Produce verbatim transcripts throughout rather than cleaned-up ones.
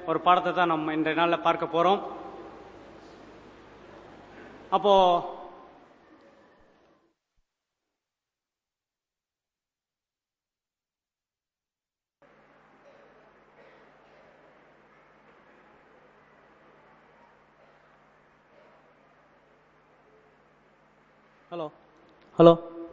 ஒரு பாடத்தை தான் நம்ம இன்றைய நாளில் பார்க்க போறோம். அப்போ ஹலோ ஹலோ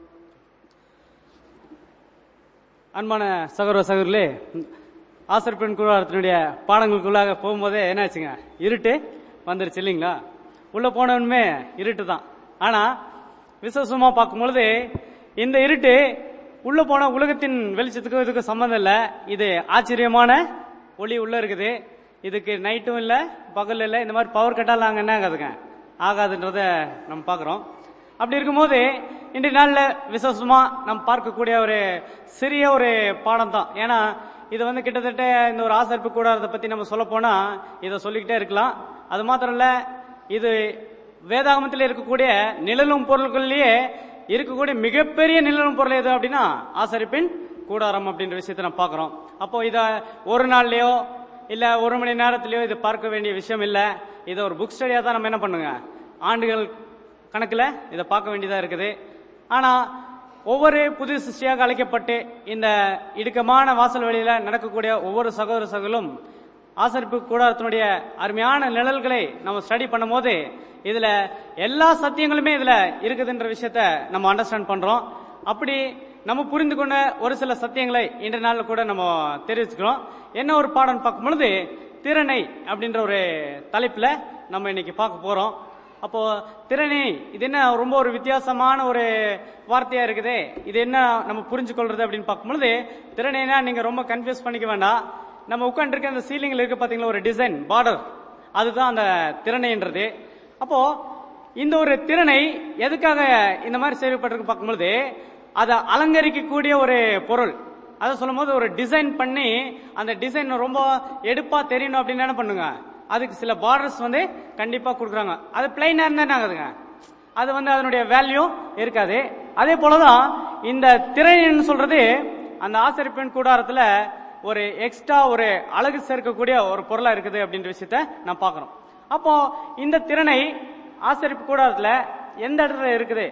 அன்பான சகோதர சகோதரிகளே, ஆசிரியப்பெண் கூடாரத்தினுடைய பாடங்களுக்குள்ளாக போகும்போதே என்னாச்சுங்க, இருட்டு வந்துருச்சு இல்லைங்களா? உள்ள போனவனுமே இருட்டு தான். ஆனா விசேஷமா பார்க்கும் பொழுது இந்த இருட்டு உள்ள போன உலகத்தின் வெளிச்சத்துக்கும் இதுக்கு சம்பந்தம் இல்லை. இது ஆச்சரியமான ஒளி உள்ள இருக்குது. இதுக்கு நைட்டும் இல்லை பகல் இல்லை. இந்த மாதிரி பவர் கட்டால் நாங்க என்ன ஆகாதுங்க ஆகாதுன்றத நம்ம பாக்குறோம். அப்படி இருக்கும்போது இன்றைய நாள்ல விசேஷமா நம்ம பார்க்கக்கூடிய ஒரு சிறிய ஒரு பாடம் தான். ஏன்னா இது வந்து கிட்டத்தட்ட இந்த ஒரு ஆசரிப்பு கூடாரத்தை பத்தி நம்ம சொல்ல போனா இதை சொல்லிக்கிட்டே இருக்கலாம். அது மாத்திரம் இல்ல, இது வேதாகமத்தில் இருக்கக்கூடிய நிழலும் பொருள்கள்லயே இருக்கக்கூடிய மிகப்பெரிய நிழலும் பொருள் எது அப்படின்னா ஆசரிப்பின் கூடாரம் அப்படின்ற விஷயத்தை நம்ம பாக்குறோம். அப்போ இத ஒரு நாள்லயோ இல்ல ஒரு மணி நேரத்திலயோ இது பார்க்க வேண்டிய விஷயம் இல்ல. இதை ஒரு புக் ஸ்டடியா தான் நம்ம என்ன பண்ணுங்க, ஆண்டுகள் கணக்குல இதை பார்க்க வேண்டியதா இருக்குது. ஆனா ஒவ்வொரு புது சிருஷ்டியாக அழைக்கப்பட்டு இந்த இடுக்கமான வாசல் வழியில நடக்கக்கூடிய ஒவ்வொரு சகோதர சகலும் ஆசரிப்பு கூடாரத்தினுடைய அருமையான நிழல்களை நம்ம ஸ்டடி பண்ணும் போது இதுல எல்லா சத்தியங்களுமே இதுல இருக்குதுன்ற விஷயத்த நம்ம அண்டர்ஸ்டாண்ட் பண்றோம். அப்படி நம்ம புரிந்து கொண்ட ஒரு சில சத்தியங்களை இன்றைய நாள்ல கூட நம்ம தெரிவிச்சுக்கிறோம். என்ன ஒரு பாடம் பார்க்கும் பொழுது திறனை அப்படின்ற ஒரு தலைப்புல நம்ம இன்னைக்கு பார்க்க போறோம். அப்போ திறனை இது என்ன ரொம்ப ஒரு வித்தியாசமான ஒரு வார்த்தையா இருக்குது. இது என்ன நம்ம புரிஞ்சு கொள்றது அப்படின்னு பார்க்கும்பொழுது திறனைனா நீங்க ரொம்ப கன்ஃபியூஸ் பண்ணிக்க வேண்டாம். நம்ம உட்கார்ந்து இருக்க அந்த சீலிங்ல இருக்க பாத்தீங்களா ஒரு டிசைன் பார்டர், அதுதான் அந்த திறனைன்றது. அப்போ இந்த ஒரு திறனை எதுக்காக இந்த மாதிரி செய்யப்பட்டிருக்கு பார்க்கும்பொழுது அதை அலங்கரிக்கக்கூடிய ஒரு பொருள். அதை சொல்லும் போது ஒரு டிசைன் பண்ணி அந்த டிசைன் ரொம்ப எடுப்பா தெரியணும் அப்படின்னு என்ன பண்ணுங்க, அதுக்கு சில பார்டர்ஸ் வந்து கண்டிப்பா கொடுக்குறாங்க. அது பிளைனா இருந்தா என்ன ஆகுதுங்க, அது வந்து அதனுடைய வேல்யூ இருக்காது. அதே போலதான் இந்த திறன் சொல்றது அந்த ஆசரிப்பின் கூடாரத்துல ஒரு எக்ஸ்ட்ரா ஒரு அழகு சேர்க்கக்கூடிய ஒரு பொருளா இருக்குது அப்படின்ற விஷயத்த நான் பாக்குறோம். அப்போ இந்த திறனை ஆசரிப்பு கூடாரத்துல எந்த இடத்துல இருக்குது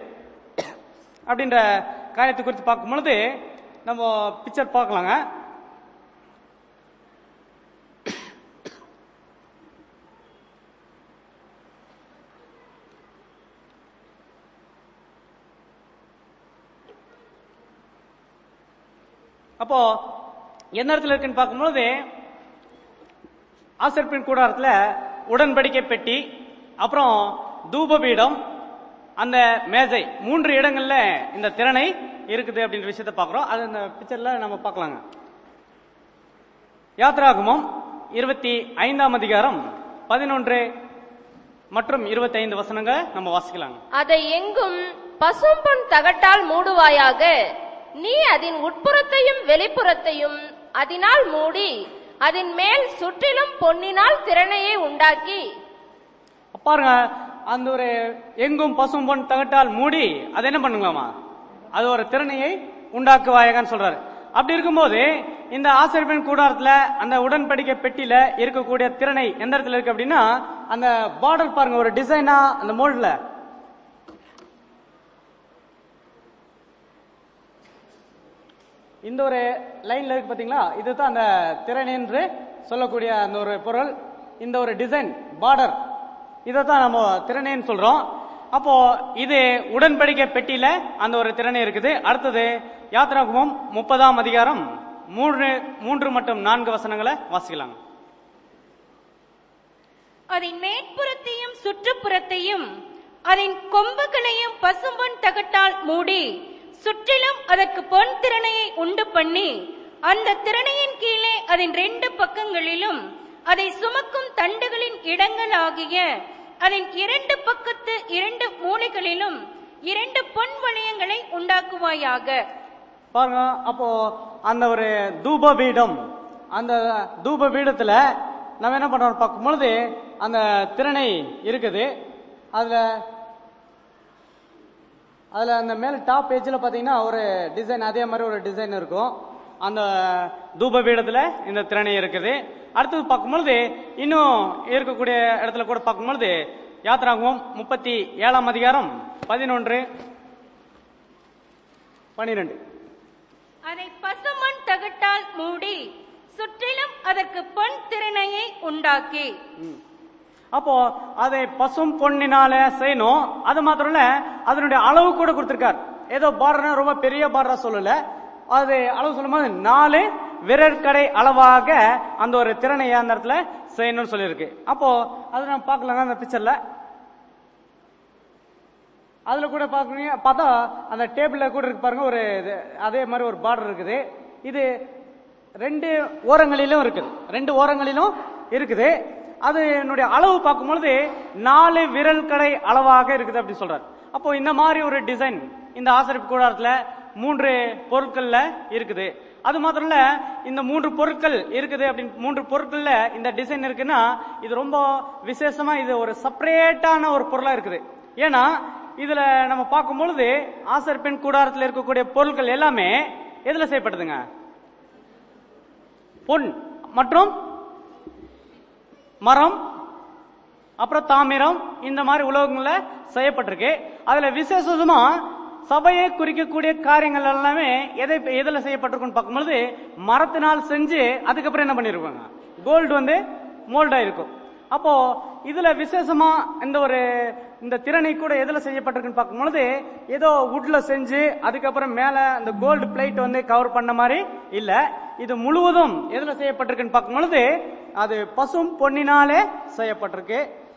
அப்படின்ற காரியத்தை குறித்து பார்க்கும் பொழுது நம்ம பிக்சர் பார்க்கலாங்க. அப்போ எந்த இடத்துல இருக்குன்னு பார்க்கும்போது ஆசரிப்பின் கூடாரத்துல உடன்படிக்கை பெட்டி, அப்புறம் தூபபீடம், அந்த மேஜை, மூன்று இடங்கள்ல இந்த திறனை இருக்குது அப்படின்ற விஷயத்தை பார்க்கிறோம். அது இந்த பிக்சர்ல நம்ம பார்க்கலாங்க. யாத்ராகமம் இருபத்தி ஐந்தாம் அதிகாரம் பதினொன்று மற்றும் இருபத்தி ஐந்து வசனங்களை நம்ம வாசிக்கலாங்க. அதை எங்கும் பசும்பொன் தகட்டால் மூடுவாயாக. நீ அதன் உட்புறத்தையும் வெளிப்புறத்தையும் அதனால் மூடி அதன் மேல் சுற்றிலும் பொன்னினால் திறனையை உண்டாக்கி. பாருங்க, அந்த ஒரு எங்கும் பசும் பொன் தகட்டால் மூடி அதை என்ன பண்ணுங்களாமா, அது ஒரு திறனையை உண்டாக்குவாயகான்னு சொல்றாரு. அப்படி இருக்கும்போது இந்த ஆசரிப்பின் கூடாரத்துல அந்த உடன்படிக்கை பெட்டியில இருக்கக்கூடிய திறனை எந்த இடத்துல இருக்கு அப்படின்னா அந்த பார்டர் பாருங்க, ஒரு டிசைனா அந்த மோல்ட்ல இந்த ஒரு லைன்ல இருக்கு பாத்தீங்களா, இதுதான் அந்த திறன் என்று சொல்லக்கூடிய அந்த ஒரு பொருள். இந்த ஒரு டிசைன் பார்டர் இதைத்தான் நம்ம திறனேன்னு சொல்றோம். அப்போ இது உடன்படிக்கை பெட்டியில அந்த ஒரு திறனை இருக்குது. அடுத்தது யாத்ராகமம் முப்பதாம் அதிகாரம் மூன்று மூன்று மற்றும் நான்கு வசனங்களை வாசிக்கலாம். அதன் மேற்புறத்தையும் சுற்றுப்புறத்தையும் அதன் கொம்புகளையும் பசும்பொன் தகட்டால் மூடி சுற்றிலும் அதற்கு பொன் திறனையை உண்டு பண்ணி அந்த திறனையின் கீழே அதன் ரெண்டு பக்கங்களிலும் அதை சுமக்கும் தண்டுகளின் இடங்கள் ஆகிய அதன் இரண்டு பக்கத்து இரண்டு மூலைகளிலும் இரண்டு பொன் வளையங்களை உண்டாக்குவாயாக. பாருங்க, அப்போ அந்த ஒரு தூப பீடம், அந்த தூப பீடத்துல நம்ம என்ன பண்றோம் பார்க்கும் பொழுது அந்த திறனை இருக்குது. அதுல அதுல அந்த மேல டாப் பேஜ்ல பாத்தீங்கன்னா ஒரு டிசைன், அதே மாதிரி ஒரு டிசைன் இருக்கும். அந்த தூப பீடத்துல இந்த திறனை இருக்குது. அடுத்தது பார்க்கும்பொழுது இன்னும் இருக்கக்கூடிய இடத்துல கூட பார்க்கும்பொழுது யாத்திராகமம் முப்பத்தி ஏழாம் அதிகாரம் பதினொன்று பனிரெண்டு. அதை பசுமண் தகட்டால் மூடி சுற்றிலும் அதற்கு பொன் திறனையை உண்டாக்கி. அப்போ அதை பசும் பொன்னினால செய்யணும். அது மாத்திரம் இல்ல, அதனுடைய அளவு கூட கொடுத்திருக்கார். ஏதோ பார்டர் ரொம்ப பெரிய பார்டரா சொல்லல, அது அளவு சொல்லும் போது நாலு விரற்கடை அளவாக அந்த ஒரு திறனையை அந்த இடத்துல செய்யணும்னு சொல்லியிருக்கு. அப்போ அது நம்ம பார்க்கலாம் அந்த பிக்சர்ல. அதுல கூட பாக்குறீங்க பார்த்தா அந்த டேபிள்ல கூட இருக்கு பாருங்க, ஒரு அதே மாதிரி ஒரு பார்டர் இருக்குது. இது ரெண்டு ஓரங்களிலும் இருக்குது, ரெண்டு ஓரங்களிலும் இருக்குது. அது என்னுடைய அளவு பார்க்கும்பொழுது நாலு விரல் கடை அளவாக இருக்குது அப்படி சொல்றாரு. அப்போ இந்த மாதிரி ஒரு டிசைன் இந்த ஆசரிப்பு கூடாரத்துல மூன்று பொருட்கள்ல இருக்குது. அது மாத்திரம் இல்ல, இந்த மூன்று பொருட்கள் இருக்குது அப்படின்னு மூன்று பொருட்கள்ல இந்த டிசைன் இருக்குன்னா இது ரொம்ப விசேஷமா, இது ஒரு செப்பரேட்டான ஒரு பொருளா இருக்குது. ஏன்னா இதுல நம்ம பார்க்கும் பொழுது ஆசரிப்பின் கூடாரத்தில் இருக்கக்கூடிய பொருட்கள் எல்லாமே எதுல செய்யப்பட்டதுங்க? பொன் மற்றும் மரம், அப்புறம் தாமிரம், இந்த மாதிரி உலோகங்கள்ல செய்யப்பட்டிருக்கு. அதுல விசேஷமா சபையை குறிக்கக்கூடிய காரியங்கள் எல்லாமே எதை எதுல செய்யப்பட்டிருக்குன்னு பார்க்கும்போது மரத்தினால் செஞ்சு அதுக்கப்புறம் என்ன பண்ணிருப்பாங்க, கோல்டு வந்து மோல்டா இருக்கும். அப்போ இதுல விசேஷமா இந்த ஒரு இந்த திறனை கூட எதுல செய்யப்பட்டிருக்குன்னு பார்க்கும்பொழுது ஏதோ வுட்ல செஞ்சு அதுக்கப்புறம் மேல அந்த கோல்டு பிளேட் வந்து கவர் பண்ண மாதிரி இல்ல, இது முழுவதும் எதுல செய்யப்பட்டிருக்குன்னு பார்க்கும்பொழுது அது பசும் பொன்னினாலே செய்யப்பட்டிருக்கு.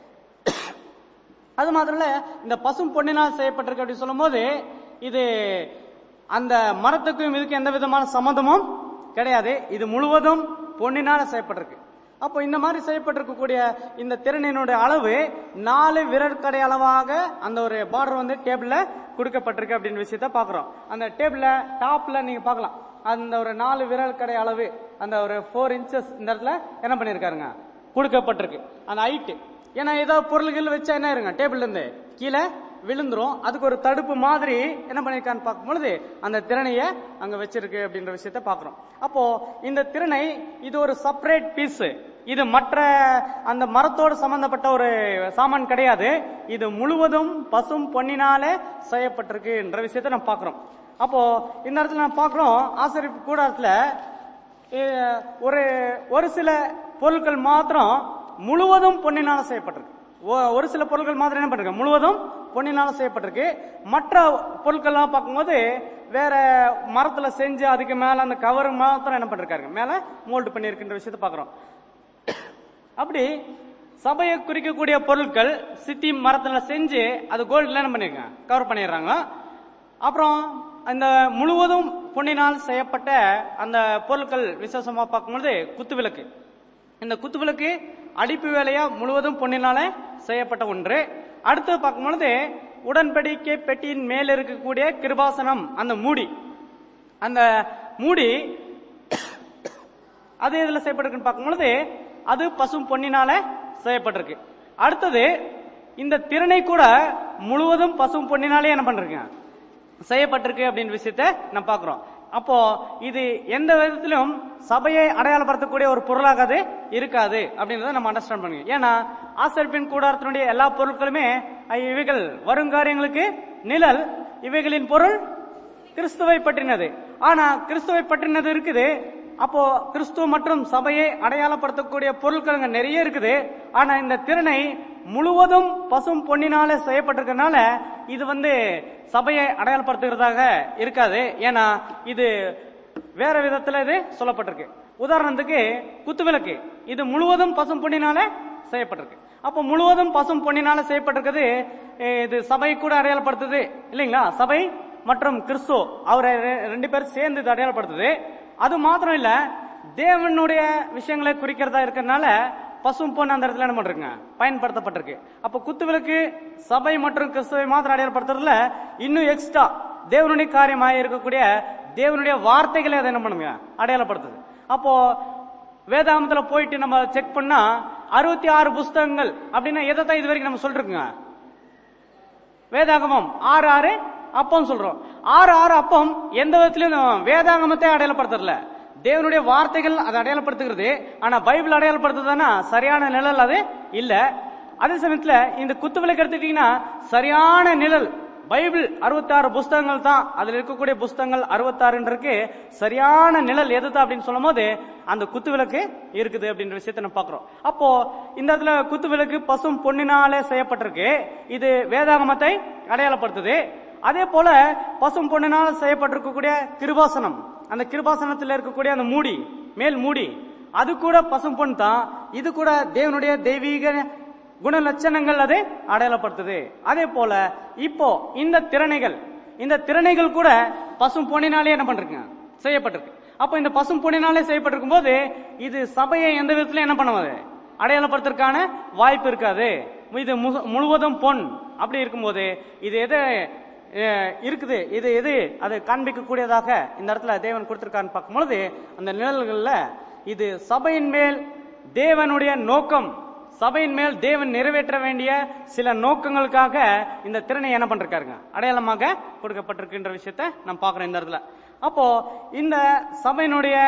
அது மாத்திரம் இல்ல, இந்த பசும் பொன்னினால் செய்யப்பட்டிருக்கு அப்படின்னு சொல்லும் போது இது அந்த மரத்துக்கும் இதுக்கு எந்த விதமான சம்மந்தமும் கிடையாது. இது முழுவதும் பொன்னினால செய்யப்பட்டிருக்கு. அப்போ இந்த மாதிரி செய்யப்பட்டிருக்கக்கூடிய இந்த திறனினுடைய அளவு நாலு விரற்கடை அளவாக அந்த ஒரு பார்டர் வந்து டேபிள்ல கொடுக்கப்பட்டிருக்கு அப்படின்னு விஷயத்த பாக்குறோம். அந்த டேபிள்ல டாப்ல நீங்க பாக்கலாம், அந்த ஒரு நாலு விரல் கடை அளவு அந்த ஒரு போர் இன்ச்சஸ் இந்த இடத்துல என்ன பண்ணிருக்காருங்க கொடுக்கப்பட்டிருக்கு அந்த ஹைட். ஏன்னா ஏதோ பொருள்கள் வச்சா என்ன இருங்க டேபிள்ல இருந்து கீழே விழுந்துரும், அதுக்கு ஒரு தடுப்பு மாதிரி என்ன பண்ணிருக்கான்னு பார்க்கும்பொழுது அந்த திறனைய அங்க வச்சிருக்கு அப்படின்ற விஷயத்த பாக்குறோம். அப்போ இந்த திறனை இது ஒரு செப்பரேட் பீஸ், இது மற்ற அந்த மரத்தோடு சம்பந்தப்பட்ட ஒரு சாமான் கிடையாது, இது முழுவதும் பசும் பொன்னினாலே செய்யப்பட்டிருக்கு என்ற விஷயத்த நம்ம பாக்குறோம். அப்போ இந்த இடத்துல நம்ம பாக்குறோம் ஆசரிப்பு கூடாரத்துல ஒரு ஒரு சில பொருட்கள் மாத்திரம் முழுவதும் பொன்னினால செய்யப்பட்டிருக்கு. ஒரு சில பொருட்கள் மாத்திரம் என்ன பண்ணிருக்கு முழுவதும் பொன்னினால செய்யப்பட்டிருக்கு. மற்ற பொருட்கள்லாம் பார்க்கும்போது வேற மரத்துல செஞ்சு அதுக்கு மேல அந்த கவர் மாத்திரம் என்ன பண்ணிருக்காங்க மேல மோல்டு பண்ணிருக்கின்ற விஷயத்தை பாக்குறோம். அப்படி சபையை குறிக்கக்கூடிய பொருட்கள் சித்தி மரத்துல செஞ்சு அது கோல்டுல என்ன பண்ணிருக்காங்க கவர் பண்ணிடுறாங்க. அப்புறம் அந்த முழுவதும் பொன்னினால் செய்யப்பட்ட அந்த பொருட்கள் விசேஷமா பார்க்கும்போது குத்துவிளக்கு, இந்த குத்துவிளக்கு அடிப்பு வேலையா முழுவதும் பொன்னினால செய்யப்பட்ட ஒன்று. அடுத்து பார்க்கும்பொழுது உடன்படிக்கை பெட்டியின் மேல் இருக்கக்கூடிய கிருபாசனம் அந்த மூடி, அந்த மூடி அது எதுல செய்யப்பட்டிருக்குன்னு பார்க்கும்பொழுது அது பசும் பொன்னினால செய்யப்பட்டிருக்கு. அடுத்தது இந்த திறனை கூட முழுவதும் பசும் பொன்னினாலே என்ன பண்றீங்க செய்யப்பட்டிருக்கு அப்படின்னு விஷயத்த நம்ம பாக்குறோம். அப்போ இது எந்த விதத்திலும் சபையை அடையாளப்படுத்தக்கூடிய ஒரு பொருளாக அது இருக்காது அப்படின்றத நம்ம அண்டர்ஸ்டாண்ட் பண்ணுங்க. ஏன்னா ஆசரிப்பின் கூடாரத்தினுடைய எல்லா பொருட்களுமே இவைகள் வருங்காரியங்களுக்கு நிழல், இவைகளின் பொருள் கிறிஸ்துவை பற்றினது. ஆனா கிறிஸ்துவை பற்றினது இருக்குது. அப்போ கிறிஸ்துவ மற்றும் சபையை அடையாளப்படுத்தக்கூடிய பொருட்கள் அங்க நிறைய இருக்குது. ஆனா இந்த திறனை முழுவதும் பசும் பொன்னினால செய்யப்பட்டிருக்கிறதுனால இது வந்து சபையை அடையாளப்படுத்துகிறதாக இருக்காது. ஏன்னா இது வேற விதத்துல இது சொல்லப்பட்டிருக்கு. உதாரணத்துக்கு குத்துவிளக்கு இது முழுவதும் பசும் பொன்னினால செய்யப்பட்டிருக்கு. அப்ப முழுவதும் பசும் பொன்னினால செய்யப்பட்டிருக்கிறது இது சபை கூட அடையாளப்படுத்துது இல்லைங்களா? சபை மற்றும் கிறிஸ்து அவரை ரெண்டு பேரும் சேர்ந்து இது அடையாளப்படுத்துது. அது மாத்திரம் இல்ல, தேவனுடைய விஷயங்களை குறிக்கிறதா இருக்கிறதுனால பசும் பொன் அந்த இடத்துல என்ன பண்றீங்க பயன்படுத்தப்பட்டிருக்கு. அப்ப குத்துவிளக்கு சபை மற்றும் கிறிஸ்துவை மாத்திரம் அடையாளப்படுத்துறதுல இன்னும் எக்ஸ்ட்ரா தேவனுடைய காரியமாக இருக்கக்கூடிய தேவனுடைய வார்த்தைகளை அதை என்ன பண்ணுங்க அடையாளப்படுத்துது. அப்போ வேதாகமத்துல போயிட்டு நம்ம செக் பண்ணா அறுபத்தி ஆறு புஸ்தகங்கள் அப்படின்னா எதைத்தான் இது வரைக்கும் நம்ம சொல்றோங்க வேதாகமம் ஆறு ஆறு அப்பம் சொல்றோம். ஆறு ஆறு அப்பம் எந்த விதத்திலும் வேதாகமத்தை அடையாளப்படுத்தல, தேவனுடைய வார்த்தைகள் அதை அடையாளப்படுத்துகிறது. ஆனா பைபிள் அடையாளப்படுத்துதுன்னா சரியான நிழல் அது இல்ல. அதே சமயத்துல இந்த குத்து விளக்கு எடுத்துட்டீங்கன்னா சரியான நிழல் பைபிள் அறுபத்தி ஆறு புஸ்தகங்கள் தான். அதுல இருக்கக்கூடிய புஸ்தகங்கள் அறுபத்தி ஆறுன்றதுக்கு சரியான நிழல் எதுதான் அப்படின்னு சொல்லும் போது அந்த குத்து விளக்கு இருக்குது அப்படின்ற விஷயத்த நம்ம பாக்குறோம். அப்போ இந்த இடத்துல குத்து விளக்கு பசும் பொன்னினாலே செய்யப்பட்டிருக்கு. இது வேதாகமத்தை அடையாளப்படுத்துது. அதே போல பசும் பொன்னினால் செய்யப்பட்டிருக்கக்கூடிய கிருபாசனம், அந்த கிருபாசனத்தில் இருக்கக்கூடிய அந்த மூடி, மேல் மூடி, அது கூட பசும் பொன் தான். இது கூட தேவனுடைய தெய்வீக குண லட்சணங்கள் அதை அடையாளப்படுத்துது. அதே போல இப்போ இந்த திறனைகள், இந்த திறனைகள் கூட பசும் பொன்னினாலே என்ன பண்றீங்க செய்யப்பட்டிருக்கு. அப்போ இந்த பசும் பொன்னினாலே செய்யப்பட்டிருக்கும் போது இது சபையை எந்த விதத்துல என்ன பண்ணுவது அடையாளப்படுத்துறதுக்கான வாய்ப்பு இருக்காது. இது முழுவதும் பொன். அப்படி இருக்கும்போது இது எது இருக்குது, இது எது அதை காண்பிக்க கூடியதாக இந்த இடத்துல தேவன் கொடுத்திருக்கான்னு பார்க்கும்பொழுது அந்த நிழல்கள்ல இது சபையின் மேல் தேவனுடைய நோக்கம், சபையின் மேல் தேவன் நிறைவேற்ற வேண்டிய சில நோக்கங்களுக்காக இந்த திறனை என்ன பண்றாருங்க அடையாளமாக கொடுக்கப்பட்டிருக்கின்ற விஷயத்த நம்ம பாக்குறோம் இந்த இடத்துல. அப்போ இந்த சபையினுடைய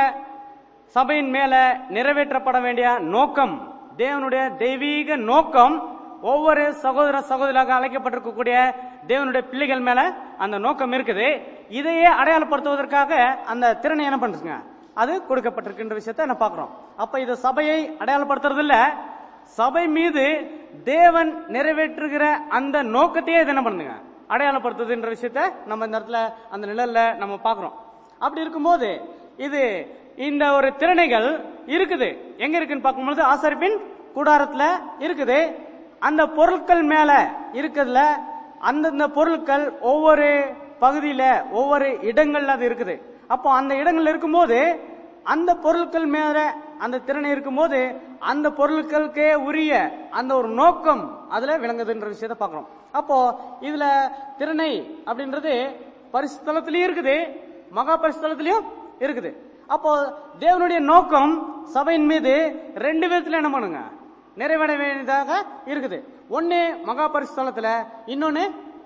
சபையின் மேல நிறைவேற்றப்பட வேண்டிய நோக்கம், தேவனுடைய தெய்வீக நோக்கம் ஒவ்வொரு சகோதர சகோதரியாக அழைக்கப்பட்டிருக்கக்கூடிய தேவனுடைய பிள்ளைகள் மேல அந்த நோக்கம் இருக்குது. இதையே அடையாளப்படுத்துவதற்காக அந்த திறனை என்ன பண்றதுங்க அது கொடுக்கப்பட்டிருக்கின்ற விஷயத்த என்ன பாக்குறோம். அப்ப இது சபையை அடையாளப்படுத்துறது இல்ல, சபை மீது தேவன் நிறைவேற்றுகிற அந்த நோக்கத்தையே இது என்ன பண்ணுங்க அடையாளப்படுத்துதுன்ற விஷயத்த நம்ம இந்த இடத்துல அந்த நிழல்ல நம்ம பாக்குறோம். அப்படி இருக்கும்போது இது இந்த ஒரு திறனைகள் இருக்குது. எங்க இருக்குன்னு பார்க்கும்போது ஆசாரிப்பின் கூடாரத்துல இருக்குது. அந்த பொருட்கள் மேல இருக்குதுல, அந்தந்த பொருட்கள் ஒவ்வொரு பகுதியில ஒவ்வொரு இடங்கள்ல அது இருக்குது. அப்போ அந்த இடங்கள்ல இருக்கும்போது அந்த பொருட்கள் மேல அந்த திறனை இருக்கும்போது அந்த பொருட்களுக்கே உரிய அந்த ஒரு நோக்கம் அதுல விளங்குதுன்ற விஷயத்த பாக்குறோம். அப்போ இதுல திறனை அப்படின்றது பரிசுத்தலத்திலயும் இருக்குது, மகா பரிசுத்தலத்திலயும் இருக்குது. அப்போ தேவனுடைய நோக்கம் சபையின் மீது ரெண்டு விதத்துல என்ன பண்ணுங்க நிறைவேற வேண்டியதாக இருக்குது. ஒன்னு மகா பரிசுத்தலத்துல, இன்னொன்னு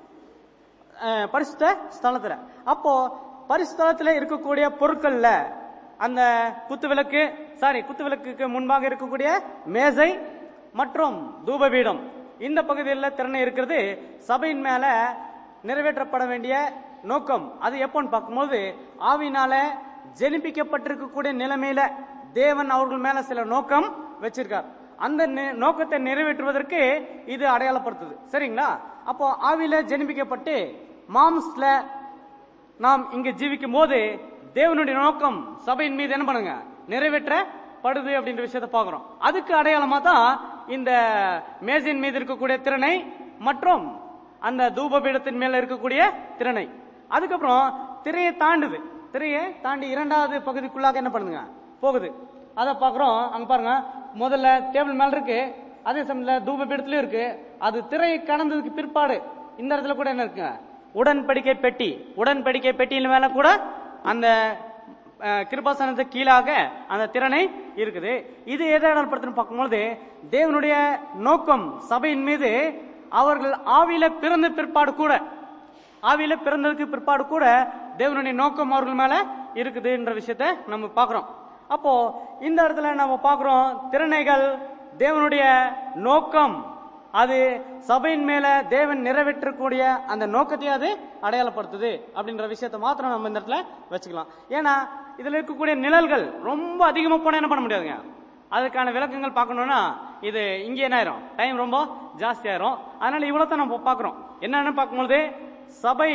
பரிசுத்த ஸ்தலத்துல. அப்போ பரிசுத்தலத்துல இருக்கக்கூடிய பொருட்கள்ல அந்த குத்து விளக்கு சாரி குத்து விளக்குக்கு முன்பாக இருக்கக்கூடிய மேசை மற்றும் தூபபீடம், இந்த பகுதியில் திறனை இருக்கிறது. சபையின் மேல நிறைவேற்றப்பட வேண்டிய நோக்கம் அது எப்போன்னு பார்க்கும்போது ஆவினால ஜெனிப்பிக்கப்பட்டிருக்கக்கூடிய நிலைமையில தேவன் அவர்கள் மேல சில நோக்கம் வச்சிருக்கார். அந்த நோக்கத்தை நிறைவேற்றுவதற்கு இது அடையாளப்படுத்துது. சரிங்களா? அப்போ ஆவியில ஜெனிப்பிக்கப்பட்டு மாம்ஸ்ல நாம் இங்க ஜீவிக்கும் போது தேவனுடைய நோக்கம் சபையின் மீது என்ன பண்ணுங்க நிறைவேற்றப்படுது அப்படின்ற விஷயத்த பாக்குறோம். அதுக்கு அடையாளமா தான் இந்த மேஜையின் மீது இருக்கக்கூடிய திறனை மற்றும் அந்த தூபபீடத்தின் மேல இருக்கக்கூடிய திறனை. அதுக்கப்புறம் திரையை தாண்டுது, திரையை தாண்டி இரண்டாவது பகுதிக்குள்ளாக என்ன பண்ணுங்க போகுது. அதை பாக்குறோம். அங்க பாருங்க, முதல்ல டேபிள் மேல இருக்கு, அதே சமயத்துல தூபபீடத்திலயும் இருக்கு. அது திரையை கடந்ததுக்கு பிற்பாடு இந்த இடத்துல கூட என்ன இருக்குங்க உடன்படிக்கை பெட்டி, உடன்படிக்கை பெட்டியின் மேல கூட அந்த கிருபாசனத்துக்கு கீழாக அந்த திறனை இருக்குது. இது எதை அடையாளப்படுத்தணும் பார்க்கும்போது தேவனுடைய நோக்கம் சபையின் மீது அவர்கள் ஆவியில பிறந்த பிற்பாடு கூட, ஆவியில பிறந்ததுக்கு பிற்பாடு கூட தேவனுடைய நோக்கம் அவர்கள் மேல இருக்குது என்ற விஷயத்த நம்ம பாக்குறோம். அப்போ இந்த இடத்துல நம்ம பாக்குறோம் திறனைகள் தேவனுடைய நோக்கம், அது சபையின் மேல தேவன் நிறைவேற்றக்கூடிய அந்த நோக்கத்தை அது அடையாளப்படுத்துது அப்படின்ற விஷயத்த மாத்திரம் நம்ம இந்த இடத்துல வச்சுக்கலாம். ஏன்னா இதுல இருக்கக்கூடிய நிழல்கள் ரொம்ப அதிகமா போனா என்ன பண்ண முடியாதுங்க, அதுக்கான விளக்கங்கள் பார்க்கணும்னா இது இங்கே என்ன ஆயிரும், டைம் ரொம்ப ஜாஸ்தி ஆயிரும். அதனால இவ்வளவுதான் நம்ம பாக்குறோம். என்னன்னு பார்க்கும்போது சபை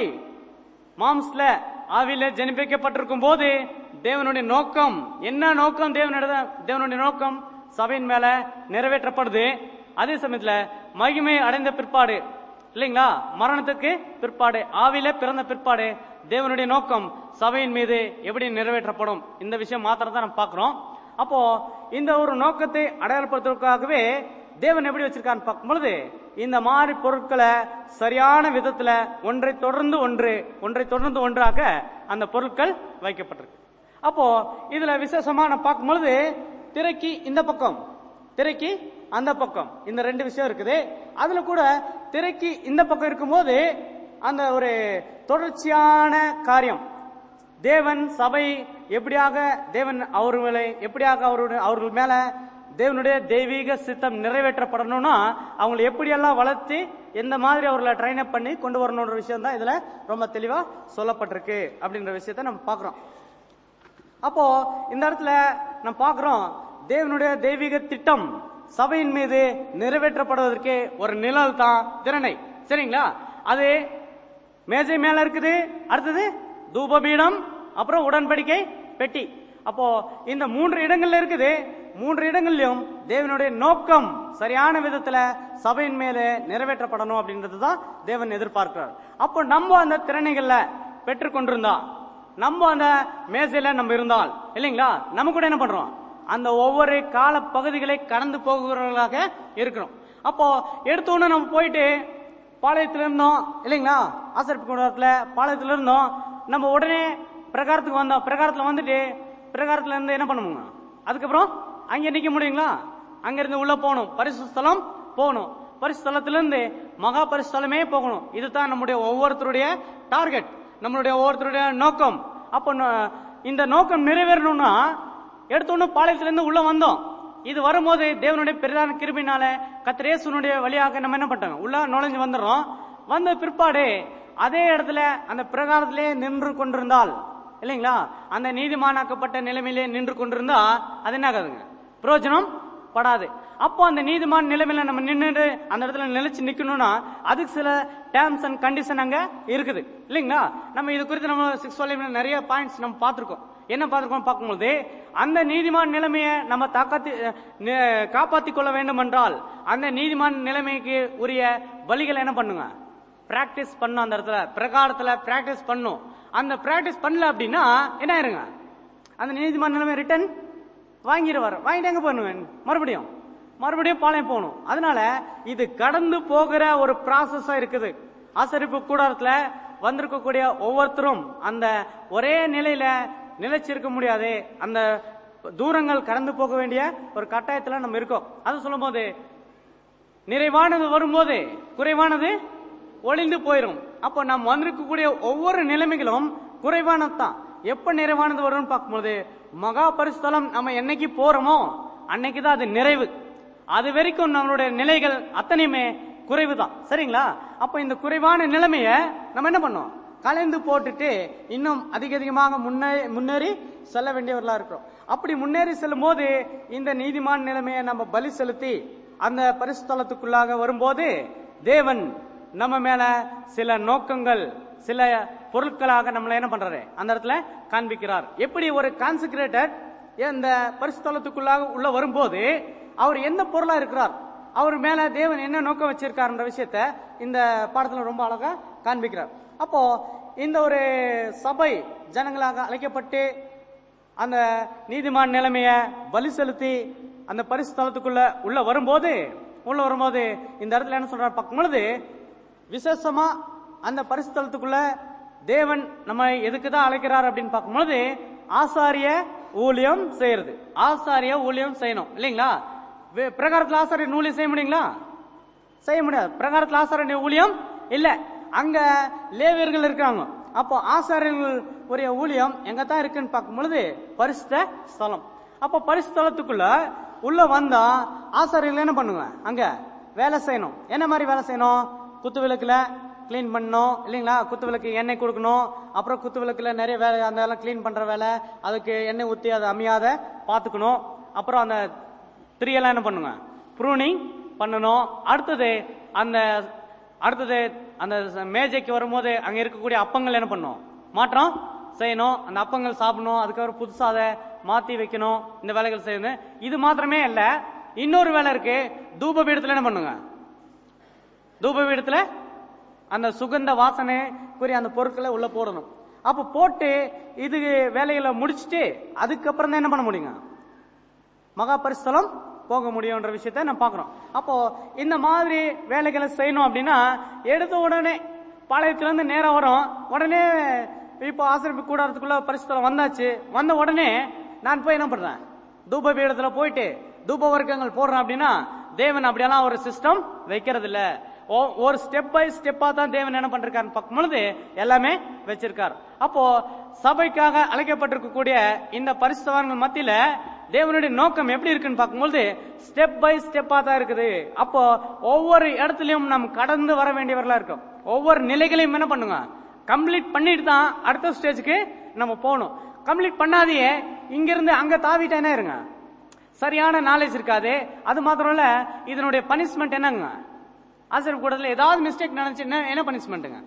மாம்ஸ்ல ஆவில ஜனிப்பிக்கப்பட்டிருக்கும் போது தேவனுடைய நோக்கம் என்ன, நோக்கம் தேவனுடைய தேவனுடைய நோக்கம் சபையின் மேல நிறைவேற்றப்படுது. அதே சமயத்துல மகிமை அடைந்த பிற்பாடு இல்லைங்களா, மரணத்துக்கு பிற்பாடு ஆவில பிறந்த பிற்பாடு தேவனுடைய நோக்கம் சபையின் மீது எப்படி நிறைவேற்றப்படும், இந்த விஷயம் மாத்திரம் தான் நம்ம பாக்குறோம். அப்போ இந்த ஒரு நோக்கத்தை அடையாளப்படுத்துவதற்காகவே தேவன் எப்படி வச்சிருக்கான்னு பார்க்கும்பொழுது இந்த மாதிரி பொருட்களை சரியான விதத்துல ஒன்றை தொடர்ந்து ஒன்று ஒன்றை தொடர்ந்து ஒன்றாக அந்த பொருட்கள் வைக்கப்பட்டிருக்கு. அப்போ இதுல விசேஷமா நான் பார்க்கும்பொழுது திரைக்கு இந்த பக்கம், திரைக்கு அந்த பக்கம், இந்த ரெண்டு விஷயம் இருக்குது. அதுல கூட திரைக்கு இந்த பக்கம் இருக்கும்போது அந்த ஒரு தொடர்ச்சியான காரியம், தேவன் சபை எப்படியாக தேவன் அவர்களை எப்படியாக அவருடைய அவர்கள் மேல தேவனுடைய தெய்வீக சித்தம் நிறைவேற்றப்படணும்னா அவங்களை எப்படியெல்லாம் வளர்த்து எந்த மாதிரி அவர்களை ட்ரைன் அப் பண்ணி கொண்டு வரணுன்ற விஷயம் தான் இதுல ரொம்ப தெளிவா சொல்லப்பட்டிருக்கு அப்படின்ற விஷயத்த நம்ம பாக்குறோம். அப்போ இந்த இடத்துல நம்ம பாக்குறோம் தேவனுடைய தெய்வீக திட்டம் சபையின் மீது நிறைவேற்றப்படுவதற்கு ஒரு நிழல் தான் திறனை. சரிங்களா? அது மேஜை மேல இருக்குது, அடுத்தது தூபபீடம், அப்புறம் உடன்படிக்கை பெட்டி. அப்போ இந்த மூன்று இடங்கள்ல இருக்குது. மூன்று இடங்கள்லயும் தேவனுடைய நோக்கம் சரியான விதத்துல சபையின் மேல நிறைவேற்றப்படணும் அப்படின்றதுதான் தேவன் எதிர்பார்க்கிறார். அப்போ நம்ம அந்த திறனைகள்ல பெற்றுக் கொண்டிருந்தா, நம்ம அந்த மேசையில நம்ம இருந்தால் இல்லைங்களா, நம்ம கூட என்ன பண்றோம், அந்த ஒவ்வொரு கால பகுதிகளை கடந்து போகிறவர்களாக இருக்கிறோம். அப்போ எடுத்தோன்னு நம்ம போயிட்டு பாளையத்துல இருந்தோம் இல்லைங்களா, ஆசரிப்பு கூடாரத்துல பாளையத்துல இருந்தோம், நம்ம உடனே பிரகாரத்துக்கு வந்தோம். பிரகாரத்துல வந்துட்டு பிரகாரத்துல இருந்து என்ன பண்ணுவோங்க, அதுக்கப்புறம் அங்க நிக்க முடியுங்களா? அங்க இருந்து உள்ள போகணும், பரிசுத்த ஸ்தலம் போகணும், பரிசுத்த ஸ்தலத்திலிருந்து மகா பரிசுத்தலமே போகணும். இதுதான் நம்முடைய ஒவ்வொருத்தருடைய டார்கெட், நம்மளுடைய ஒவ்வொருத்தருடைய நோக்கம். அப்ப இந்த நோக்கம் நிறைவேறணும்னா எடுத்தோன்னு பாளையத்திலிருந்து உள்ள வந்தோம். இது வரும்போது தேவனுடைய பெரிதான கிருபையினால கர்த்தர் இயேசுவினுடைய வழியாக நம்ம என்ன பண்ணிட்டோம், உள்ள நுழைஞ்சு வந்துடுறோம். வந்த பிற்பாடு அதே இடத்துல அந்த பிரகாரத்திலே நின்று கொண்டிருந்தால் இல்லைங்களா, அந்த நீதிமானாக்கப்பட்ட நிலைமையிலே நின்று கொண்டிருந்தா அது என்ன ஆகாதுங்க, பிரயோஜனம் படாது. அப்போ அந்த நீதிமான நிலைமையில நம்ம நின்று அந்த இடத்துல நிலைச்சு நிக்கணும்னா அதுக்கு சில டேர்ம்ஸ் அண்ட் கண்டிஷன் அங்க இருக்குது இல்லைங்களா. நம்ம இது குறித்து நம்ம சிக்ஸ் வால்யூம்ல நிறைய பாயிண்ட்ஸ் நம்ம பார்த்திருக்கோம். என்ன பார்த்திருக்கோம் பார்க்கும்போது, அந்த நீதிமான நிலைமையை நம்ம தாக்காத்தி காப்பாத்தி கொள்ள வேண்டும் என்றால் அந்த நீதிமான நிலைமைக்கு உரிய வழிகளை என்ன பண்ணுங்க, பிராக்டிஸ் பண்ணும். அந்த இடத்துல பிரகாரத்துல பிராக்டிஸ் பண்ணும். அந்த பிராக்டிஸ் பண்ணல அப்படின்னா என்ன ஆயிருங்க, அந்த நீதிமான நிலைமை ரிட்டர்ன் வாங்கிடுவார். வாங்கிட்டு எங்க பண்ணுவேன், மறுபடியும் மறுபடியும் பாளையம் போகணும். அதனால இது கடந்து போகிற ஒரு ப்ராசஸா இருக்குது. ஆசரிப்பு கூடாரத்துல வந்திருக்கக்கூடிய ஒவ்வொருத்தரும் அந்த ஒரே நிலையில நிலைச்சிருக்க முடியாது. அந்த தூரங்கள் கடந்து போக வேண்டிய ஒரு கட்டாயத்துல நம்ம இருக்கோம். அது சொல்லும் போது நிறைவானது வரும்போது குறைவானது ஒளிந்து போயிடும். அப்போ நாம் வந்திருக்கக்கூடிய ஒவ்வொரு நிலைமைகளும் குறைவானதுதான். எப்ப நிறைவானது வரும்னு பார்க்கும்போது மகா பரிசுத்தலம் நம்ம என்னைக்கு போறோமோ அன்னைக்குதான் அது நிறைவு. அது வரைக்கும் நம்மளுடைய நிலைகள் அத்தனையுமே குறைவுதான். சரிங்களா? அப்ப இந்த குறைவான நிலைமைய நம்ம என்ன பண்ணோம், கலைந்து போட்டுட்டு இன்னும் அதிக அதிகமாக முன்னேறி செல்ல வேண்டியவர்களா இருக்கிறோம். அப்படி முன்னேறி செல்லும் போது இந்த நீதிமான நிலைமையை நம்ம பலி செலுத்தி அந்த பரிசுத்தலத்துக்குள்ளாக வரும்போது தேவன் நம்ம மேல சில நோக்கங்கள் சில பொருட்களாக நம்மள என்ன பண்றாரு அந்த இடத்துல காண்பிக்கிறார். எப்படி ஒரு கான்செக்ரேட்டட் இந்த பரிசுத்தலத்துக்குள்ளாக உள்ள வரும்போது அவர் என்ன பொருளா இருக்கிறார், அவர் மேல தேவன் என்ன நோக்கம் வச்சிருக்காருன்ற விஷயத்த இந்த பாடத்துல ரொம்ப அழகா காண்பிக்கிறார். அப்போ இந்த ஒரு சபை ஜனங்களாக அழைக்கப்பட்டு அந்த நீதிமான நிலைமைய பலி செலுத்தி அந்த பரிசுத்தலத்துக்குள்ள உள்ள வரும்போது உள்ள வரும்போது இந்த இடத்துல என்ன சொல்றாரு பார்க்கும் பொழுது, விசேஷமா அந்த பரிசுத்தலத்துக்குள்ள தேவன் நம்ம எதுக்குதான் அழைக்கிறார் அப்படின்னு பார்க்கும்போது ஆசாரிய ஊழியம் செய்யறது. ஆசாரிய ஊழியம் செய்யணும் இல்லைங்களா. பிரகாரத்தில் ஆசாரிய ஊழியம் செய்ய முடியுங்களா, செய்ய முடியாது. பிரகாரத்தில் ஆசாரிய ஊழியம் இல்ல, அங்க லேவியர்கள் இருக்காங்க. அப்போ ஆசாரியர்கள் உரிய ஊழியம் எங்க தான் இருக்குன்னு பார்க்கும் பொழுது பரிசுத்த ஸ்தலம். அப்போ பரிசுத்தலத்துக்குள்ள உள்ள வந்தா ஆசாரியர்கள் என்ன பண்ணுங்க, அங்க வேலை செய்யணும். என்ன மாதிரி வேலை செய்யணும், குத்து விளக்குல கிளீன் பண்ணணும் இல்லைங்களா, குத்து விளக்கு எண்ணெய் கொடுக்கணும், அப்புறம் குத்து விளக்குல நிறைய வேலை அந்த எல்லாம் கிளீன் பண்ற வேலை, அதுக்கு எண்ணெய் ஊற்றி அதை அமையாத பாத்துக்கணும். அப்புறம் அந்த திரியெல்லாம் என்ன பண்ணுங்க, ப்ரூனிங் பண்ணணும். அடுத்தது அந்த அடுத்தது அந்த மேஜைக்கு வரும்போது அங்க இருக்கக்கூடிய அப்பங்கள் என்ன பண்ணும், மாற்றம் செய்யணும். அந்த அப்பங்கள் சாப்பிடணும், அதுக்கப்புறம் புதுசா அதை மாத்தி வைக்கணும். இந்த வேலைகள் செய்யணும். இது மாத்திரமே இல்ல, இன்னொரு வேலை இருக்கு. தூப பீடத்துல என்ன பண்ணுங்க, தூப பீடத்துல அந்த சுகந்த வாசனைக்குரிய அந்த பொருட்களை உள்ள போடணும். அப்ப போட்டு இது வேலைகளை முடிச்சுட்டு அதுக்கப்புறம் தான் என்ன பண்ண முடியுங்க, மகா பரிசுத்தலம் போக முடியும்ன்ற விஷயத்த நம்ம பாக்குறோம். அப்போ இந்த மாதிரி வேலைகளை செய்யணும் அப்படின்னா எடுத்த உடனே பாளையத்துல இருந்து நேரம் வரும். உடனே இப்போ ஆசிரியப்பு கூடாரத்துக்குள்ள பரிசுத்தலம் வந்தாச்சு. வந்த உடனே நான் போய் என்ன பண்றேன், தூப பீடத்துல போயிட்டு தூப வர்க்கங்கள் போடுறேன் அப்படின்னா தேவன் அப்படியெல்லாம் ஒரு சிஸ்டம் வைக்கிறது இல்ல. ஒரு ஸ்டெப் பை ஸ்டெப்பா தான் தேவன் என்ன பண்றாருன்னு பார்க்கும் பொழுது எல்லாமே வச்சிருக்காரு. அப்போ சபைக்காக அழைக்கப்பட்டிருக்கக்கூடிய இந்த பரிசுத்தவான்கள் மத்தியில தேவனுடைய நோக்கம் எப்படி இருக்குன்னு பார்க்கும்போது ஸ்டெப் பை ஸ்டெப்பா தான் இருக்குது. அப்போ ஒவ்வொரு இடத்துலயும் நம்ம கடந்து வர வேண்டியவர்களா இருக்கும். ஒவ்வொரு நிலைகளையும் என்ன பண்ணுங்க, கம்ப்ளீட் பண்ணிட்டு தான் அடுத்த ஸ்டேஜுக்கு நம்ம போகணும். கம்ப்ளீட் பண்ணாதையே இங்கிருந்து அங்க தாவிட்டா என்ன இருங்க, சரியான நாலேஜ் இருக்காது. அது மாத்திரம் இல்ல, இதனுடைய பனிஷ்மெண்ட் என்னங்க, ஆசிரியர் கூடத்துல ஏதாவது மிஸ்டேக் நடந்துச்சு என்ன பனிஷ்மெண்ட்டுங்க,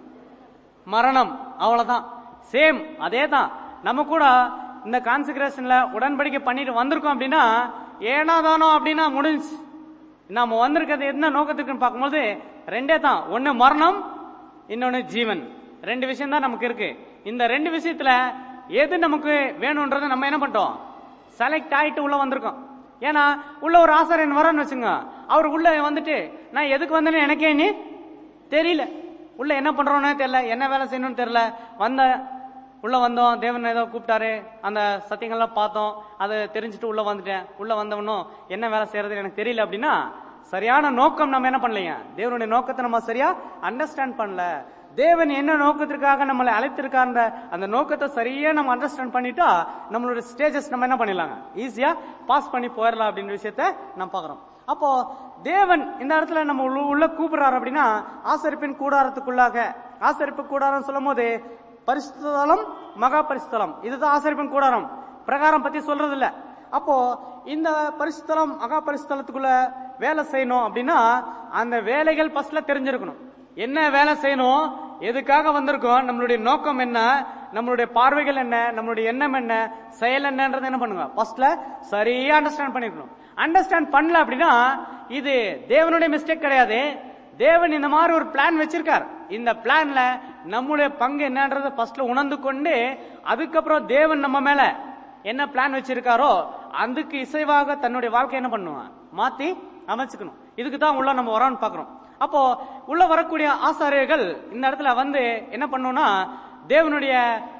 மரணம். அவ்வளவுதான். சேம் அதே தான். நம்ம கூட இந்த கான்சிகரேஷன்ல உடன்படிக்கை பண்ணிட்டு வந்திருக்கோம் அப்படின்னா ஏனா தானோ அப்படின்னா முடிஞ்சு. நாம வந்திருக்கிறது என்ன நோக்கத்துக்குன்னு பார்க்கும்போது ரெண்டே தான், ஒன்னு மரணம், இன்னொன்னு ஜீவன். ரெண்டு விஷயம் தான் நமக்கு இருக்கு. இந்த ரெண்டு விஷயத்துல எது நமக்கு வேணும்ன்றத நம்ம என்ன பண்ணிட்டோம், செலக்ட் ஆயிட்டு உள்ள வந்திருக்கோம். ஏன்னா உள்ள ஒரு ஆசாரியன் வரன்னு வச்சுங்க, அவர் உள்ள வந்துட்டு நான் எதுக்கு வந்தேன்னு எனக்கே நீ தெரியல, உள்ள என்ன பண்றோம்னே தெரியல, என்ன வேலை செய்யணும்னு தெரியல, வந்த உள்ள வந்தோம், தேவன் ஏதோ கூப்பிட்டாரு, அந்த சத்தியங்கள்லாம் பார்த்தோம், அதை தெரிஞ்சுட்டு உள்ள வந்துட்டேன். உள்ள வந்தவனும் என்ன வேலை செய்யறது எனக்கு தெரியல அப்படின்னா சரியான நோக்கம் நம்ம என்ன பண்ணலைங்க, தேவனுடைய நோக்கத்தை நம்ம சரியா அண்டர்ஸ்டாண்ட் பண்ணல. தேவன் என்ன நோக்கத்திற்காக நம்மளை அழைத்திருக்கான்ற அந்த நோக்கத்தை சரியா நம்ம அண்டர்ஸ்டாண்ட் பண்ணிட்டா நம்மளோட ஸ்டேஜஸ் நம்ம என்ன பண்ணிடலாங்க, ஈஸியா பாஸ் பண்ணி போயிடலாம் அப்படின்ற விஷயத்த நம்ம பாக்குறோம். அப்போ தேவன் இந்த இடத்துல நம்ம உள்ள கூப்பிடுறாரு அப்படின்னா ஆசரிப்பின் கூடாரத்துக்குள்ளாக. ஆசரிப்பு கூடாரம் சொல்லும் போது பரிசுத்தலம், மகா பரிசுத்தலம், இதுதான் ஆசரிப்பின் கூடாரம். பிரகாரம் பத்தி சொல்றது இல்ல. அப்போ இந்த பரிசுத்தலம் மகா பரிசுத்தலத்துக்குள்ள வேலை செய்யணும் அப்படின்னா அந்த வேலைகள் ஃபர்ஸ்ட்ல தெரிஞ்சிருக்கணும். என்ன வேலை செய்யணும், எதுக்காக வந்திருக்கோம், நம்மளுடைய நோக்கம் என்ன, நம்மளுடைய பார்வைகள் என்ன, நம்மளுடைய எண்ணம் என்ன, செயல் என்னன்றது என்ன பண்ணுங்க, ஃபர்ஸ்ட்ல சரியா அண்டர்ஸ்டாண்ட் பண்ணிக்கணும். அண்டர்ஸ்டாண்ட் பண்ணல அப்படின்னா இது தேவனுடைய மிஸ்டேக் கிடையாது. தேவன் இந்த மாதிரி ஒரு பிளான் வச்சிருக்கார். இந்த பிளான்ல நம்முடைய பங்கு என்னன்றதை ஃபர்ஸ்ட்ல உணர்ந்து கொண்டு அதுக்கப்புறம் தேவன் நம்ம மேல என்ன பிளான் வச்சிருக்காரோ அதுக்கு இசைவாக தன்னுடைய வாழ்க்கை என்ன பண்ணுவான், மாத்தி அமைச்சுக்கணும். இதுக்கு தான் உள்ள நம்ம வரோம்னு பாக்குறோம். அப்போ உள்ள வரக்கூடிய ஆசாரியர்கள் இந்த இடத்துல வந்து என்ன பண்ணணும்னா தேவனுடைய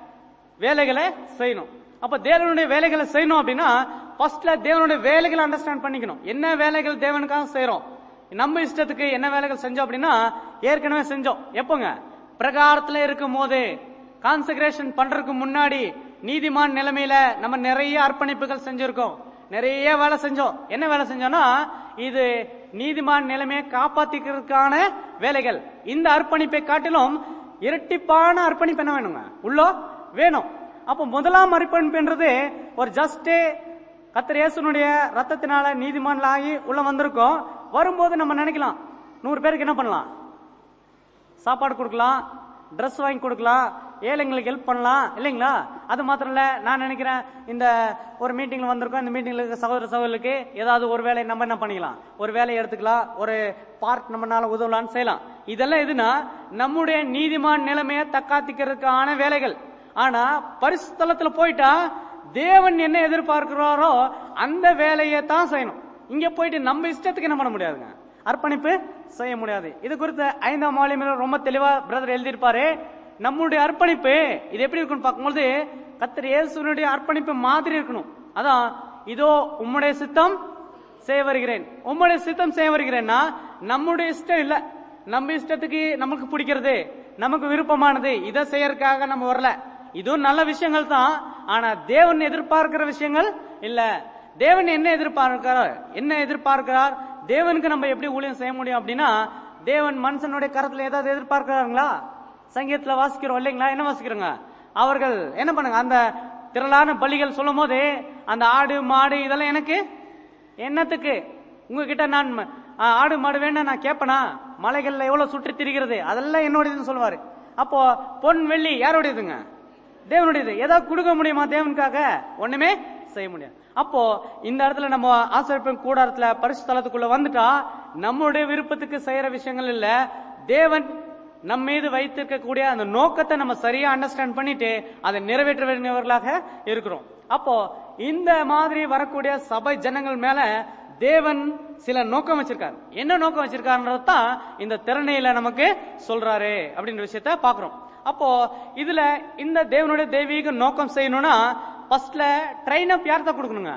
வேலைகளை செய்யணும். அப்ப தேவனுடைய வேலைகளை செய்யணும் அப்படின்னா ஃபர்ஸ்ட்ல தேவனுடைய வேலைகளை அண்டர்ஸ்டாண்ட் பண்ணிக்கணும். என்ன வேலைகள் தேவனுக்காக செய்யறோம், நம்ம இஷ்டத்துக்கு என்ன வேலைகள் செஞ்சோம் அப்படின்னா ஏற்கனவே செஞ்சோம். எப்போங்க, பிரகாரத்துல இருக்கும் போது கான்செக்ரேஷன் பண்றதுக்கு முன்னாடி நீதிமான் நிலைமையில நம்ம நிறைய அர்ப்பணிப்புகள் செஞ்சிருக்கோம், நிறைய வேலை செஞ்சோம். என்ன வேலை செஞ்சோம்னா இது நீதிமான் நிலைமையை காப்பாத்திக்கிறதுக்கான வேலைகள். இந்த அர்ப்பணிப்பை காட்டிலும் இரட்டிப்பான அர்ப்பணிப்பு என்ன வேணுங்க, உள்ள வேணும். அப்ப முதலாம் அர்ப்பணிப்புன்றது ஒரு ஜஸ்ட் கர்த்தர் இயேசுனுடைய ரத்தத்தினால நீதிமான்ல ஆகி உள்ள வந்திருக்கோம். வரும்போது நம்ம நினைக்கலாம் நூறு பேருக்கு என்ன பண்ணலாம், சாப்பாடு கொடுக்கலாம், ட்ரெஸ் வாங்கி கொடுக்கலாம், ஏழைங்களுக்கு ஹெல்ப் பண்ணலாம் இல்லைங்களா. அது மாத்திரம் இல்ல, நான் நினைக்கிறேன் இந்த ஒரு மீட்டிங்ல வந்திருக்கோம், இந்த மீட்டிங்ல இருக்க சகோதர சகோதரர்களுக்கு ஏதாவது ஒரு வேலை நம்ம என்ன பண்ணிக்கலாம், ஒரு வேலையை எடுத்துக்கலாம், ஒரு பார்ட் நம்மளால உதவலான்னு செய்யலாம். இதெல்லாம் எதுனா நம்முடைய நீதிமான் நிலைமையை தக்காத்திக்கிறதுக்கான வேலைகள். ஆனா பரிசுத்தலத்துல போயிட்டா தேவன் என்ன எதிர்பார்க்கிறாரோ அந்த வேலையை தான் செய்யணும். இங்க போயிட்டு நம்ம இஷ்டத்துக்கு என்ன பண்ண முடியாதுங்க, அர்ப்பணிப்பு செய்ய முடியாது. இது குறித்து ஐந்தாம் வால்யூம்ல ரொம்ப தெளிவா பிரதர் எழுதியிருப்பாரு. நம்முடைய அர்ப்பணிப்பு இது எப்படி இருக்குன்னு பார்க்கும்போது கர்த்தர் இயேசுனுடைய அர்ப்பணிப்பு மாதிரி இருக்கணும். அதான் இதோ உம்முடைய சித்தம் செய்ய வருகிறேன். உம்முடைய சித்தம் செய்ய வருகிறேன்னா நம்முடைய இஷ்டம் இல்ல, நம்ம இஷ்டத்துக்கு நமக்கு பிடிக்கிறது நமக்கு விருப்பமானது இதை செய்யறதுக்காக நம்ம வரல. இதுவும் நல்ல விஷயங்கள் தான், ஆனா தேவன் எதிர்பார்க்கிற விஷயங்கள் இல்ல. தேவன் என்ன எதிர்பார்க்கிறார், என்ன எதிர்பார்க்கிறார், தேவனுக்கு நம்ம எப்படி ஊழியம் செய்ய முடியும் அப்படின்னா தேவன் மனுஷனுடைய கரத்துல ஏதாவது எதிர்பார்க்கிறாங்களா? சங்கீதத்துல வாசிக்கிறோம் இல்லைங்களா, என்ன வாசிக்கிறோங்க, அவர்கள் என்ன பண்ணுங்க அந்த திரளான பலிகள் சொல்லும் போது அந்த ஆடு மாடு இதெல்லாம் எனக்கு என்னத்துக்கு, உங்ககிட்ட நான் ஆடு மாடு வேணா நான் கேட்பனா, மலைகள்ல எவ்வளவு சுற்றி திரிகிறது அதெல்லாம் என்னோடதுன்னு சொல்லுவாரு. அப்போ பொன் வெள்ளி யாரோடையதுங்க, தேவனுடையது. ஏதாவது கொடுக்க முடியுமா தேவனுக்காக, ஒண்ணுமே செய்ய முடியாது. அப்போ இந்த இடத்துல நம்ம ஆசரிப்பின் கூடாரத்துல பரிசுத்தலத்துக்குள்ள வந்துட்டா நம்முடைய விருப்பத்துக்கு செய்யற விஷயங்கள் இல்ல, தேவன் நம்ம மீது வைத்திருக்கக்கூடிய அந்த நோக்கத்தை நம்ம சரியா அண்டர்ஸ்டாண்ட் பண்ணிட்டு அதை நிறைவேற்ற வேண்டியவர்களாக இருக்கிறோம். அப்போ இந்த மாதிரி வரக்கூடிய சபை ஜனங்கள் மேல தேவன் சில நோக்கம் வச்சிருக்காரு. என்ன நோக்கம் வச்சிருக்காருன்றதான் இந்த திறனையில நமக்கு சொல்றாரு அப்படின்ற விஷயத்த பாக்குறோம். அப்போ இதுல இந்த தேவனுடைய தெய்வீக நோக்கம் செய்யணும்னா ஃபர்ஸ்ட்ல ட்ரெயின் அப் யார்தான் கொடுக்கணுங்க,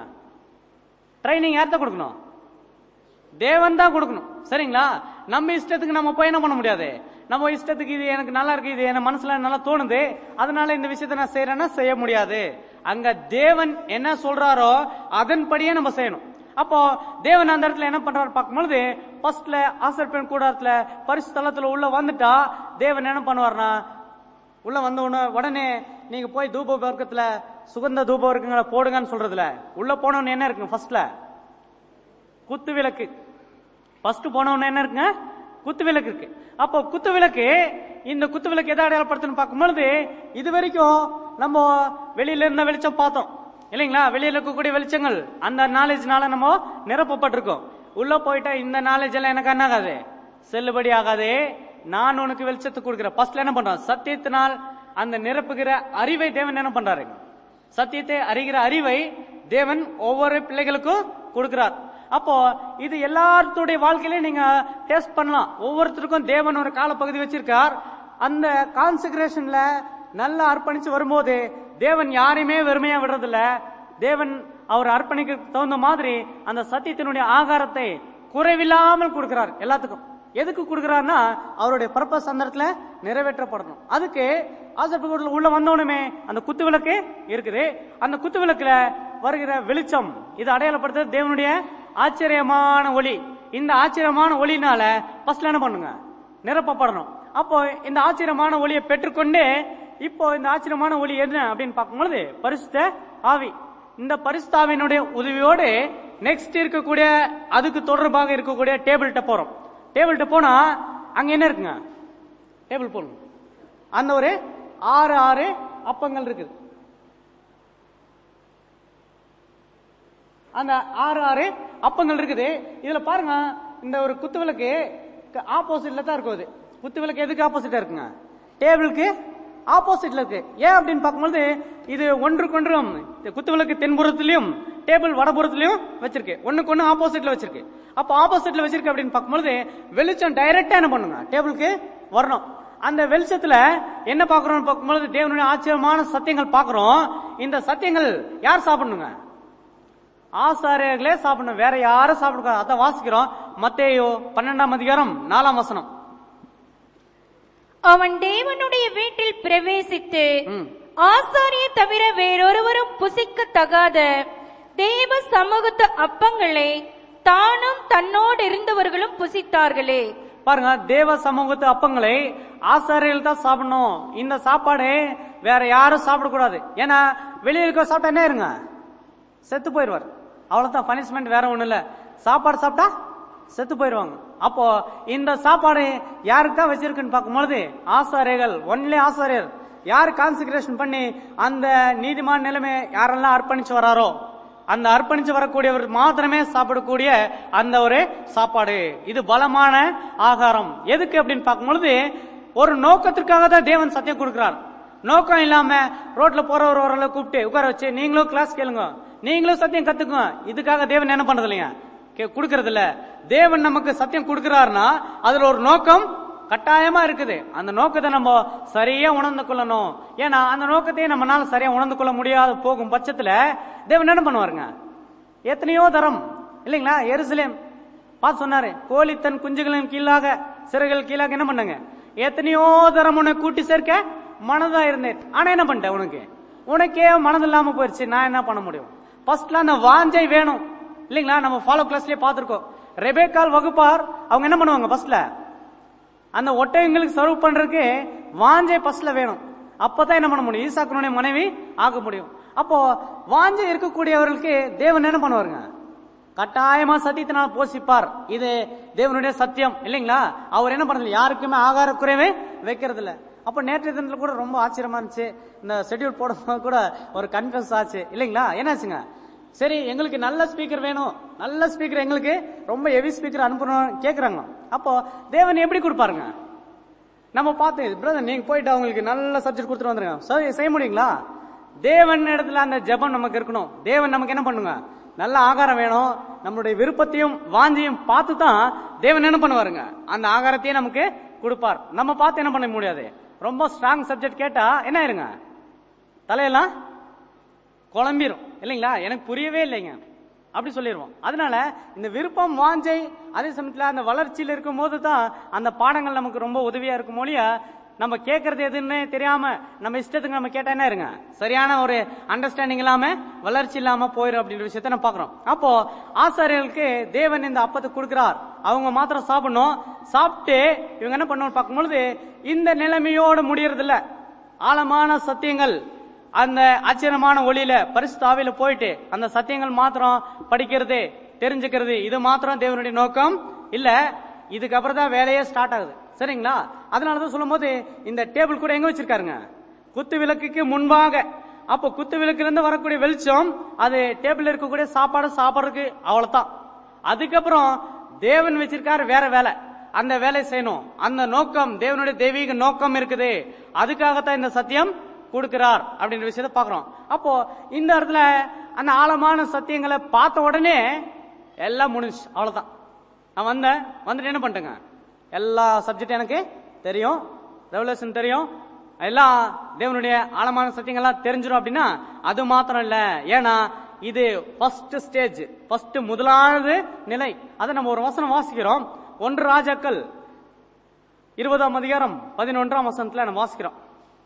ட்ரைனிங் யார்தான் கொடுக்கணும், தேவன் தான் கொடுக்கணும். சரிங்களா, நம்ம இஷ்டத்துக்கு நம்ம போய் என்ன பண்ண முடியாது, நம்ம இஷ்டத்துக்கு இது எனக்கு நல்லா இருக்கு, இது என் மனசுல நல்லா தோணுது, அதனால இந்த விஷயத்த நான் செய்யறேன்னா செய்ய முடியாது. அங்க தேவன் என்ன சொல்றாரோ அதன்படியே நம்ம செய்யணும். அப்போ தேவன் அந்த இடத்துல என்ன பண்றாரு பார்க்கும்போது, ஃபர்ஸ்ட்ல ஆசரிப்பின் கூடாரத்துல பரிசுத்தலத்துல உள்ள வந்துட்டா தேவன் என்ன பண்ணுவார்னா, உள்ள வந்த உடனே உடனே நீங்க போய் தூப வர்க்கத்துல சுகந்த தூப வர்க்கங்களை போடுங்கன்னு சொல்றதுல உள்ள போனவன என்ன இருக்குங்க? ஃபர்ஸ்ட்ல குத்து விளக்கு. ஃபர்ஸ்ட் போனவன என்ன இருக்குங்க? குத்து விளக்கு இருக்கு. அப்போ குத்து விளக்கு, இந்த குத்து விளக்கு எதை அடையாளப்படுத்துன்னு பார்க்கும்பொழுது, இது வரைக்கும் நம்ம வெளியில இருந்த வெளிச்சம் பார்த்தோம் இல்லைங்களா? வெளியில இருக்கக்கூடிய வெளிச்சங்கள் அந்த நாலேஜ்னால நம்ம நிரப்பப்பட்டிருக்கோம். உள்ள போயிட்டா இந்த நாலேஜ் எல்லாம் எனக்கு என்ன ஆகாது, செல்லுபடி ஆகாது. நான் உனக்கு வெளிச்சத்தை கொடுக்கிறேன். ஃபர்ஸ்ட்ல என்ன பண்றான்? சத்தியத்தினால் அந்த நிரப்புகிற அறிவை தேவன் என்ன பண்றாரு? சத்தியத்தை அறிகிற அறிவை தேவன் ஒவ்வொரு பிள்ளைகளுக்கும் கொடுக்கிறார். அப்போ இது எல்லாத்துடைய வாழ்க்கையிலும் நீங்க டெஸ்ட் பண்ணலாம். ஒவ்வொருத்தருக்கும் தேவன் ஒரு காலப்பகுதி வச்சிருக்கார். அந்த கான்செக்ரேஷன்ல நல்லா அர்ப்பணிச்சு வரும்போது தேவன் யாரையுமே வெறுமையா விடுறதில்ல. தேவன் அவர் அர்ப்பணிக்க தகுந்த மாதிரி அந்த சத்தியத்தினுடைய ஆகாரத்தை குறைவில்லாமல் கொடுக்கிறார் எல்லாத்துக்கும். எதுக்கு கொடுக்கிறார்னா, அவருடைய பர்பஸ் அந்த இடத்துல நிறைவேற்றப்படணும். அதுக்கு ஆசரிப்பு உள்ள வந்தோடனே அந்த குத்து விளக்கு இருக்குது. அந்த குத்து விளக்குல வருகிற வெளிச்சம் இது அடையாளப்படுத்துறது தேவனுடைய ஆச்சரியமான ஒளி. இந்த ஆச்சரியமான ஒளினால ஃபர்ஸ்ட்ல என்ன பண்ணுங்க? நிரப்பப்படணும். அப்போ இந்த ஆச்சரியமான ஒளியை பெற்றுக்கொண்டு, இப்போ இந்த ஆச்சரியமான ஒளி என்ன அப்படின்னு பார்க்கும்பொழுது பரிசுத்த ஆவி. இந்த பரிசுத்த ஆவியினுடைய உதவியோடு நெக்ஸ்ட் இருக்கக்கூடிய அதுக்கு தொடர்பாக இருக்கக்கூடிய டேபிள்கிட்ட போறோம். டேபிள்கிட்ட போனா அங்க என்ன இருக்குங்க? டேபிள் போடணும். அந்த ஒரு ஆறு ஆறு அப்பங்கள் இருக்குது. அந்த ஆறு ஆறு அப்பங்கள் இருக்குது. இதுல பாருங்க, இந்த ஒரு குத்து விளக்கு ஆப்போசிட்ல தான் இருக்குது. குத்து விளக்கு எதுக்கு ஆப்போசிட்டா இருக்குங்க? டேபிளுக்கு ஆப்போசிட்ல இருக்கு. ஏன் அப்படின்னு பார்க்கும்போது, இது ஒன்றுக்கொன்றும் குத்து விளக்கு தென்புறத்திலையும் டேபிள் வடபுறத்திலையும் வச்சிருக்கு. ஒண்ணுக்கு ஒண்ணு ஆப்போசிட்ல வச்சிருக்கு. அப்ப ஆப்போசிட்ல வச்சிருக்கு அப்படின்னு பார்க்கும்போது வெளிச்சம் டைரக்டா என்ன பண்ணுங்க? டேபிளுக்கு வரணும். அந்த வெளிச்சத்துல என்ன பாக்குறோம் பார்க்கும்போது தேவனுடைய ஆச்சரியமான சத்தியங்கள் பாக்குறோம். இந்த சத்தியங்கள் யார் சாப்பிடணுங்க? ஆசாரியர்களே சாப்பிடணும், வேற யாரும் சாப்பிடக்கூடாது. அதை வாசிக்கிறோம் மத்தேயு பன்னெண்டாம் அதிகாரம் நாலாம் வசனம். அவன் தேவனுடைய வீட்டில் பிரவேசித்து ஆசாரிய தவிர வேறொருவரும் புசிக்க தகாத தேவ சமூகத்து அப்பங்களை தானும் தன்னோடு இருந்தவர்களும் புசித்தார்களே. பாருங்க, தேவ சமூகத்து அப்பங்களை ஆசாரியர்கள் தான் சாப்பிடணும். இந்த சாப்பாடு வேற யாரும் சாப்பிடக்கூடாது. ஏன்னா வெளியே இருக்க சாப்பிட்டா என்ன இருங்க? செத்து போயிருவார். அவ்வளவுதான், பனிஷ்மெண்ட் வேற ஒண்ணு இல்ல. சாப்பாடு சாப்பிட்டா செத்து போயிருவாங்க. அப்போ இந்த சாப்பாடு யாருக்கு தான் வச்சிருக்குன்னு பார்க்கும்போது ஆசாரியர்கள், ஒன்லி ஆசாரியர். யார் கான்சென்ட்ரேஷன் பண்ணி அந்த நீதிமான நிலைமை யாரெல்லாம் அர்ப்பணிச்சு வராரோ அந்த அர்ப்பணிச்சு வரக்கூடியவர் மாத்திரமே சாப்பிடக்கூடிய அந்த ஒரு சாப்பாடு. இது பலமான ஆகாரம். எதுக்கு அப்படின்னு பார்க்கும்பொழுது ஒரு நோக்கத்திற்காக தான் தேவன் சத்தியம் கொடுக்கிறார். நோக்கம் இல்லாம ரோட்ல போறவர் ஒரு கூப்பிட்டு உட்கார வச்சு நீங்களும் கிளாஸ் கேளுங்க, நீங்களும் சத்தியம் கத்துக்குங்க, இதுக்காக தேவன் என்ன பண்றது இல்லைங்க? கொடுக்கறது இல்ல. தேவன் நமக்கு சத்தியம் கொடுக்கிறாருன்னா அதுல ஒரு நோக்கம் கட்டாயமா இருக்குது. அந்த நோக்கத்தை நம்ம சரியா உணர்ந்து கொள்ளணும். ஏன்னா அந்த நோக்கத்தையே நம்மளால சரியா உணர்ந்து கொள்ள முடியாத போகும் பட்சத்துல தேவன் என்ன பண்ணுவாருங்க? எத்தனையோ தரம் இல்லைங்களா? எருசலேம் பார்த்து சொன்னாரு, கோழி தன் குஞ்சுகளின் கீழாக சிறகுகள் கீழாக என்ன பண்ணாங்க? எத்தனையோ தரம் உன்னை கூட்டி சேர்க்க மனதா இருந்தேன். ஆனா என்ன பண்ணிட்டேன்? உனக்கு உனக்கே மனது இல்லாம போயிருச்சு. நான் என்ன பண்ண முடியும்? ஃபர்ஸ்ட்ல அந்த வாஞ்சை வேணும் இல்லைங்களா? நம்ம ஃபாலோ கிளாஸ்லயே பார்த்திருக்கோம். ரெபேக்கால் வகுப்பார் அவங்க என்ன பண்ணுவாங்க? ஃபர்ஸ்ட்ல அந்த ஒட்டகங்களுக்கு சர்வ் பண்றதுக்கு வாஞ்சை ஃபர்ஸ்ட்ல வேணும். அப்பதான் என்ன பண்ண முடியும்? ஈசாக்கனுடைய மனைவி ஆக முடியும். அப்போ வாஞ்சை இருக்கக்கூடியவர்களுக்கு தேவன் என்ன பண்ணுவாருங்க? கட்டாயமா சத்தியத்தினால் போஷிப்பார். இது தேவனுடைய சத்தியம் இல்லைங்களா? அவர் என்ன பண்றது? யாருக்குமே ஆகார குறைவே வைக்கிறது இல்ல. அப்ப நேற்றைய தினத்துல கூட ரொம்ப ஆச்சரியமா இருந்துச்சு. இந்த ஷெட்யூல் போடும்போது கூட ஒரு கன்ஃபரன்ஸ் ஆச்சு இல்லைங்களா? என்னாச்சுங்க? சரி, எங்களுக்கு நல்ல ஸ்பீக்கர் வேணும், நல்ல ஸ்பீக்கர் எங்களுக்கு ரொம்ப ஹெவி ஸ்பீக்கர் அனுப்பணும் கேக்குறாங்க. அப்போ தேவன் எப்படி கொடுப்பாருங்க? நம்ம பார்த்து பிரதர் நீங்க போயிட்டு அவங்களுக்கு நல்ல சப்ஜெக்ட் கொடுத்துட்டு வந்துருங்க. சரி, செய்ய முடியுங்களா? தேவன் இடத்துல அந்த ஜெபம் நமக்கு இருக்கணும். தேவன் நமக்கு என்ன பண்ணுங்க? நல்ல ஆகாரம் வேணும். நம்மளுடைய விருப்பத்தையும் வாஞ்சியும் பார்த்து தான் தேவன் என்ன பண்ணுவாருங்க? அந்த ஆகாரத்தையே நமக்கு கொடுப்பார். நம்ம பார்த்து என்ன பண்ண முடியாது. ரொம்ப ஸ்ட்ராங் சப்ஜெக்ட் கேட்டா என்ன ஆயிருங்க? தலையெல்லாம் குழம்பிரும் இல்லைங்களா? எனக்கு புரியவே இல்லைங்க. அப்படி சொல்லிடுவோம். அதனால இந்த விருப்பம் வாஞ்சை அதே சமயத்துல அந்த வளர்ச்சியில் இருக்கும் போது தான் அந்த பாடங்கள் நமக்கு ரொம்ப உதவியா இருக்கும் மொழியா. நம்ம கேட்கறது எதுன்னு தெரியாம நம்ம இஷ்டத்துக்கு நம்ம கேட்டா என்ன இருங்க, சரியான ஒரு அண்டர்ஸ்டாண்டிங் இல்லாம வளர்ச்சி இல்லாம போயிடும் அப்படின்ற விஷயத்த நம்ம பாக்குறோம். அப்போ ஆசாரியர்களுக்கு தேவன் இந்த அப்பத்தை கொடுக்கிறார், அவங்க மாத்திரம் சாப்பிடணும். சாப்பிட்டு இவங்க என்ன பண்ணணும் பார்க்கும்பொழுது இந்த நிலைமையோடு முடியறது இல்ல. ஆழமான சத்தியங்கள் அந்த ஆச்சரியமான ஒளியில பரிசுத்த ஆவியில போயிட்டு அந்த சத்தியங்கள் மாத்திரம் படிக்கிறது தெரிஞ்சுக்கிறது, இது மாத்திரம் தேவனுடைய நோக்கம் இல்ல. இதுக்கப்புறம் தான் வேலையே ஸ்டார்ட் ஆகுது. சரிங்களா? அதனாலதான் சொல்லும் போது இந்த டேபிள் கூட எங்க வச்சிருக்காருங்க, குத்து விளக்குக்கு முன்பாக. அப்போ குத்து விளக்குல இருந்து வரக்கூடிய வெளிச்சம் அது டேபிள் இருக்கக்கூடிய சாப்பாடு சாப்பிட்றதுக்கு, அவ்வளவுதான். அதுக்கப்புறம் தேவன் வச்சிருக்காரு வேற வேலை, அந்த வேலை செய்யணும். அந்த நோக்கம் தேவனுடைய தெய்வீக நோக்கம் இருக்குது, அதுக்காகத்தான் இந்த சத்தியம் கொடுக்கிறார் அப்படின்ற விஷயத்த பாக்குறோம். அப்போ இந்த இடத்துல அந்த ஆழமான சத்தியங்களை பார்த்த உடனே எல்லாம் முடிஞ்சு, அவ்வளவுதான். நான் வந்தேன், வந்துட்டு என்ன பண்ணிட்டேங்க, எல்லா சப்ஜெக்ட் எனக்கு தெரியும், ரெவல்யூஷன் தெரியும், எல்லாம் தேவனுடைய ஆழமான சத்தியங்கள்லாம் தெரிஞ்சிடும் அப்படின்னா அது மாத்திரம் இல்ல. ஏன்னா இது ஃபர்ஸ்ட் ஸ்டேஜ், ஃபர்ஸ்ட் முதலாவது நிலை. அதை நம்ம ஒரு வசனம் வாசிக்கிறோம், ஒன்று ராஜாக்கள் இருபதாம் அதிகாரம் பதினொன்றாம் வசனத்துல நம்ம வாசிக்கிறோம்.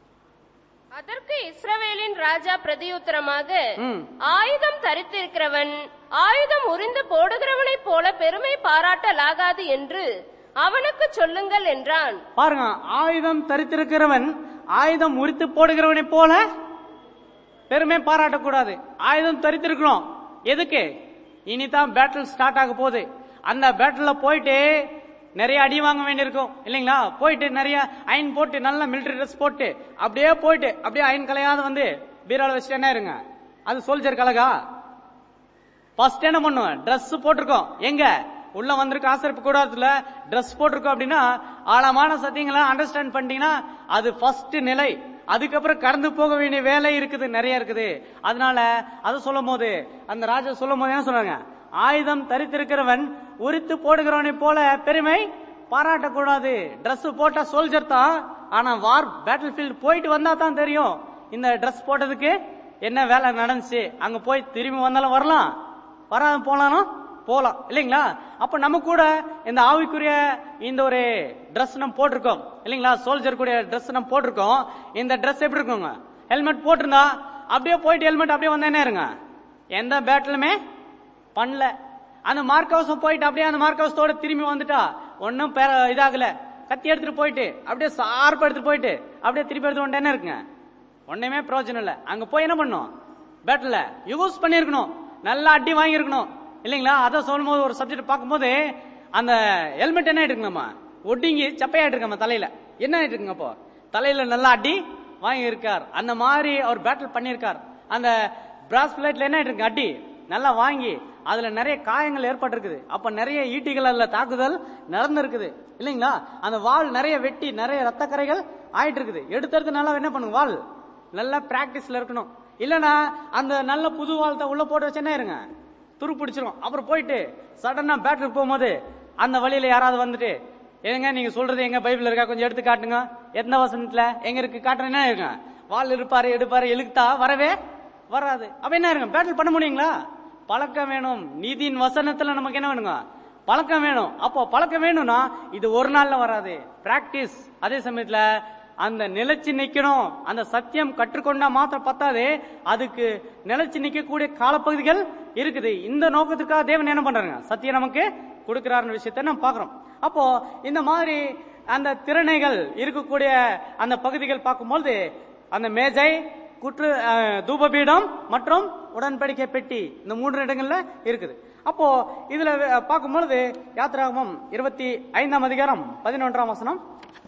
அதற்கு இஸ்ரவேலின் ராஜா பிரதியுத்தரமாக, ஆயுதம் தரித்திருக்கிறவன் ஆயுதம் உரிந்து போடுகிறவனை போல பெருமை பாராட்டலாகாது என்று அவனுக்கு சொல்லுங்கள் என்றான். பாருங்க, ஆயுதம் தரித்திருக்கிறவன் ஆயுதம் உரித்து போடுகிறவனை போல பெருமை பாராட்டக்கூடாது. ஆயுதம் தரித்திருக்கணும். எதுக்கு? இனிதான் பேட்டில் ஸ்டார்ட் ஆக போகுது. அந்த பேட்டில போயிட்டு நிறைய அடி வாங்க வேண்டியிருக்கும் இல்லைங்களா? போயிட்டு நிறைய அயன் போட்டு நல்ல மிலிட்டரி ட்ரெஸ் போட்டு அப்படியே போயிட்டு அப்படியே அயன் கலையாத வந்து பீரால வச்சுட்டு என்ன இருங்க, அது சோல்ஜர் கலகா? ஃபர்ஸ்ட் என்ன பண்ணுவோம், ட்ரெஸ் போட்டிருக்கோம், எங்க உள்ள வந்திருக்க ஆசரிப்பு கூடாரத்துல ட்ரெஸ் போட்டிருக்கோம் அப்படின்னா ஆழமான சத்தியங்களா அண்டர்ஸ்டாண்ட் பண்ணிட்டீங்கன்னா அது ஃபர்ஸ்ட் நிலை. அதுக்கப்புறம் கடந்து போக வேண்டிய வேலை இருக்குது, நிறைய இருக்குது. அதனால அதை சொல்லும் போது அந்த ராஜா சொல்லும் போது என்ன சொல்றாங்க, ஆயுதம் தரித்திருக்கிறவன் உரித்து போடுகிறவனை போல பெருமை பாராட்டக்கூடாது. ட்ரெஸ் போட்டா சோல்ஜர் தான், ஆனா வார் பேட்டில் ஃபீல்டு போயிட்டு வந்தா தான் தெரியும் இந்த ட்ரெஸ் போட்டதுக்கு என்ன வேலை நடந்துச்சு. அங்க போய் திரும்பி வந்தாலும் வரலாம், வராத போனாலும் போலாம் இல்லைங்களா? அப்ப நம்ம கூட இந்த ஆவிக்குரிய இந்த ஒரு ட்ரெஸ் நம்ம போட்டிருக்கோம் இல்லைங்களா, சோல்ஜர் கூடிய ட்ரெஸ் நம்ம போட்டிருக்கோம். இந்த ட்ரெஸ் எப்படி இருக்குங்க, ஹெல்மெட் போட்டிருந்தா அப்படியே போயிட்டு ஹெல்மெட் அப்படியே வந்தா என்ன இருங்க, எந்த பேட்டிலுமே பண்ணல. அந்த மார்க் ஹவுஸ் போயிட்டு அப்படியே அந்த மார்க் ஹவுஸோட திரும்பி வந்துட்டா ஒன்னும் இதாகல. கத்தி எடுத்துட்டு போயிட்டு அப்படியே சார்பா எடுத்துட்டு போயிட்டு அப்படியே திருப்பி எடுத்து வந்துட்டு என்ன இருக்குங்க, ஒண்ணுமே பிரயோஜனம் இல்ல. அங்க போய் என்ன பண்ணும், பேட்டில் யூஸ் பண்ணிருக்கணும், நல்லா அடி வாங்கிருக்கணும் இல்லைங்களா? அதை சொல்லும் போது ஒரு சப்ஜெக்ட் பார்க்கும்போது அந்த ஹெல்மெட் என்ன ஆயிட்டு நம்ம ஒட்டிங்கி சப்பையாட்டு இருக்கமா தலையில, என்ன ஆயிட்டு இருக்குங்க, அப்போ தலையில நல்லா அடி வாங்கி இருக்கார். அந்த மாதிரி அவர் பேட்டில் பண்ணிருக்கார். அந்த பிராஸ் பிளேட்ல என்ன ஆயிட்டு இருக்கு, அடி நல்லா வாங்கி அதுல நிறைய காயங்கள் ஏற்பட்டிருக்குது. அப்ப நிறைய ஈட்டிகள் அதுல தாக்குதல் நடந்திருக்குது இல்லைங்களா? அந்த வால் நிறைய வெட்டி நிறைய ரத்த கரைகள் ஆயிட்டு இருக்குது. எடுத்து நல்லா என்ன பண்ணுங்க, வால் நல்லா பிராக்டிஸ்ல இருக்கணும். இல்லனா அந்த நல்ல புது வால் தான் உள்ள போட்டு வச்சு என்ன இருங்க, துரு பிடிச்சிரும். அப்புறம் போயிட்டு சடனா பேட்டிலுக்கு போகும்போது அந்த வழியில யாராவது வந்துட்டு ஏங்க நீங்க சொல்றது எங்க பைபிள் இருக்கா, கொஞ்சம் எடுத்து காட்டுங்க, எந்த வசனத்துல எங்க இருக்கு காட்டுறேன், என்ன இருங்க, வால் இருப்பாரு எடுப்பாரு இழுத்தா வரவே வராது. அப்ப என்ன இருங்க, பேட்டில் பண்ண முடியுங்களா? பழக்கம் வேணும். நீதியின் வசனத்துல நமக்கு என்ன வேணுங்க, பழக்கம் வேணும். அப்போ பழக்கம் வேணும்னா இது ஒரு நாள்ல வராது, பிராக்டிஸ். அதே சமயத்துல அந்த நிலைச்சு நிக்கணும். அந்த சத்தியம் கற்றுக்கொண்டா மாத்திரம் பத்தாது, அதுக்கு நிலைச்சு நிக்கக்கூடிய காலப்பகுதிகள் இருக்குது. இந்த நோக்கத்துக்காக தேவன் என்ன பண்றாங்க, சத்தியம் நமக்கு கொடுக்கிறார் விஷயத்த நம்ம பாக்குறோம். அப்போ இந்த மாதிரி அந்த திறனைகள் இருக்கக்கூடிய அந்த பகுதிகள் பார்க்கும்போது அந்த மேஜை, குற்று தூபபீடம் மற்றும் உடன்படிக்கை பெட்டி, இந்த மூன்று இடங்கள்ல இருக்குது. அப்போ இதுல பார்க்கும்பொழுது யாத்திராகமம் இருபத்தி ஐந்தாம் அதிகாரம் பதினொன்றாம் வசனம்,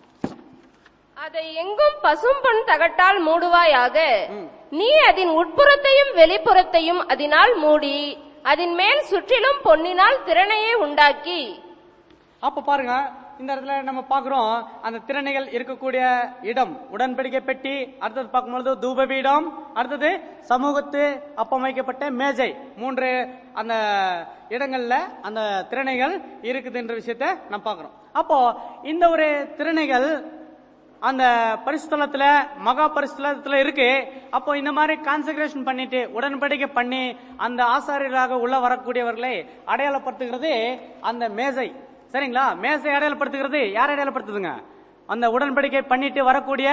அதை எங்கும் பசும்பொன் தகட்டால் மூடுவாயாக, நீ அதன் உட்புறத்தையும் வெளிப்புறத்தையும் அதனால் மூடி அதன் மேல் சுற்றிலும் பொன்னினால் திறனையை உண்டாக்கி. அப்ப பாருங்க, இந்த இடத்துல நம்ம பாக்குறோம் அந்த திறனைகள் இருக்கக்கூடிய இடம் உடன்படிக்கை பெட்டி, அடுத்தது பார்க்கும்பொழுது தூபபீடம், அடுத்தது சமூகத்து அப்பமைக்கப்பட்ட மேஜை, மூன்று அந்த இடங்கள்ல அந்த திறனைகள் இருக்குதுன்ற விஷயத்த நம்ம பாக்குறோம். அப்போ இந்த ஒரு திறனைகள் அந்த பரிசுத்தலத்துல மகா பரிசுத்தலத்துல இருக்கு. அப்போ இந்த மாதிரி கான்செக்ரேஷன் பண்ணிட்டு உடன்படிக்கை பண்ணி அந்த ஆசாரியராக உள்ள வரக்கூடியவர்களை அடையாளப்படுத்துகிறது அந்த மேசை. சரிங்களா? மேசை அடையாளப்படுத்துகிறது யார் அடையாளப்படுத்துதுங்க? அந்த உடன்படிக்கை பண்ணிட்டு வரக்கூடிய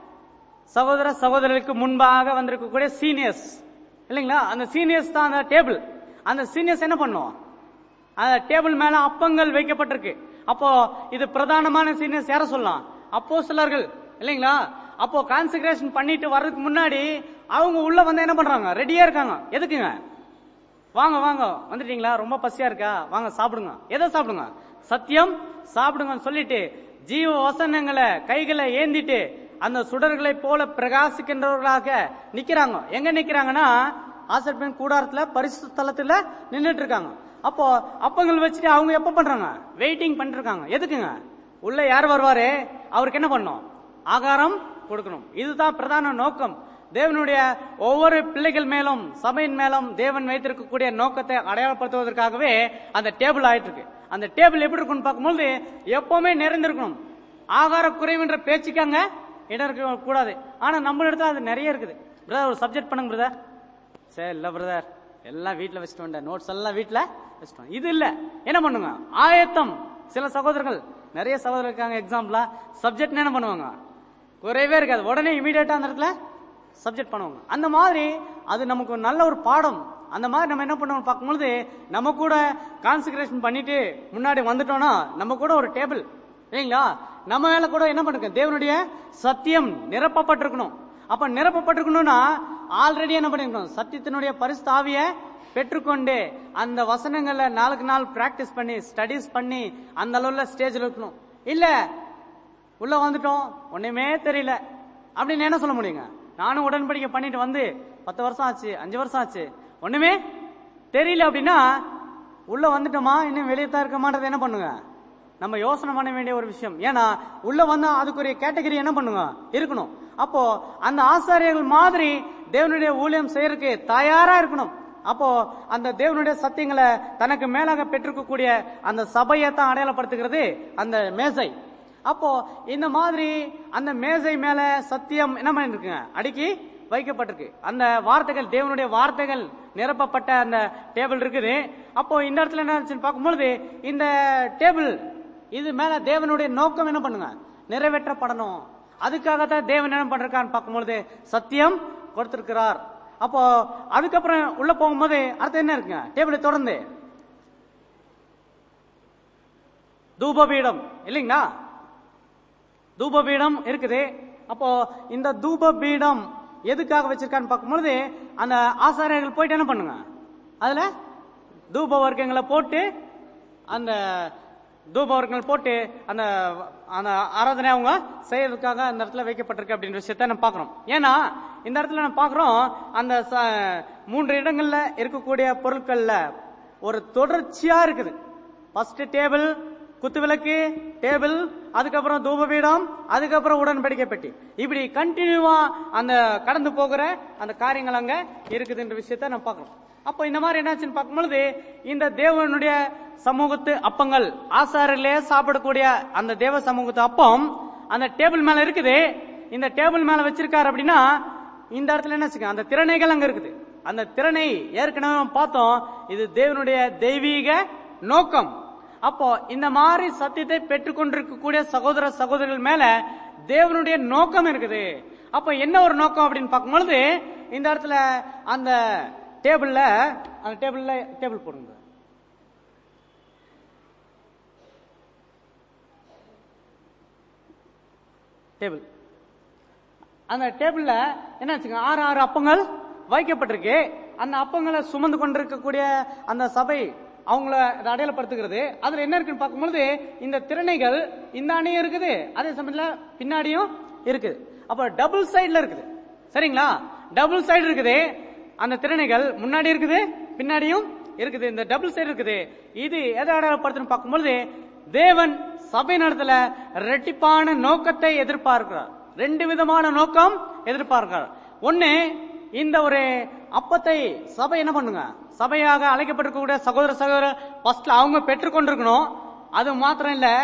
சகோதர சகோதரர்களுக்கு முன்பாக வந்திருக்கக்கூடிய சீனியர்ஸ் இல்லைங்களா? அந்த சீனியர்ஸ் தான் அந்த டேபிள். அந்த சீனியர்ஸ் என்ன பண்ணும்? அந்த டேபிள் மேல அப்பங்கள் வைக்கப்பட்டிருக்கு. அப்போ இது பிரதானமான சீனியர்ஸ் யார சொல்லலாம்? அப்போஸ்தலர்கள் இல்லைங்களா? அப்போ கான்செக்ரேஷன் பண்ணிட்டு வர்றதுக்கு முன்னாடி அவங்க உள்ள வந்து என்ன பண்றாங்க? ரெடியா இருக்காங்க. எதுக்குங்க? வாங்க வாங்க வந்துட்டீங்களா? ரொம்ப பசியா இருக்கா? வாங்க சாப்பிடுங்க. எதை சாப்பிடுங்க? சத்தியம் சாப்பிடுங்கன்னு சொல்லிட்டு ஜீவ வசனங்களை கைகளை ஏந்திட்டு அந்த சுடர்களை போல பிரகாசிக்கின்றவர்களாக நிக்கிறாங்க. எங்க நிக்கிறாங்கன்னா ஆசரிப்பின் கூடாரத்துல பரிசுத்த ஸ்தலத்துல நின்றுட்டு இருக்காங்க. அப்போ அப்பங்கள் வச்சுட்டு அவங்க எப்ப பண்றாங்க? வெயிட்டிங் பண்ணிட்டு இருக்காங்க. எதுக்குங்க? உள்ள யார் வருவாரு? அவருக்கு என்ன பண்ணும்? ஆகாரம் கொடுக்கணும். இதுதான் பிரதான நோக்கம். தேவனுடைய ஒவ்வொரு பிள்ளைகள் மேலும் சபையின் மேலும் தேவன் வைத்திருக்கக்கூடிய நோக்கத்தை அடையாளப்படுத்துவதற்காகவே அந்த டேபிள் ஆயிட்டு இருக்கு. அந்த டேபிள் எப்படி இருக்குன்னு பார்க்கும்போது எப்பவுமே நிறைந்திருக்கணும். ஆகார குறைவுன்ற பேச்சுக்காங்க இடம் இருக்க கூடாது. ஆனா நம்ம இடத்துல அது நிறைய இருக்குது. பிரதர் ஒரு சப்ஜெக்ட் பண்ணுங்க பிரதர். சரி இல்ல பிரதர் எல்லாம் வீட்டுல வச்சுட்டு வந்தேன், நோட்ஸ் எல்லாம் வீட்டுல வச்சுட்டு. இது இல்ல என்ன பண்ணுங்க? ஆயத்தம். சில சகோதரர்கள் நிறைய சகோதரர்கள் இருக்காங்க. எக்ஸாம்பிளா சப்ஜெக்ட் என்ன பண்ணுவாங்க? குறைவே இருக்காது, உடனே இமீடியட்டா அந்த இடத்துல சப்ஜெக்ட் பண்ணுவாங்க. அந்த மாதிரி அது நமக்கு நல்ல ஒரு பாடம். அந்த மாதிரி நம்ம என்ன பண்ணுவோம் பார்க்கும்போது நம்ம கூட கான்செக்ரேஷன் பண்ணிட்டு முன்னாடி வந்துட்டோம்னா நம்ம கூட ஒரு டேபிள் இல்லைங்களா? நம்ம மேல கூட என்ன பண்ணுங்க? தேவனுடைய சத்தியம் நிரப்பப்பட்டிருக்கணும். அப்ப நிரப்பப்பட்டிருக்கணும்னா ஆல்ரெடி என்ன பண்ணிருக்கணும்? சத்தியத்தினுடைய பரிசுத்த ஆவியை பெற்றுக்கொண்டு அந்த வசனங்களை நாளுக்கு நாள் பிராக்டிஸ் பண்ணி ஸ்டடிஸ் பண்ணி அந்த அளவுல ஸ்டேஜ்ல இருக்கணும். இல்ல உள்ள வந்துட்டோம் ஒண்ணுமே தெரியல அப்படின்னு என்ன சொல்ல முடியுங்க? நானும் உடன்படிக்கை பண்ணிட்டு வந்து பத்து வருஷம் ஆச்சு, அஞ்சு வருஷம் ஆச்சு, ஒண்ணுமே தெரியல அப்படின்னா உள்ள வந்துட்டோமா இன்னும் வெளியே தான் இருக்கமான்றது என்ன பண்ணுங்க? நம்ம யோசனை பண்ண வேண்டிய ஒரு விஷயம். ஏன்னா உள்ள வந்தா அதுக்குரிய கேட்டகரி என்ன பண்ணுங்க? இருக்கணும். அப்போ அந்த ஆசாரியர்கள் மாதிரி தேவனுடைய ஊழியம் செய்யறதுக்கு தயாரா இருக்கணும். அப்போ அந்த தேவனுடைய சத்தியங்களை தனக்கு மேலாக பெற்றிருக்கக்கூடிய அந்த சபையை தான் அடையாளப்படுத்துகிறது அந்த மேசை. அப்போ இந்த மாதிரி அந்த மேசை மேல சத்தியம் என்ன பண்ணிருக்குங்க? அடுக்கி வைக்கப்பட்டிருக்கு. அந்த வார்த்தைகள் தேவனுடைய வார்த்தைகள் நிரப்பப்பட்ட அந்த டேபிள் இருக்குது. அப்போ இந்த இடத்துல என்ன பார்க்கும்பொழுது இந்த டேபிள் இது மேல தேவனுடைய நோக்கம் என்ன பண்ணுங்க? நிறைவேற்றப்படணும். அதுக்காகத்தான் தேவன் என்ன பண்றான்னு பார்க்கும்பொழுது சத்தியம் கொடுத்திருக்கிறார். அப்போ அதுக்கப்புறம் உள்ள போகும்போது அடுத்து என்ன இருக்குங்க? டேபிளை தொடர்ந்து தூபபீடம் இல்லைங்களா? தூபபீடம் இருக்குது. அப்போ இந்த தூபபீடம் எதுக்காக வச்சிருக்கான்னு பார்க்கும்பொழுது அந்த ஆசாரியர்கள் போயிட்டு என்ன பண்ணுங்க? அதுல தூப வர்க்கங்களை போட்டு அந்த தூப வர்க்கங்கள் போட்டு அந்த அந்த ஆராதனை அவங்க செய்யறதுக்காக அந்த இடத்துல வைக்கப்பட்டிருக்கு அப்படின்ற விஷயத்த நம்ம பாக்குறோம். ஏன்னா இந்த இடத்துல நம்ம பாக்குறோம் அந்த மூன்று இடங்கள்ல இருக்கக்கூடிய பொருட்கள்ல ஒரு தொடர்ச்சியா இருக்குது. ஃபர்ஸ்ட் டேபிள், குத்துவிளக்கு டேபிள், அதுக்கப்புறம் தூபபீடம், அதுக்கப்புறம் உடன்படிக்கை பெட்டி, இப்படி கண்டினியூவா அந்த கடந்து போகிற அந்த காரியங்கள் அங்க இருக்குதுன்ற விஷயத்த நம்ம பார்க்கணும். அப்போ இந்த மாதிரி என்னாச்சுன்னு பார்க்கும்பொழுது இந்த தேவனுடைய சமூகத்து அப்பங்கள் ஆசாரிலே சாப்பிடக்கூடிய அந்த தேவ சமூகத்து அப்பம் அந்த டேபிள் மேல இருக்குது. இந்த டேபிள் மேல வச்சிருக்காரு அப்படின்னா இந்த இடத்துல என்ன வச்சுக்க? அந்த திறனைகள் அங்க இருக்குது. அந்த திறனை ஏற்கனவே பார்த்தோம். இது தேவனுடைய தெய்வீக நோக்கம். அப்போ இந்த மாதிரி சத்தியத்தை பெற்றுக்கொண்டிருக்கக்கூடிய சகோதர சகோதரிகள் மேல தேவனுடைய நோக்கம் இருக்குது. அப்ப என்ன ஒரு நோக்கம் அப்படின்னு பார்க்கும்பொழுது இந்த இடத்துல அந்த டேபிள்ல அந்த டேபிள்ல டேபிள் போடுங்க. டேபிள் அந்த டேபிள்ல என்ன வச்சுங்க? ஆறு ஆறு அப்பங்கள் வைக்கப்பட்டிருக்கு. அந்த அப்பங்களை சுமந்து கொண்டிருக்கக்கூடிய அந்த சபை அவங்கள அடையாளப்படுத்துகிறது. அதுல என்ன இருக்குன்னு பார்க்கும்போது இந்த திறனைகள் இந்த அணையும் இருக்குது, அதே சமயத்துல பின்னாடியும் இருக்குது. அப்ப டபுள் சைடுல இருக்குது. சரிங்களா? டபுள் சைடு இருக்குது. அந்த திறனைகள் முன்னாடி இருக்குது, பின்னாடியும் இருக்குது. இந்த டபுள் சைடு இருக்குது. இது எதை அடையாளப்படுத்துன்னு பார்க்கும்போது தேவன் சபை நடத்தல ரெட்டிப்பான நோக்கத்தை எதிர்பார்க்கிறார். ரெண்டு விதமான நோக்கம் எதிர்பார்க்கிறார். ஒன்னு, இந்த ஒரு அப்பத்தை சபை என்ன பண்ணுங்க? சபையாக அழைக்கப்பட்டிருக்கக்கூடிய சகோதர சகோதரர் ஃபர்ஸ்ட்ல அவங்க பெற்றுக்கொண்டிருக்கணும். அது மாத்திரம் இல்ல,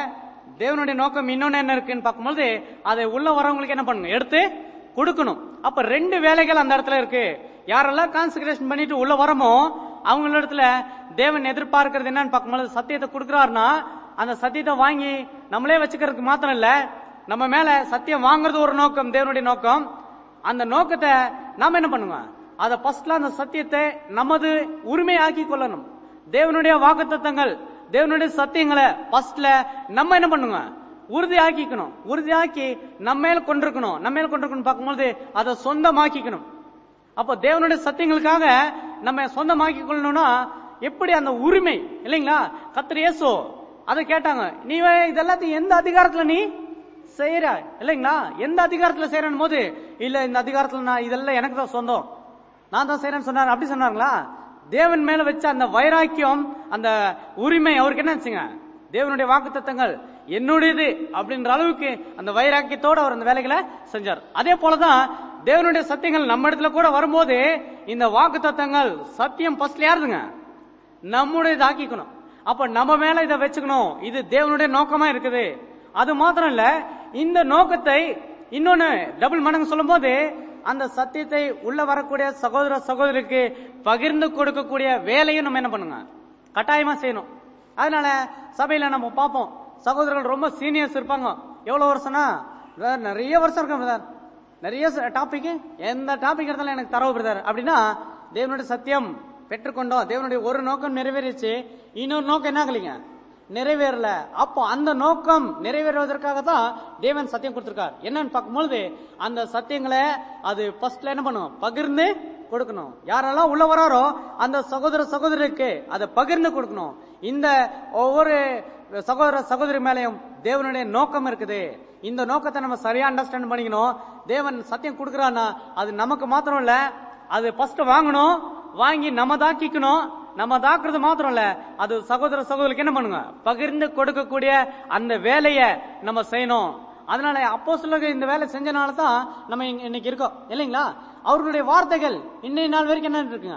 தேவனுடைய நோக்கம் இன்னொன்னு என்ன இருக்குன்னு பார்க்கும்போது அதை உள்ள வரவங்களுக்கு என்ன பண்ணுங்க, எடுத்து கொடுக்கணும். அப்ப ரெண்டு வேலைகள் அந்த இடத்துல இருக்கு. யாரெல்லாம் கான்சென்ட்ரேஷன் பண்ணிட்டு உள்ள வரமோ அவங்கள இடத்துல தேவன் எதிர்பார்க்கிறது என்னன்னு பார்க்கும்போது சத்தியத்தை கொடுக்கிறாருன்னா அந்த சத்தியத்தை வாங்கி நம்மளே வச்சுக்கிறதுக்கு மாத்திரம் இல்ல, நம்ம மேல சத்தியம் வாங்குறது ஒரு நோக்கம், தேவனுடைய நோக்கம். அந்த நோக்கத்தை நாம என்ன பண்ணுவோம், அத ஃபர்ஸ்ட்ல அந்த சத்தியத்தை நமது உரிமையாக்கி கொள்ளணும். தேவனுடைய வாக்குத்தத்தங்கள், தேவனுடைய சத்தியங்களை ஃபர்ஸ்ட்ல நம்ம என்ன பண்ணுங்க, உறுதியாக்கிக்கணும். உறுதியாக்கி நம்ம மேல கொண்டிருக்கணும். நம்ம மேல கொண்டிருக்கணும் பார்க்கும்போது அதை சொந்தமாக்கிக்கணும். அப்போ தேவனுடைய சத்தியங்களுக்காக நம்ம சொந்தமாக்கி கொள்ளணும்னா எப்படி அந்த உரிமை இல்லைங்களா? கர்த்தர் இயேசு அதை கேட்டாங்க, நீ இதெல்லாத்தையும் எந்த அதிகாரத்துல நீ செய்யற இல்லைங்களா? எந்த அதிகாரத்துல செய்யறன்னு போது இல்ல இந்த அதிகாரத்துல நான் இதெல்லாம் எனக்கு தான் சொந்தம், நான் தான் செய்யறேன்னு சொன்னார். அப்படி சொன்னாங்களா? தேவன் மேல வச்ச அந்த வைராக்கியம், அந்த உரிமை அவருக்கு என்ன ஆச்சுங்க, தேவனுடைய வாக்குத்தத்தங்கள் என்னுடையது அப்படின்ற அளவுக்கு அந்த வைராக்கியத்தோட அவர் அந்த வேலைகளை செஞ்சார். அதே போலதான் தேவனுடைய சத்தியங்கள் நம்ம இடத்துல கூட வரும்போது இந்த வாக்குத்தத்தங்கள் சத்தியம் ஃபர்ஸ்ட்ல யாருதுங்க, நம்முடையது ஆக்கிக்கணும். அப்ப நம்ம மேல இதை வச்சுக்கணும், இது தேவனுடைய நோக்கமா இருக்குது. அது மாத்திரம் இல்ல, இந்த நோக்கத்தை இன்னொன்னு டபுள் மடங்கு சொல்லும் போது அந்த சத்தியத்தை உள்ள வரக்கூடிய சகோதர சகோதரிக்கு பகிர்ந்து கொடுக்கக்கூடிய வேலையும் நம்ம என்ன பண்ணுங்க, கட்டாயமா செய்யணும். அதனால சபையில நம்ம பார்ப்போம், சகோதரர்கள் ரொம்ப சீனியர்ஸ் இருப்பாங்க. எவ்வளவு வருஷம்னா நிறைய வருஷம் இருக்கும் பிரதர், நிறைய டாபிக், எந்த டாபிக் எடுத்தாலும் எனக்கு தரவு பிரதர் அப்படின்னா தேவனுடைய சத்தியம் பெற்றுக்கொண்டோம், தேவனுடைய ஒரு நோக்கம் நிறைவேறிச்சு, இன்னொரு நோக்கம் என்ன ஆகலைங்க, நிறைவேறல. அப்போ அந்த நோக்கம் நிறைவேறுவதற்காக தான் தேவன் சத்தியம் கொடுத்திருக்கார். என்னன்னு பார்க்கும்போது அந்த சத்தியங்களை அது ஃபர்ஸ்ட்ல என்ன பண்ணும், பகிர்ந்து கொடுக்கணும். யாரெல்லாம் உள்ள வராரோ அந்த சகோதர சகோதரிக்கு அதை பகிர்ந்து கொடுக்கணும். இந்த ஒவ்வொரு சகோதர சகோதரி மேலையும் தேவனுடைய நோக்கம் இருக்குது. இந்த நோக்கத்தை நம்ம சரியா அண்டர்ஸ்டாண்ட் பண்ணிக்கணும். தேவன் சத்தியம் கொடுக்கறான்னா அது நமக்கு மாத்திரம் இல்ல, அது ஃபர்ஸ்ட் வாங்கணும், வாங்கி நம்ம தாக்கிக்கணும். நம்ம தாக்குறது மாத்திரம் இல்ல, அது சகோதர சகோதரிக்கு என்ன பண்ணுங்க, பகிர்ந்து கொடுக்கக்கூடிய அந்த வேலையை நம்ம செய்யணும். அதனால அப்போஸ்தலர்கள் இந்த வேலை செஞ்சனால தான் நம்ம இன்னைக்கு இருக்கோம் இல்லைங்களா? அவர்களுடைய வார்த்தைகள் இன்னைய நாள் வரைக்கும் என்ன இருக்குங்க,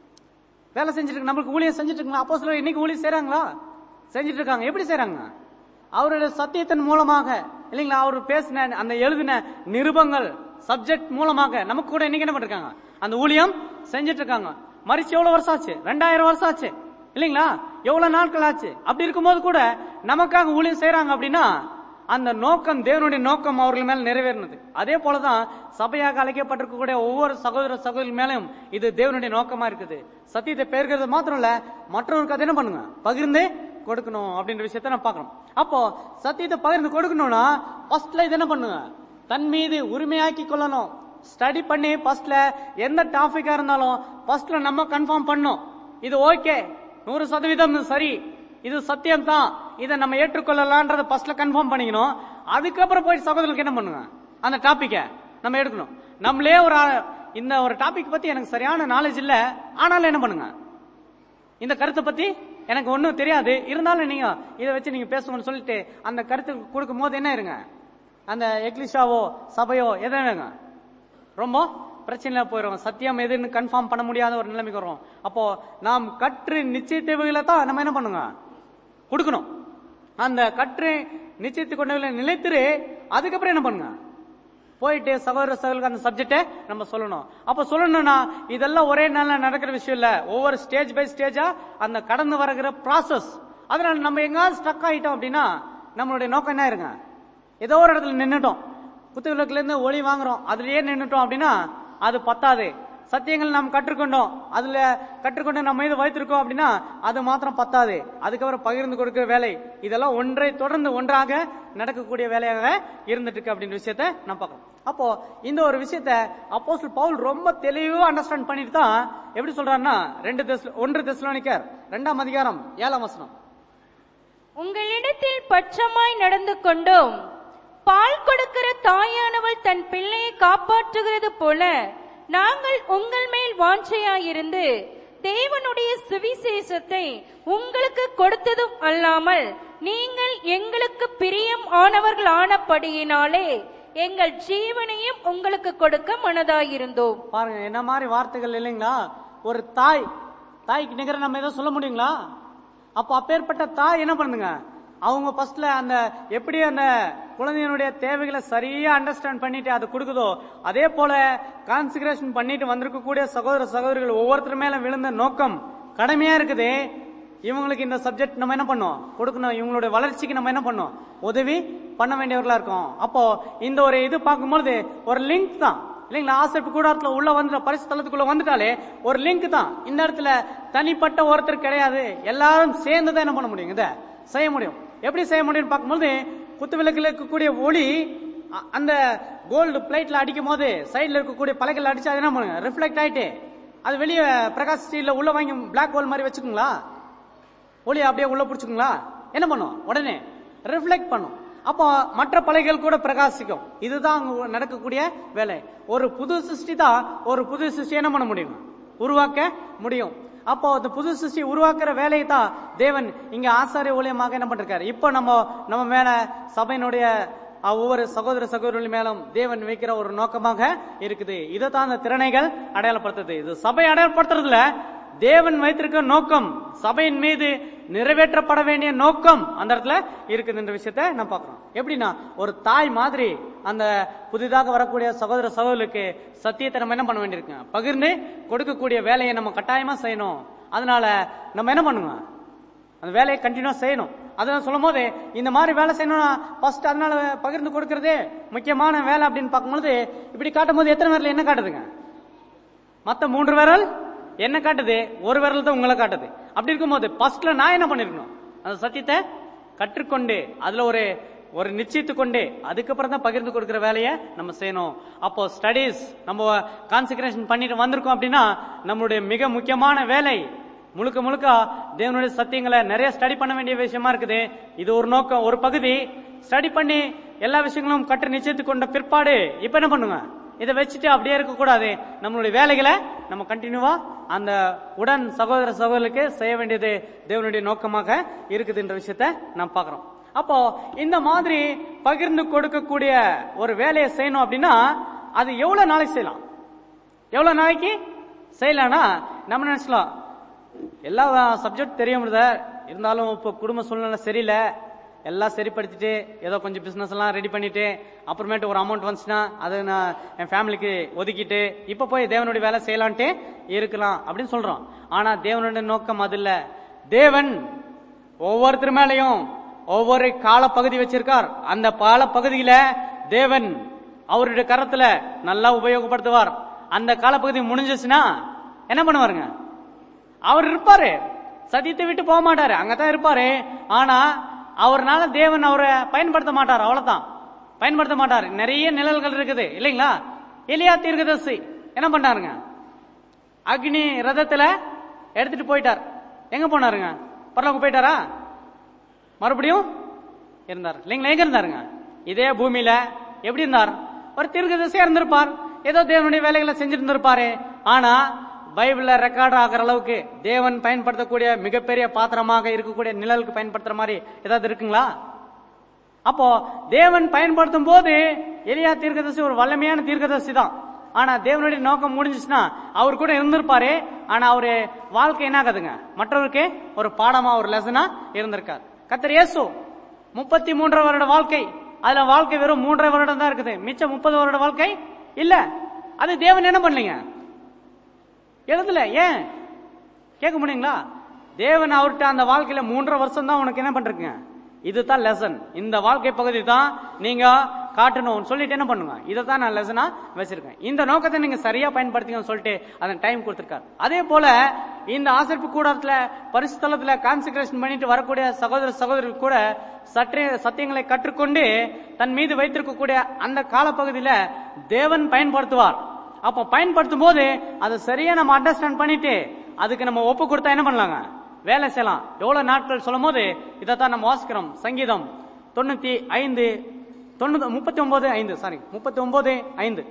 வேலை செஞ்சுட்டு இருக்கு, நம்மளுக்கு ஊழியம் செஞ்சுட்டு இருக்காங்க. அப்போஸ்தலர்கள் இன்னைக்கு ஊழியம் செய்யறாங்களா? செஞ்சுட்டு இருக்காங்க. எப்படி செய்யறாங்க? அவருடைய சத்தியத்தின் மூலமாக இல்லைங்களா? அவர் பேசின அந்த எழுதின நிருபங்கள் சப்ஜெக்ட் மூலமாக நமக்கு கூட இன்னைக்கு என்ன பண்ணிருக்காங்க, அந்த ஊழியம் செஞ்சுட்டு இருக்காங்க. மறிச்சு எவ்வளவு வருஷம் ஆச்சு? ரெண்டாயிரம் வருஷம் ஆச்சு இல்லைங்களா? எவ்வளவு நாட்கள் ஆச்சு? அப்படி இருக்கும்போது கூட நமக்காக ஊழியம் செய்யறாங்க. அப்படின்னா அந்த நோக்கம், தேவனுடைய நோக்கம் அவர்கள் மேல நிறைவேறினது. அதே போலதான் சபையாக அழைக்கப்பட்டிருக்கக்கூடிய ஒவ்வொரு சகோதர சகோதரி மேலும் இது தேவனுடைய நோக்கமா இருக்குது. சத்தியத்தை பெறுகிறது மாத்திரம் இல்ல, மற்றவருக்கு அதை என்ன பண்ணுங்க, பகிர்ந்து கொடுக்கணும் அப்படின்ற விஷயத்த நான் பாக்குறோம். அப்போ சத்தியத்தை பகிர்ந்து கொடுக்கணும்னா ஃபர்ஸ்ட்ல இது என்ன பண்ணுங்க, தன் மீது உரிமையாக்கி கொள்ளணும். ஸ்டடி பண்ணி ஃபர்ஸ்ட்ல எந்த டாபிக்கா இருந்தாலும் ஃபர்ஸ்ட்ல நம்ம கன்ஃபார்ம் பண்ணணும், இது ஓகே, நூறு சதவீதம் சரி, இது சத்தியம் தான், இதை நம்ம ஏற்றுக்கொள்ளலான்றத ஃபர்ஸ்ட்ல கன்ஃபார்ம் பண்ணிக்கணும். அதுக்கப்புறம் போய் சகோதரர்களுக்கு என்ன பண்ணுங்க, அந்த டாபிக்க நம்ம எடுக்கணும். நம்மளே ஒரு இந்த ஒரு டாபிக் பத்தி எனக்கு சரியான நாலேஜ் இல்ல, ஆனாலும் என்ன பண்ணுங்க, இந்த கருத்தை பத்தி எனக்கு ஒன்னும் தெரியாது, இருந்தாலும் நீங்க இதை வச்சு நீங்க பேசணும்னு சொல்லிட்டு அந்த கருத்து கொடுக்கும் போது என்ன இருங்க, அந்த எக்லிஷாவோ சபையோ எதுங்க ரொம்ப பிரச்சனையில போயிடும். சத்தியம் எதுன்னு கன்ஃபார்ம் பண்ண முடியாத ஒரு நிலைமைக்கு வரும். அப்போ நாம் கற்று நிச்சயத்தேவைகளை தான் நம்ம என்ன பண்ணுங்க, கொடுக்கணும். அந்த கற்று நிச்சயத்து கொண்டவர்களை நிலைத்திரு, அதுக்கப்புறம் என்ன பண்ணுங்க, போயிட்டு சகோதர சகோதரர்களுக்கு அந்த சப்ஜெக்டை நம்ம சொல்லணும். அப்ப சொல்லணும்னா இதெல்லாம் ஒரே நாள்ல நடக்கிற விஷயம் இல்ல, ஒவ்வொரு ஸ்டேஜ் பை ஸ்டேஜா அந்த கடந்து வருகிற ப்ராசஸ். அதனால நம்ம எங்காவது ஸ்டக் ஆயிட்டோம் அப்படின்னா நம்மளுடைய நோக்கம் என்ன இருங்க, ஏதோ ஒரு இடத்துல நின்னுட்டோம், குத்துவிளக்குல இருந்து ஒளி வாங்குறோம், அதுலயே நின்னுட்டோம் அப்படின்னா அது பத்தாது. சத்தியங்கள் நாம் கற்றுக்கொண்டோம், அதுல கற்றுக்கொண்டு நம்ம மீது வைத்திருக்கோம் அப்படின்னா அது மாத்திரம் பத்தாது. அதுக்கப்புறம் பகிர்ந்து கொடுக்கிற வேலை, இதெல்லாம் ஒன்றை தொடர்ந்து ஒன்றாக நடக்கக்கூடிய வேலையாக இருந்துட்டு இருக்கு அப்படின்ற விஷயத்த நான் பார்க்கணும். அப்போ இந்த ஒரு விஷயத்த அப்போஸ்தலர் பவுல் ரொம்ப தெளிவா அண்டர்ஸ்டாண்ட் பண்ணிட்டு தான் எப்படி சொல்றாருன்னா, ரெண்டு தெச ஒன்று தெசலோனிக்கர் இரண்டாம் அதிகாரம் ஏழாம் வசனம், உங்களிடத்தில் பட்சமாய் நடந்து கொண்டோம், பால் கொடுக்கிற தாயானவள் தன் பிள்ளையை காப்பாற்றுகிறது போல நாங்கள் உங்கள் மேல் வாஞ்சையாயிருந்து தேவனுடைய சுவிசேஷத்தை உங்களுக்கு கொடுத்ததும் அல்லாமல் நீங்கள் எங்களுக்கு பிரியம் ஆனவர்கள் ஆனபடியினாலே எங்கள் ஜீவனையும் உங்களுக்கு கொடுக்க மனதாயிருந்தோம். பாருங்க என்ன மாதிரி வார்த்தைகள் இல்லைங்களா? ஒரு தாய், தாய்க்கு நிகர நம்ம ஏதோ சொல்ல முடியுங்களா? அப்போ அப்பேற்பட்ட தாய் என்ன பண்ணுங்க, அவங்க ஃபர்ஸ்ட்ல அந்த எப்படி அந்த குழந்தையினுடைய தேவைகளை சரியா அண்டர்ஸ்டாண்ட் பண்ணிட்டு அது கொடுக்குதோ, அதே போல கான்சிகரேஷன் பண்ணிட்டு வந்திருக்கக்கூடிய சகோதர சகோதரிகள் ஒவ்வொருத்தர் மேல விழுந்த நோக்கம் கடமையா இருக்குது. இவங்களுக்கு இந்த சப்ஜெக்ட் நம்ம என்ன பண்ணோம் கொடுக்கணும், இவங்களுடைய வளர்ச்சிக்கு நம்ம என்ன பண்ணோம் உதவி பண்ண வேண்டியவர்களா இருக்கும். அப்போ இந்த ஒரு இது பார்க்கும்போது ஒரு லிங்க் தான் இல்லைங்களா. ஆசிரியப்பு கூடாரத்துல உள்ள வந்து பரிசுத்தலத்துக்குள்ள வந்துட்டாலே ஒரு லிங்க் தான். இந்த இடத்துல தனிப்பட்ட ஒருத்தர் கிடையாது, எல்லாரும் சேர்ந்து தான் என்ன பண்ண முடியும், இதை செய்ய முடியும். எப்படி செய்ய முடியும் பார்க்கும்போது, குத்து விளக்குல இருக்கக்கூடிய ஒளி அந்த கோல்டு பிளேட்ல அடிக்கும் போது சைட்ல இருக்கக்கூடிய பலகைகள் அடிச்சு அது என்ன பண்ணுங்க ரிஃப்ளெக்ட் ஆயிட்டு அது வெளியே பிரகாஷ் ஸ்டீல்ல உள்ள வாங்கி பிளாக் ஹோல் மாதிரி வச்சுக்கோங்களா, ஒளி அப்படியே உள்ள பிடிச்சுக்குங்களா, என்ன பண்ணும் உடனே ரிஃப்ளெக்ட் பண்ணும். அப்போ மற்ற பலகைகள் கூட பிரகாசிக்கும். இதுதான் அங்க நடக்கக்கூடிய வேலை. ஒரு புது சிருஷ்டி தான் ஒரு புது சிருஷ்டி என்ன பண்ண முடியும், உருவாக்க முடியும். அப்போ அந்த புது சிருஷ்டி உருவாக்குற வேலையை தான் தேவன் இங்க ஆசாரிய ஊழியமாக என்ன பண்றாரு. இப்போ நம்ம நம்ம மேல சபையினுடைய ஒவ்வொரு சகோதர சகோதரிகள் மேலும் தேவன் வைக்கிற ஒரு நோக்கமாக இருக்குது. இதைத்தான் அந்த திறனைகள் அடையாளப்படுத்துது. இது சபை அடையாளப்படுத்துறதுல தேவன் வைத்திருக்க நோக்கம், சபையின் மீது நிறைவேற்றப்பட வேண்டிய நோக்கம் அந்த இடத்துல இருக்குது என்ற விஷயத்தை நான் பாக்குறோம். எப்படின்னா ஒரு தாய் மாதிரி அந்த புதிதாக வரக்கூடிய சகோதர சகோதரர்களுக்கு சத்தியத்தை நம்ம என்ன பண்ண வேண்டியிருக்கு, பகிர்ந்து கொடுக்கக்கூடிய வேலையை நம்ம கட்டாயமா செய்யணும். அதனால நம்ம என்ன பண்ணுங்க, அந்த வேலையை கண்டினியூ செய்யணும். அதனால சொல்லும் போது இந்த மாதிரி வேலை செய்யணும்னா ஃபர்ஸ்ட் அதனால பகிர்ந்து கொடுக்கறதே முக்கியமான வேலை அப்படின்னு பார்க்கும்போது, இப்படி காட்டும் போது எத்தனை விரல் என்ன காட்டுதுங்க, மத்த மூன்று விரல் என்ன காட்டுது, ஒரு விரல் தான் உங்களை காட்டுது. அப்படி இருக்கும்போது ஃபர்ஸ்ட்ல நான் என்ன பண்ணிருக்கணும், அந்த சத்தியத்தை கற்றுக்கொண்டு அதுல ஒரு ஒரு நிச்சயித்து கொண்டு அதுக்கப்புறம் தான் பகிர்ந்து கொடுக்கிற வேலையை நம்ம செய்யணும். அப்போ ஸ்டடீஸ் நம்ம கான்சென்ட்ரேஷன் பண்ணிட்டு வந்திருக்கோம் அப்படின்னா நம்மளுடைய மிக முக்கியமான வேலை முழுக்க முழுக்க தேவனுடைய சத்தியங்களை நிறைய ஸ்டடி பண்ண வேண்டிய விஷயமா இருக்குது. இது ஒரு நோக்கம், ஒரு பகுதி. ஸ்டடி பண்ணி எல்லா விஷயங்களும் கற்று நிச்சயித்து கொண்ட பிற்பாடு இப்ப என்ன பண்ணுங்க, இதை வச்சுட்டு அப்படியே இருக்க கூடாது. நம்மளுடைய வேலைகளை நம்ம கண்டினியூவா அந்த உடன் சகோதர சகோதரர்களுக்கு செய்ய வேண்டியது தேவனுடைய நோக்கமாக இருக்குது என்ற விஷயத்தை நாம் பார்க்கிறோம். அப்போ இந்த மாதிரி பகிர்ந்து கொடுக்கக்கூடிய ஒரு வேலையை செய்யணும் அப்படின்னா அது எவ்வளவு நாளைக்கு செய்யலாம், எவ்வளவு நாளைக்கு செய்யலாம்னா நம்ம நினைச்சலாம் எல்லா சப்ஜெக்ட் தெரியும் இருந்தாலும் இப்போ குடும்ப சூழ்நிலை சரியில்லை, எல்லாம் சரிப்படுத்திட்டு ஏதோ கொஞ்சம் பிசினஸ் எல்லாம் ரெடி பண்ணிட்டு அப்புறமேட்டு ஒரு அமௌண்ட் வந்துச்சுன்னா அதை நான் என் ஃபேமிலிக்கு ஒதுக்கிட்டு இப்ப போய் தேவனுடைய வேலை செய்யலான்ட்டு இருக்கலாம் அப்படின்னு சொல்றோம். ஆனா தேவனுடைய நோக்கம் அது இல்ல. தேவன் ஒவ்வொருத்தர் மேலையும் ஒவ்வொரு காலப்பகுதி வச்சிருக்கார். அந்த காலப்பகுதியில தேவன் அவருடைய கரத்துல நல்லா உபயோகப்படுத்துவார். அந்த காலப்பகுதி முடிஞ்சிச்சுன்னா என்ன பண்ணுவாருங்க, அவர் இருப்பாரு, சத்தியத்தை விட்டு போக மாட்டாரு, அங்கதான் இருப்பாரு. ஆனா அவர்னால தேவன் அவரை பயன்படுத்த மாட்டார், அவ்வளவுதான் பயன்படுத்த மாட்டார். நிறைய நிழல்கள் இருக்குது இல்லைங்களா. எலியா தீர்க்கதரிசி என்ன பண்ணாருங்க, அக்னி ரதத்துல எடுத்துட்டு போயிட்டார். எங்க போனாருங்க, பரலோகம் போயிட்டாரா, மறுபடியும் இருந்தார் இல்லைங்களா. எங்க இருந்தாருங்க, இதே பூமியில எப்படி இருந்தார், ஒரு தீர்க்கதரிசியா இருந்திருப்பார், ஏதோ தேவனுடைய வேலைகளை செஞ்சிருந்திருப்பாரு. ஆனா பைபிள்ல ரெக்கார்ட் ஆகிற அளவுக்கு தேவன் பயன்படுத்தக்கூடிய மிகப்பெரிய பாத்திரமாக இருக்கக்கூடிய நிழலுக்கு பயன்படுத்துற மாதிரி ஏதாவது இருக்குங்களா? அப்போ தேவன் பயன்படுத்தும் போது எலியா தீர்க்கதரிசி ஒரு வல்லமையான தீர்க்கதரிசி தான். ஆனா தேவனுடைய நோக்கம் முடிஞ்சிச்சுன்னா அவர் கூட இருந்திருப்பாரு. ஆனா அவரு வாழ்க்கை என்ன ஆகுதுங்க, மற்றவருக்கு ஒரு பாடமா ஒரு லெசனா இருந்திருக்கார். கர்த்தர் இயேசு முப்பத்தி மூன்றரை வருட வாழ்க்கை, அதுல வாழ்க்கை வெறும் மூன்றரை வருடம் தான் இருக்குது, மிச்சம் முப்பது வருட வாழ்க்கை இல்ல. அது தேவன் என்ன பண்ணலீங்க, எழுதல. ஏன் கேட்க முடியுங்களா? தேவன் அவர்கிட்ட அந்த வாழ்க்கையில மூன்றரை வருஷம் தான் உனக்கு என்ன பண்றீங்க, இதுதான் லெசன், இந்த வாழ்க்கை பகுதி தான் நீங்க காட்டணும் சொல்லிட்டு என்ன பண்ணுங்க, இதைத்தான் நான் லெசனா வச்சிருக்கேன், இந்த நோக்கத்தை நீங்க சரியா பயன்படுத்திக்கன்னு சொல்லிட்டு அந்த டைம் கொடுத்திருக்காரு. அதே போல இந்த ஆசரிப்பு கூடத்துல பரிசுத்தலத்துல கான்சென்ட்ரேஷன் பண்ணிட்டு வரக்கூடிய சகோதர சகோதரர்கள் கூட சற்றே சத்தியங்களை கற்றுக்கொண்டு தன் மீது வைத்திருக்கக்கூடிய அந்த காலப்பகுதியில தேவன் பயன்படுத்துவார். அப்ப பயன்படுத்தும் போது அதை சரியா நம்ம அண்டர்ஸ்டாண்ட் பண்ணிட்டு அதுக்கு நம்ம ஒப்பு கொடுத்தா என்ன பண்ணலாங்க, வேலை செய்யலாம். எவ்வளவு நாட்கள் சொல்லும் போது இதைத்தான் நம்ம வாசிக்கிறோம். சங்கீதம் தொண்ணூத்தி ஐந்து தொண்ணூத்தி முப்பத்தி ஒன்பது ஐந்து சாரி முப்பத்தி ஒன்பது ஐந்து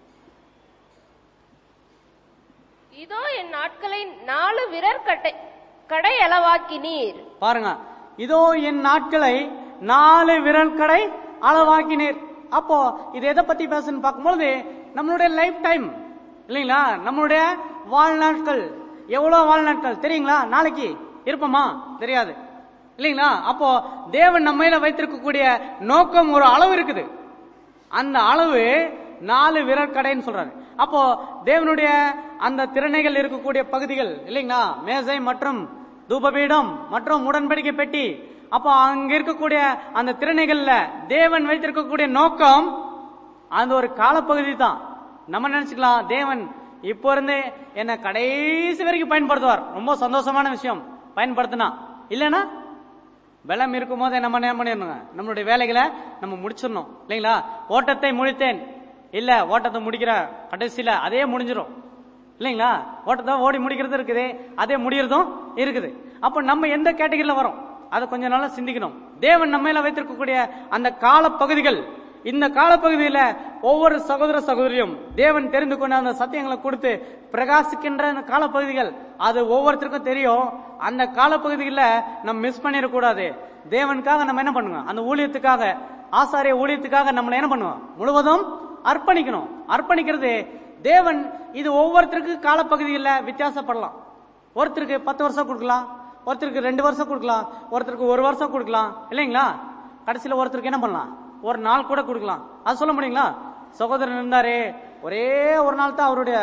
இதோ என் நாட்களை நாலு விரற் கட்டை கடை அளவாக்கினீர். பாருங்க, இதோ என் நாட்களை நாலு விரல் கடை அளவாக்கினீர். அப்போ இது எதை பத்தி பேசுன்னு பார்க்கும்போது நம்மளுடைய லைஃப் டைம் இல்லைங்களா, நம்மளுடைய வாழ்நாட்கள் எவ்வளவு வாழ்நாட்கள் தெரியுங்களா, நாளைக்கு இருப்போமா தெரியாது இல்லைங்களா? அப்போ தேவன் நம்ம மேல வைத்திருக்கக்கூடிய நோக்கம் ஒரு அளவு இருக்குது. அந்த அளவு நாலு விரற்கடைன்னு சொல்றாரு. அப்போ தேவனுடைய அந்த திறனைகள் இருக்கக்கூடிய பகுதிகள் இல்லைங்களா, மேசை மற்றும் தூபபீடம் மற்றும் உடன்படிக்கை பெட்டி. அப்போ அங்க இருக்கக்கூடிய அந்த திறனைகள்ல தேவன் வைத்திருக்கக்கூடிய நோக்கம் அந்த ஒரு காலப்பகுதி தான். நம்ம நினைச்சுக்கலாம் தேவன் இப்போ இருந்தே என்ன கடைசி வரைக்கும் பயன்படுத்துவார், ரொம்ப சந்தோஷமான விஷயம் பயன்படுத்தினா. இல்லைன்னா பலம் இருக்கும் போது நம்ம என்ன பண்ணிடணுங்க, நம்மளுடைய வேலைகளை நம்ம முடிச்சிடணும் இல்லைங்களா? ஓட்டத்தை முடித்தேன் இல்ல, ஓட்டத்தை முடிக்கிற கடைசியில அதே முடிஞ்சிடும் இல்லைங்களா? ஓட்டத்தை ஓடி முடிக்கிறது இருக்குது, அதே முடியறதும் இருக்குது. அப்ப நம்ம எந்த கேட்டகரியில வரோம் அதை கொஞ்சம் நல்லா சிந்திக்கணும். தேவன் நம்ம மேல வைத்திருக்கக்கூடிய அந்த கால பகுதிகள், இந்த காலப்பகுதியில ஒவ்வொரு சகோதர சகோதரியும் தேவன் தெரிந்து கொண்ட அந்த சத்தியங்களை கொடுத்து பிரகாசிக்கின்ற அந்த காலப்பகுதிகள், அது ஒவ்வொருத்தருக்கும் தெரியும். அந்த காலப்பகுதியில நம்ம மிஸ் பண்ணிடக்கூடாது. தேவனுக்காக நம்ம என்ன பண்ணுவோம், அந்த ஊழியத்துக்காக, ஆசாரிய ஊழியத்துக்காக நம்மள என்ன பண்ணுவோம், முழுவதும் அர்ப்பணிக்கணும். அர்ப்பணிக்கிறது தேவன் இது ஒவ்வொருத்தருக்கு காலப்பகுதியில் வித்தியாசப்படலாம். ஒருத்தருக்கு பத்து வருஷம் கொடுக்கலாம், ஒருத்தருக்கு ரெண்டு வருஷம் கொடுக்கலாம், ஒருத்தருக்கு ஒரு வருஷம் கொடுக்கலாம் இல்லைங்களா? கடைசியில் ஒருத்தருக்கு என்ன பண்ணலாம், ஒரு நாள் கூட கொடுக்கலாம். அது சொல்ல முடியுங்களா? சகோதரன் இருந்தாரு, ஒரே ஒரு நாள் தான் அவருடைய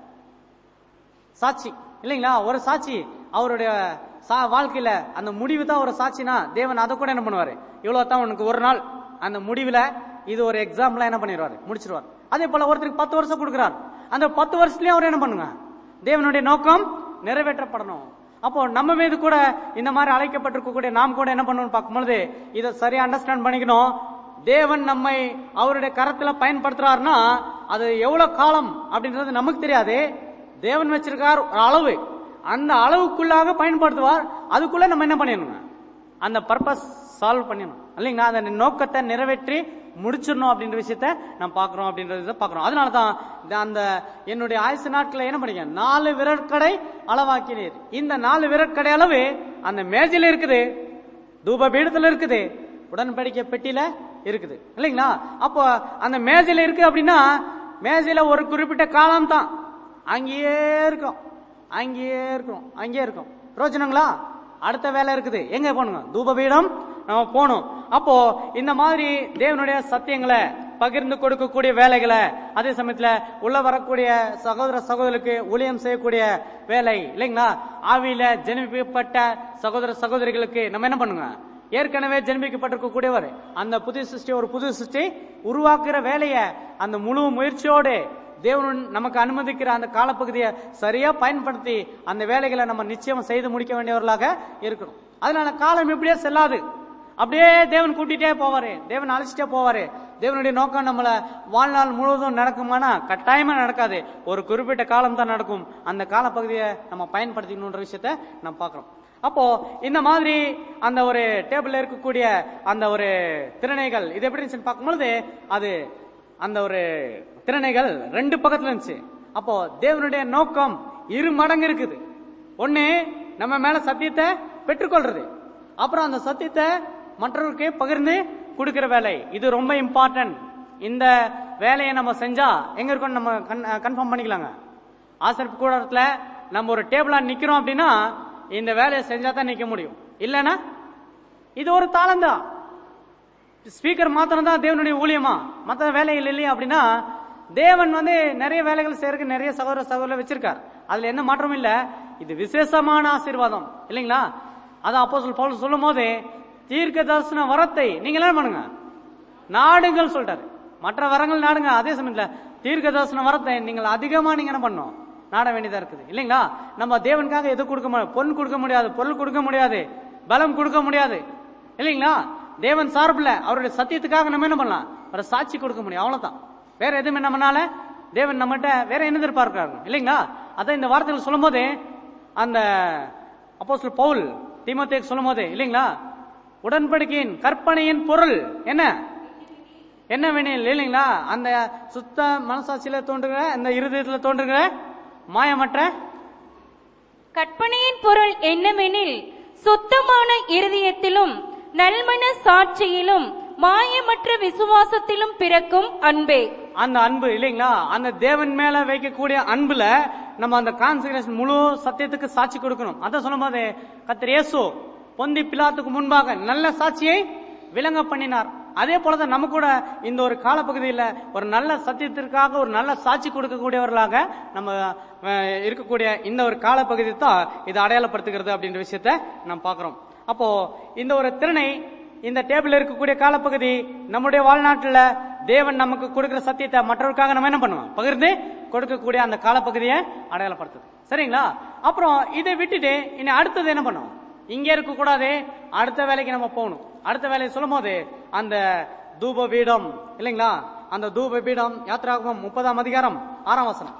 சாட்சி இல்லைங்களா, ஒரு சாட்சி அவருடைய வாழ்க்கையில அந்த முடிவு தான் ஒரு சாட்சினா தேவன் அதை கூட என்ன பண்ணுவாரு, இவ்வளவு தான் உனக்கு ஒரு நாள், அந்த முடிவுல இது ஒரு எக்ஸாம்பிளா என்ன பண்ணிடுவாரு, முடிச்சிருவார். அதே போல ஒருத்தருக்கு பத்து வருஷம் கொடுக்கிறார், அந்த பத்து வருஷத்துலயும் அவர் என்ன பண்ணுங்க, தேவனுடைய நோக்கம் நிறைவேற்றப்படணும். அப்போ நம்ம மீது கூட இந்த மாதிரி அழைக்கப்பட்டிருக்கக்கூடிய நாம் கூட என்ன பண்ணணும் பார்க்கும்பொழுது இதை சரியா அண்டர்ஸ்டாண்ட் பண்ணிக்கணும். தேவன் நம்மை அவருடைய கரத்துல பயன்படுத்துறாருன்னா அது எவ்வளவு காலம் அப்படின்றது நமக்கு தெரியாது. தேவன் வச்சிருக்கார் ஒரு அளவு, அந்த அளவுக்குள்ளாக பயன்படுத்துவார். அதுக்குள்ள நம்ம என்ன பண்ணிடணும், அந்த பர்பஸ் சால்வ் பண்ணிடணும் இல்லைங்களா, அந்த நோக்கத்தை நிறைவேற்றி முடிச்சிடணும் அப்படின்ற விஷயத்த நம்ம பாக்குறோம் அப்படின்றத பாக்குறோம். அதனாலதான் அந்த என்னுடைய ஆயுசு நாட்களை என்ன பண்ணிக்க, நாலு விரற்கடை அளவாக்கினீர். இந்த நாலு விரற்கடை அளவு அந்த மேஜையில இருக்குது, தூப பீடத்துல இருக்குது, உடன்படிக்கை பெட்டியில இருக்குது இல்லைங்களா? அப்போ அந்த மேஜையில இருக்கு அப்படின்னா மேஜையில ஒரு குறிப்பிட்ட காலம் தான் அங்கேயே இருக்கும், அங்கேயே இருக்கும், அங்கேயே இருக்கும். ரோஜனங்களா அடுத்த வேலை இருக்குது, எங்க போனுங்க, தூபபீடம் நம்ம போகணும். அப்போ இந்த மாதிரி தேவனுடைய சத்தியங்களை பகிர்ந்து கொடுக்கக்கூடிய வேலைகளை, அதே சமயத்துல உள்ள வரக்கூடிய சகோதர சகோதரருக்கு ஊழியம் செய்யக்கூடிய வேலை இல்லைங்களா, ஆவியில ஜெனிப்பிக்கப்பட்ட சகோதர சகோதரிகளுக்கு நம்ம என்ன பண்ணுங்க, ஏற்கனவே ஜென்மிக்கப்பட்டிருக்கக்கூடியவர் அந்த புதிய சிருஷ்டி ஒரு புது சிருஷ்டி உருவாக்குற வேலையை அந்த முழு முயற்சியோடு தேவன் நமக்கு அனுமதிக்கிற அந்த காலப்பகுதியை சரியா பயன்படுத்தி அந்த வேலைகளை நம்ம நிச்சயம் செய்து முடிக்க வேண்டியவர்களாக இருக்கணும். அதனால காலம் எப்படியே செல்லாது, அப்படியே தேவன் கூட்டிட்டே போவாரு, தேவன் அழைச்சிட்டே போவாரு. தேவனுடைய நோக்கம் நம்மள வாழ்நாள் முழுவதும் நடக்குமானா கட்டாயமா நடக்காது, ஒரு குறிப்பிட்ட காலம் தான் நடக்கும். அந்த காலப்பகுதியை நம்ம பயன்படுத்திக்கணுன்ற விஷயத்த நம்ம பாக்குறோம். அப்போ இந்த மாதிரி அந்த ஒரு டேபிள்ல இருக்கக்கூடிய அந்த ஒரு திறனைகள் இது எப்படி இருந்துச்சுன்னு பார்க்கும்பொழுது அது அந்த ஒரு திறனைகள் ரெண்டு பக்கத்துல இருந்துச்சு. அப்போ தேவனுடைய நோக்கம் இரு மடங்கு இருக்குது. ஒண்ணு நம்ம மேல சத்தியத்தை பெற்றுக்கொள்றது, அப்புறம் அந்த சத்தியத்தை மற்றவருக்கு பகிர்ந்து கொடுக்கிற வேலை. இது ரொம்ப இம்பார்ட்டன்ட். இந்த வேலையை நம்ம செஞ்சா எங்க இருக்கோம் நம்ம கன்ஃபார்ம் பண்ணிக்கலாங்க. ஆசரிப்பு கூடத்துல நம்ம ஒரு டேபிளா நிக்கிறோம் அப்படின்னா இந்த வேலையை செஞ்சா தான் நிக்க முடியும், இல்லைன்னா இது ஒரு தாளம் தான். ஸ்பீக்கர் மாத்திரம் தான் தேவனுடைய ஊழியமா, மற்ற வேலைகள் இல்லையா அப்படின்னா தேவன் வந்து நிறைய வேலைகள் செய்யறதுக்கு நிறைய சகோதர சகோதரர் வச்சிருக்கார், அதுல என்ன மாற்றமும் இல்ல. இது விசேஷமான ஆசீர்வாதம் இல்லைங்களா. அதான் அப்போஸ்தலன் பவுல் சொல்லும் போது தீர்க்க தரிசன வரத்தை நீங்க என்ன பண்ணுங்க, நாடுங்கள் சொல்லிட்டாரு. மற்ற வரங்கள் நாடுங்க, அதே சமயத்துல தீர்க்க தரிசன வரத்தை நீங்கள் அதிகமா நீங்க என்ன பண்ணணும், நாட வேண்டியதா இருக்குது இல்லைங்களா. நம்ம தேவனுக்காக எது கொடுக்க முடியாது, பொன் கொடுக்க முடியாது, பொருள் கொடுக்க முடியாது, பலம் கொடுக்க முடியாது இல்லைங்களா. தேவன் சார்பில் அவருடைய சத்தியத்துக்காக நம்ம என்ன பண்ணலாம், ஒரு சாட்சி கொடுக்க முடியும், அவ்வளவுதான். வேற எதுவுமே நம்மனால தேவன் நம்மகிட்ட வேற என்ன எதிர்பார்க்கிறாங்க இல்லைங்களா. அதான் இந்த வார்த்தைகள் சொல்லும் போது அந்த அப்போஸ்தலன் பவுல் தீமோத்தேயுக்கு சொல்லும் போது இல்லைங்களா, உடன்படிக்கையின் கற்பனையின் பொருள் என்ன என்ன வேணில் இல்லைங்களா, அந்த சுத்த மனசாட்சியில தோன்றுகிற அந்த இருதயத்தில் தோன்றுகிற மாயமற்ற கற்பனையின் பொருள் என்னவெனில் சுத்தமான இருதயத்திலும் நல்மன சாட்சியிலும் மாயமற்ற விசுவாசத்திலும் பிறக்கும் அன்பே. அந்த அன்பு இல்லைங்களா, அந்த தேவன் மேல வைக்கக்கூடிய அன்புல நம்ம அந்த கான்சென்ட்ரேஷன் முழு சத்தியத்துக்கு சாட்சி கொடுக்கணும். அதான் சொல்லும் போது கர்த்தர் இயேசு பொந்தி பிலாத்துக்கு முன்பாக நல்ல சாட்சியை விளங்க பண்ணினார். அதே போலதான் நம்ம கூட இந்த ஒரு காலப்பகுதியில் ஒரு நல்ல சத்தியத்திற்காக ஒரு நல்ல சாட்சி கொடுக்கக்கூடியவர்களாக நம்ம இருக்கக்கூடிய இந்த ஒரு காலப்பகுதி தான் இது அடையாளப்படுத்துகிறது அப்படின்ற விஷயத்த நாம் பார்க்கிறோம். அப்போ இந்த ஒரு திறனை இந்த டேபிள் இருக்கக்கூடிய காலப்பகுதி நம்முடைய வாழ்நாட்டில் தேவன் நமக்கு கொடுக்கிற சத்தியத்தை மற்றவருக்காக நம்ம என்ன பண்ணுவோம், பகிர்ந்து கொடுக்கக்கூடிய அந்த காலப்பகுதியை அடையாளப்படுத்துது. சரிங்களா? அப்புறம் இதை விட்டுட்டு இனி அடுத்தது என்ன பண்ணுவோம், இங்கே இருக்க கூடாது, அடுத்த வேலைக்கு நம்ம போகணும். அடுத்த வேலையை சொல்லும் போது அந்த தூப பீடம் இல்லைங்களா, அந்த தூப பீடம் யாத்திராகமம் முப்பதாம் அதிகாரம் ஆறாம் வசனம்.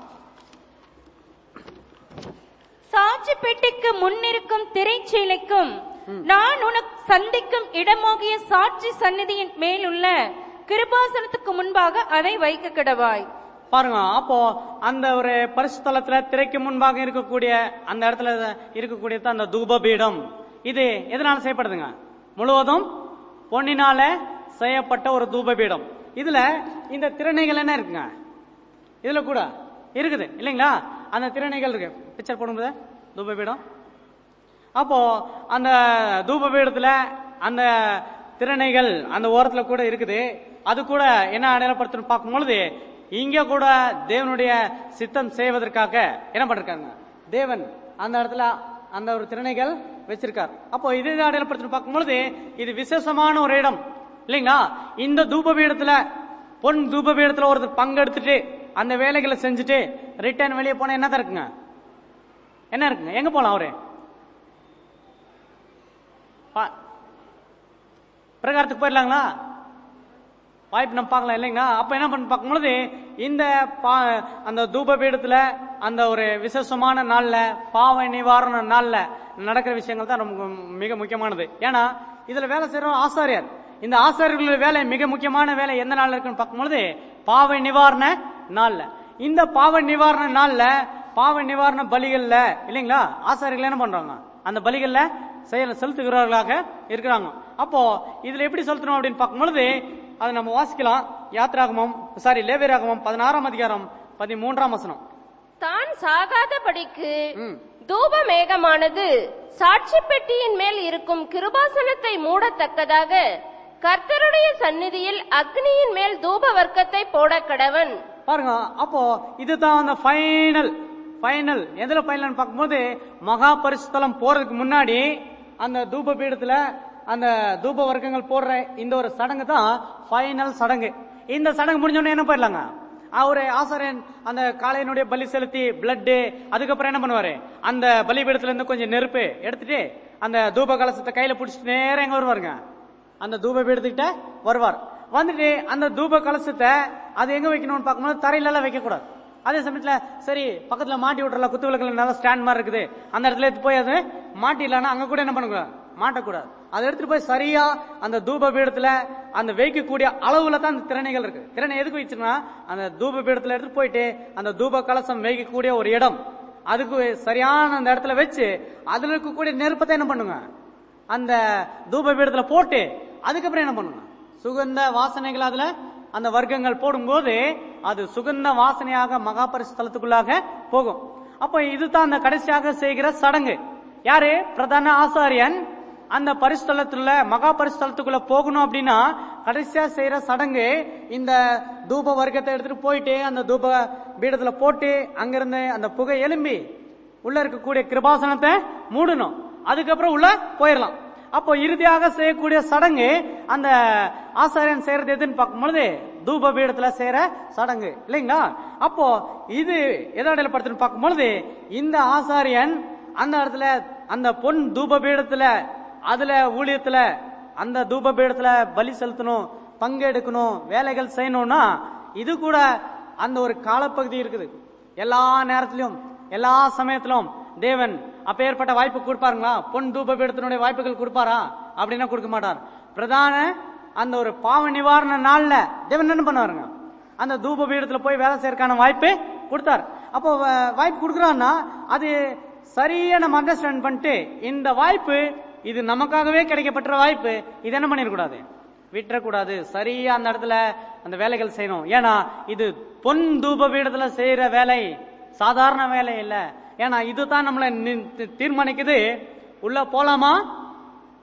சாட்சி பெட்டிக்கு முன்னிருக்கும் திரைச்சீலைக்கும் நான் உனக்கு சந்திக்கும் இடமாகிய சாட்சி சந்நிதியின் மேலுள்ள கிருபாசனத்துக்கு முன்பாக அதை வைக்க கிடவாய். பாருங்க, அப்போ அந்த ஒரு பரிசுத்தலத்துல திரைக்கு முன்பாக இருக்கக்கூடிய அந்த இடத்துல இருக்கக்கூடிய அந்த தூப பீடம் இது எதனால செய்யப்படுதுங்க, முழுவதும் பொன்னினால செய்யப்பட்ட ஒரு தூப பீடம். இதுல இந்த திறனைகள் என்ன இருக்குங்க, இதுல கூட இருக்குது இல்லைங்களா, அந்த திறனைகள் இருக்கு. பிக்சர் போடும்போது தூப பீடம், அப்போ அந்த தூப பீடத்துல அந்த திறனைகள் அந்த ஓரத்துல கூட இருக்குது. அது கூட என்ன அடையாளப்படுத்தணும் பார்க்கும் பொழுது இங்க கூட தேவனுடைய சித்தம் செய்வதற்காக என்ன பண்ணிருக்காங்க, தேவன் அந்த இடத்துல அந்த ஒரு திறனைகள் வச்சிருக்கார். அப்போ இது அடையாளப்படுத்தணும் பார்க்கும் பொழுது இது விசேஷமான ஒரு இடம் இல்லைங்களா. இந்த தூப பீடத்துல பொன் தூப பீடத்துல ஒருத்தர் பங்கெடுத்துட்டு அந்த வேலைகளை செஞ்சுட்டு ரிட்டர்ன் வெளியே போனா என்ன இருக்குங்க, என்ன இருக்குங்க, எங்க போலாம், அவரு பிரகாரத்துக்கு போயிடலாங்களா, வாய்ப்பு நம்ம பார்க்கலாம் இல்லைங்களா. அப்ப என்ன பண்ண பார்க்கும் பொழுது இந்த அந்த தூப பீடத்துல அந்த ஒரு விசேஷமான நாள்ல பாவ நிவாரண நாள்ல நடக்கிற விஷயங்கள் தான் ரொம்ப மிக முக்கியமானது. ஏன்னா இதுல வேலை செய்யற ஆசாரியர், இந்த ஆசாரியர்களுடைய வேலை மிக முக்கியமான வேலை எந்த நாள்ல இருக்குன்னு பார்க்கும் பொழுது பாவ நிவாரண நாள்ல. இந்த பாவ நிவாரண நாள்ல பாவ நிவாரண பலிகள்ல இல்லைங்களா ஆசாரியர்கள் என்ன பண்றாங்க, அந்த பலிகள்ல செயல் செலுத்துகிறவர்களாக இருக்கிறாங்க. அப்போ இதுல எப்படி செலுத்தணும் அப்படின்னு பார்க்கும் பொழுது அதை நம்ம வாசிக்கலாம். யாத்திராகமம் சாரி லேவியராகமம் பதினாறாம் அதிகாரம் பதிமூன்றாம் வசனம். தான் சாகாதபடிக்கு தூப மேகமானது சாட்சி பெட்டியின் மேல் இருக்கும் கிருபாசனத்தை மூடத்தக்கதாக கர்த்தருடைய சந்நிதியில் அக்னியின் மேல் தூப வர்க்கத்தை போட கடவன். பாருங்க, அப்போ இதுதான் அந்த ஃபைனல் ஃபைனல் எதுல ஃபைனல் பார்க்கும்போது மகா பரிசுத்தலம் போறதுக்கு முன்னாடி அந்த தூப பீடத்துல அந்த தூப வர்க்கங்கள் போடுற இந்த ஒரு சடங்கு தான் ஃபைனல் சடங்கு. இந்த சடங்கு முடிஞ்சோடனே என்ன போயிடலாங்க, அவரு ஆசாரியன் அந்த காளையனுடைய பலி செலுத்தி பிளட், அதுக்கப்புறம் என்ன பண்ணுவாரு, அந்த பலிபீடத்துல இருந்து கொஞ்சம் நெருப்பு எடுத்துட்டு அந்த தூப கலசத்தை கையில பிடிச்சிட்டு நேரம் எங்க வருவாருங்க, அந்த தூப பீடத்துக்கிட்ட வருவார். வந்துட்டு அந்த தூப கலசத்தை அது எங்க வைக்கணும்னு பார்க்கும்போது தரையில எல்லாம் வைக்க கூடாது. அதே சமயத்துல சரி பக்கத்துல மாட்டி விட்டுறல, குத்து விளக்குல நல்லா ஸ்டாண்ட் மாதிரி இருக்குது, அந்த இடத்துல எடுத்து போய் அது மாட்டிடலாம்னா அங்க கூட என்ன பண்ணக்கூடாது, மாட்டக்கூடாது. அதை எடுத்துட்டு போய் சரியா அந்த தூப பீடத்துல அந்த வைக்கக்கூடிய அளவுல தான் அந்த திறனைகள் இருக்கு. திறனை எதுக்கு வச்சுன்னா அந்த தூப பீடத்துல எடுத்துட்டு போயிட்டு அந்த தூப கலசம் வைக்கக்கூடிய ஒரு இடம், அதுக்கு சரியான அந்த இடத்துல வச்சு அதுல இருக்கக்கூடிய நெருப்பத்தை என்ன பண்ணுங்க, அந்த தூப பீடத்துல போட்டு அதுக்கப்புறம் என்ன பண்ணுங்க, சுகந்த வாசனைகள் அதுல அந்த வர்க்கங்கள் போடும்போது அது சுகந்த வாசனையாக மகா பரிசுத்தலத்துக்குள்ளாக போகும். அப்ப இதுதான் அந்த கடைசியாக செய்கிற சடங்கு. யாரு, பிரதான ஆசாரியன் அந்த பரிசுத்தலத்துல மகா பரிசுத்தலத்துக்குள்ள போகணும் அப்படின்னா கடைசியா செய்யற சடங்கு இந்த தூப வர்க்கத்தை எடுத்துட்டு போயிட்டு அந்த தூப பீடத்துல போட்டு அங்கிருந்து அந்த புகை எலும்பி உள்ள இருக்கக்கூடிய கிருபாசனத்தை மூடணும், அதுக்கப்புறம் உள்ள போயிடலாம். அப்போ இறுதியாக செய்யக்கூடிய சடங்கு அந்த ஆசாரியன் செய்யறது எதுன்னு பார்க்கும்பொழுது தூப பீடத்துல செய்யற சடங்கு இல்லைங்களா. அப்போ இது எதோட படுத்துன்னு பார்க்கும்பொழுது இந்த ஆசாரியன் அந்த இடத்துல அந்த பொன் தூப பீடத்துல அதுல ஊழியத்துல அந்த தூப பீடத்துல பலி செலுத்தணும், பங்கெடுக்கணும், வேலைகள் செய்யணும்னா இது கூட அந்த ஒரு காலப்பகுதி இருக்குது. எல்லா நேரத்திலும் எல்லா சமயத்திலும் தேவன் அப்பேற்பட்ட வாய்ப்பு கொடுப்பாருங்களா, பொன் தூப பீடத்தினுடைய வாய்ப்புகள் கொடுப்பாரா அப்படின்னா கொடுக்க மாட்டார். பிரதான அந்த ஒரு பாவ நிவாரண நாள்ல தேவன் என்ன பண்ணுவாருங்க, அந்த தூப பீடத்துல போய் வேலை செய்யறதுக்கான வாய்ப்பு கொடுத்தார். அப்போ வாய்ப்பு கொடுக்குறான்னா அது சரியா நம்ம அண்டர்ஸ்டாண்ட் பண்ணிட்டு இந்த வாய்ப்பு இது நமக்காகவே கிடைக்கப்பட்ட வாய்ப்பு, இது என்ன பண்ணிடக்கூடாது, விட்டுறக்கூடாது. சரியா அந்த இடத்துல அந்த வேலைகள் செய்யணும். ஏன்னா இது பொன் தூப பீடத்துல செய்யற வேலை சாதாரண வேலை இல்ல. ஏன்னா இதுதான் நம்மளை தீர்மானிக்குது, உள்ள போலாமா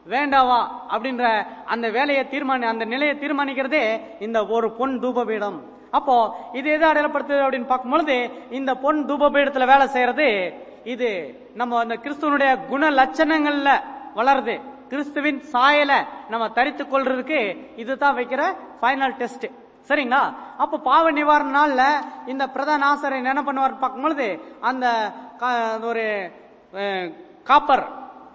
வேண்டாவா அப்படின்ற அந்த வேலையை தீர்மானி அந்த நிலையை தீர்மானிக்கிறதே இந்த ஒரு பொன் தூபபீடம். அப்போ இது எதை அடையாளப்படுத்துது அப்படின்னு பார்க்கும் பொழுது, இந்த பொன் தூபபீடத்துல வேலை செய்யறது இது நம்ம அந்த கிறிஸ்துவனுடைய குண லட்சணங்கள்ல வளருது. கிறிஸ்துவின் சாயல நம்ம தரித்துக் கொள்றதுக்கு இதுதான் வைக்கிற ஃபைனல் டெஸ்ட். சரிங்களா? அப்ப பாவ நிவாரண நாள்ல இந்த பிரதான ஆசாரியர் என்ன பண்ணுவார் பார்க்கும் பொழுது, அந்த ஒரு காப்பர்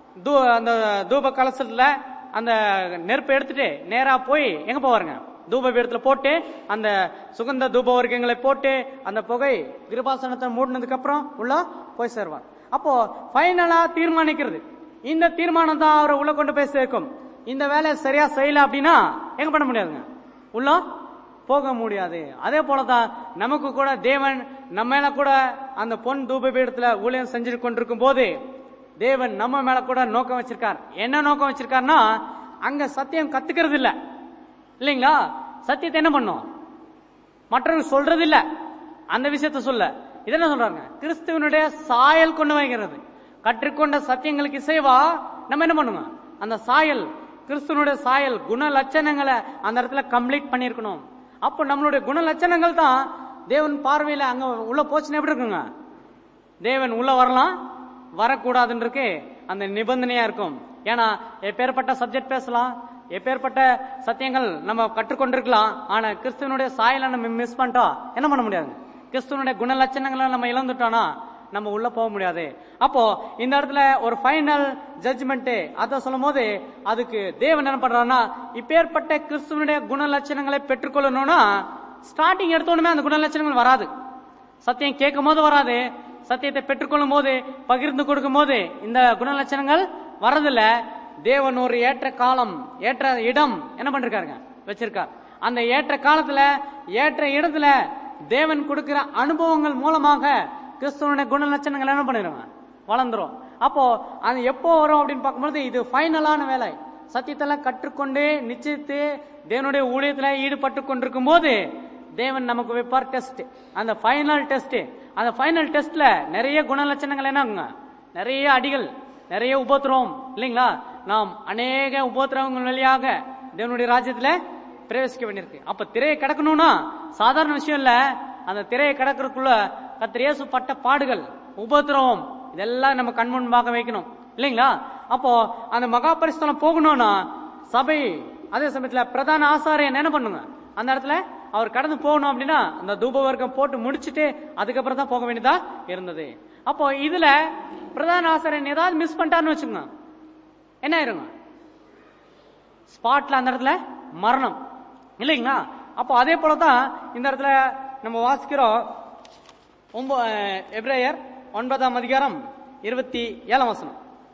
அந்த தூப கலசத்துல அந்த நெருப்பை எடுத்துட்டு நேரா போய் எங்க போவாருங்க, தூப பீடத்துல போட்டு அந்த சுகந்த தூப வர்க்கங்களை போட்டு அந்த புகை கிருபாசனத்தை மூடினதுக்கு அப்புறம் உள்ள போய் சேர்வார். அப்போ ஃபைனலா தீர்மானிக்கிறது. இந்த தீர்மானம் தான் அவரை உள்ள கொண்டு போய் சேர்க்கும். இந்த வேலையை சரியா செய்யல அப்படின்னா எங்க பண்ண முடியாதுங்க, உள்ள போக முடியாது. அதே போலதான் நமக்கு கூட தேவன் நம்ம மேல கூட அந்த பொன் தூப பீடத்துல ஊழியம் செஞ்சு கொண்டிருக்கும் போது தேவன் நம்ம மேல கூட நோக்கம் வச்சிருக்கார். என்ன நோக்கம் வச்சிருக்காருன்னா, அங்க சத்தியம் கத்துக்கிறது இல்ல இல்லைங்களா, சத்தியத்தை என்ன பண்ணும் மற்றவங்க சொல்றது இல்ல, அந்த விஷயத்த சொல்ல இது என்ன சொல்றாங்க, கிறிஸ்துவனுடைய சாயல் கொண்டு வைக்கிறது. கற்றுக்கொண்ட சத்தியங்களுக்கு இசைவா நம்ம என்ன பண்ணுங்க, அந்த சாயல் கிறிஸ்துவனுடைய சாயல் குண லட்சணங்களை அந்த இடத்துல கம்ப்ளீட் பண்ணிருக்கணும். அப்போ நம்மளுடைய குண லட்சணங்கள் தான் தேவன் பார்வையில அங்க உள்ள போச்சுன்னு எப்படி இருக்குங்க, தேவன் உள்ள வரலாம் வரக்கூடாதுன்னு அந்த நிபந்தனையா இருக்கும். ஏன்னா எப்பேற்பட்ட சப்ஜெக்ட் பேசலாம், எப்பேற்பட்ட சத்தியங்கள் நம்ம கற்றுக்கொண்டிருக்கலாம், ஆனா கிறிஸ்துவனுடைய சாயலை நம்ம மிஸ் பண்ணிட்டோம் என்ன பண்ண முடியாது, கிறிஸ்துவனுடைய குண லட்சணங்களை நம்ம இழந்துட்டோம்னா நம்ம உள்ள போக முடியாது. அப்போ இந்த இடத்துல ஒரு ஃபைனல் ஜட்ஜ்மெண்ட் அத சொல்லும் போது அதுக்கு தேவன் என்ன பண்றாருன்னா, இப்பேற்பட்ட கிறிஸ்துவனுடைய குண லட்சணங்களை பெற்றுக்கொள்ளணும்னா ஸ்டார்டிங் எடுத்தோடனே அந்த குண லட்சணங்கள் வராது. சத்தியம் கேட்கும் போது வராது, சத்தியத்தை பெற்றுக்கொள்ளும் போது பகிர்ந்து கொடுக்கும் போது இந்த குண லட்சணங்கள் வரதில்ல. தேவன் ஒரு ஏற்ற காலம் ஏற்ற இடம் என்ன பண்ணிருக்காருங்க வச்சிருக்கார். அந்த ஏற்ற காலத்துல ஏற்ற இடத்துல தேவன் கொடுக்கிற அனுபவங்கள் மூலமாக கிறிஸ்துவனுடைய குண லட்சணங்கள் என்ன பண்ணிடுவாங்க வளர்ந்துரும். அப்போ அது எப்போ வரும் அப்படின்னு பார்க்கும்போது இது ஃபைனலான வேலை. சத்தியத்தெல்லாம் கற்றுக்கொண்டு நிச்சயித்து தேவனுடைய ஊழியத்துல ஈடுபட்டு கொண்டிருக்கும் போது தேவன் நமக்கு வைப்பார் டெஸ்ட், அந்த ஃபைனல் டெஸ்ட். அந்த ஃபைனல் டெஸ்ட்ல நிறைய குண லட்சணங்கள் என்ன, நிறைய அடிகள், நிறைய உபத்திரவம் இல்லைங்களா, நாம் அநேக உபத்திரவங்கள் வழியாக தேவனுடைய ராஜ்யத்துல பிரவேசிக்க வேண்டியிருக்கு. அப்ப திரையை கடக்கணும்னா சாதாரண விஷயம் இல்ல, அந்த திரையை கடக்கிறதுக்குள்ள கர்த்தர் இயேசு பட்ட பாடுகள் உபத்திரவம் இதெல்லாம் நம்ம கண் முன்பாக வைக்கணும் இல்லைங்களா. அப்போ அந்த மகா பரிசுத்தலம் போகணும்னா சபை அதே சமயத்துல பிரதான ஆசாரியன் என்ன பண்ணுங்க, அந்த இடத்துல அவர் கடந்து போகணும் அப்படின்னா அந்த தூப வர்க்கம் போட்டு முடிச்சுட்டு அதுக்கப்புறம் தான் போக வேண்டியதா இருந்தது. அப்போ இதுல பிரதான ஆசாரியன் ஏதாவது மிஸ் பண்ணிட்டாருன்னு வச்சுக்கோங்க என்ன ஆயிருங்க, ஸ்பாட்ல அந்த இடத்துல மரணம் இல்லைங்களா. அப்போ அதே போலதான் இந்த இடத்துல நம்ம வாசிக்கிறோம் எபிரேயர் ஒன்பதாம் அதிகாரம் இருபத்தி ஏழாம் வசனம்.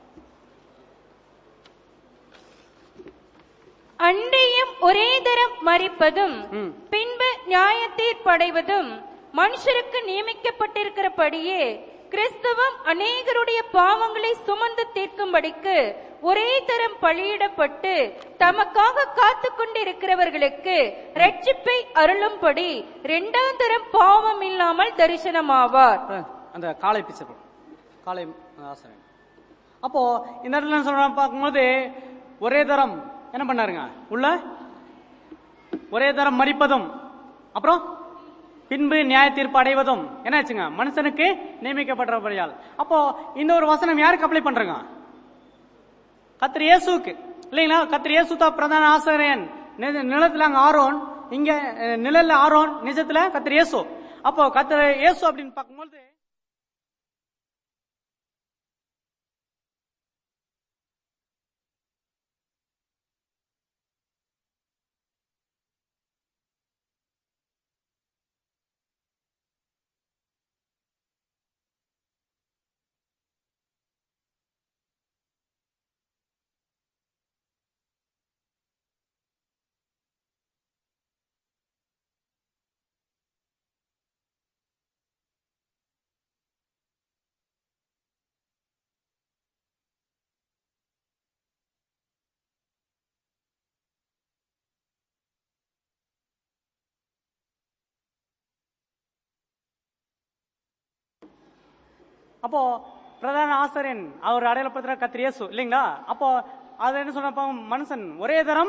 அன்றையும் ஒரே தரம் மரிப்பதும் பின்பு நியாய தீர்ப்படைவதும் மனுஷருக்கு நியமிக்கப்பட்டிருக்கிறபடியே கிறிஸ்துவும் அநேகருடைய பாவங்களை சுமந்து தீர்க்கும்படிக்கு ஒரே தரம் பலியிடப்பட்டு தமக்காக காத்து கொண்டிருக்கிறவர்களுக்கு ரட்சிப்பை அருளும்படி இரண்டாம் தரம் பாவம் இல்லாமல் தரிசனமாவார். அந்த காலை பிச்சை காலை ஆசிரியர். அப்போ இந்த இடத்துல சொல்ற பார்க்கும்போது ஒரே தரம் என்ன பண்ணாருங்க, உள்ள ஒரே தரம் மரிப்பதும் அப்புறம் பின்பு நியாய தீர்ப்பு அடைவதும் என்னாச்சுங்க, மனுஷனுக்கு நியமிக்கப்பட்டபடியால். அப்போ இந்த ஒரு வசனம் யாருக்கு அப்ளை பண்றாங்க, கர்த்தர் இயேசுவுக்கு இல்லைங்களா. கர்த்தர் இயேசு தான் பிரதான ஆசாரியன். நிலத்துல அங்க ஆரோன், இங்க நிழல்ல ஆரோன், நிஜத்துல கர்த்தர் இயேசு. அப்போ கர்த்தர் இயேசு அப்படின்னு பார்க்கும்போது அப்போ பிரதான ஆசாரியன் அவர் அடையாளப்படுத்துற கர்த்தர் இயேசு இல்லைங்களா. அப்போ அது என்ன சொல்ற மனுஷன் ஒரே தரம்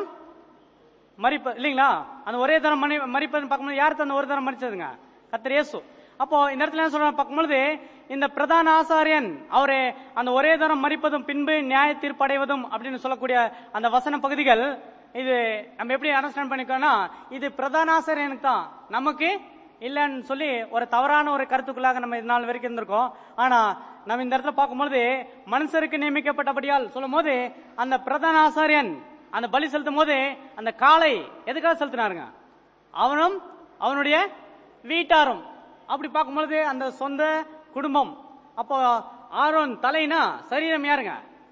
மரிப்ப இல்லைங்களா? அந்த ஒரே தரம் மரிப்பதுன்னு பார்க்கும்போது யாருக்கு அந்த ஒரு தரம் மரிச்சதுங்க? கர்த்தர் இயேசு. அப்போ இந்த இடத்துல என்ன சொல்ற பார்க்கும்பொழுது இந்த பிரதான ஆசாரியன் அவரே அந்த ஒரே தரம் மரிப்பதும் பின்பு நியாய தீர்ப்படைவதும் அப்படின்னு சொல்லக்கூடிய அந்த வசன பகுதிகள், இது நம்ம எப்படி அண்டர்ஸ்டாண்ட் பண்ணிக்கோன்னா, இது பிரதான ஆசாரியனுக்கு தான், நமக்கு இல்லன்னு சொல்லி ஒரு தவறான ஒரு கருத்துக்குள்ளாக நம்ம இது நாள் வரைக்கும் இருந்திருக்கோம். ஆனா நம்ம இந்த இடத்துல பார்க்கும்பொழுது மனுஷருக்கு நியமிக்கப்பட்டபடியால் சொல்லும் போது அந்த பிரதான ஆசாரியன் அந்த பலி செலுத்தும் போது அந்த காளை எதுக்காக செலுத்தினாருங்க? அவனும் அவனுடைய வீட்டாரும். அப்படி பார்க்கும்பொழுது அந்த சொந்த குடும்பம். அப்போ ஆரோன் தலைனா சரீரம் யாருங்க?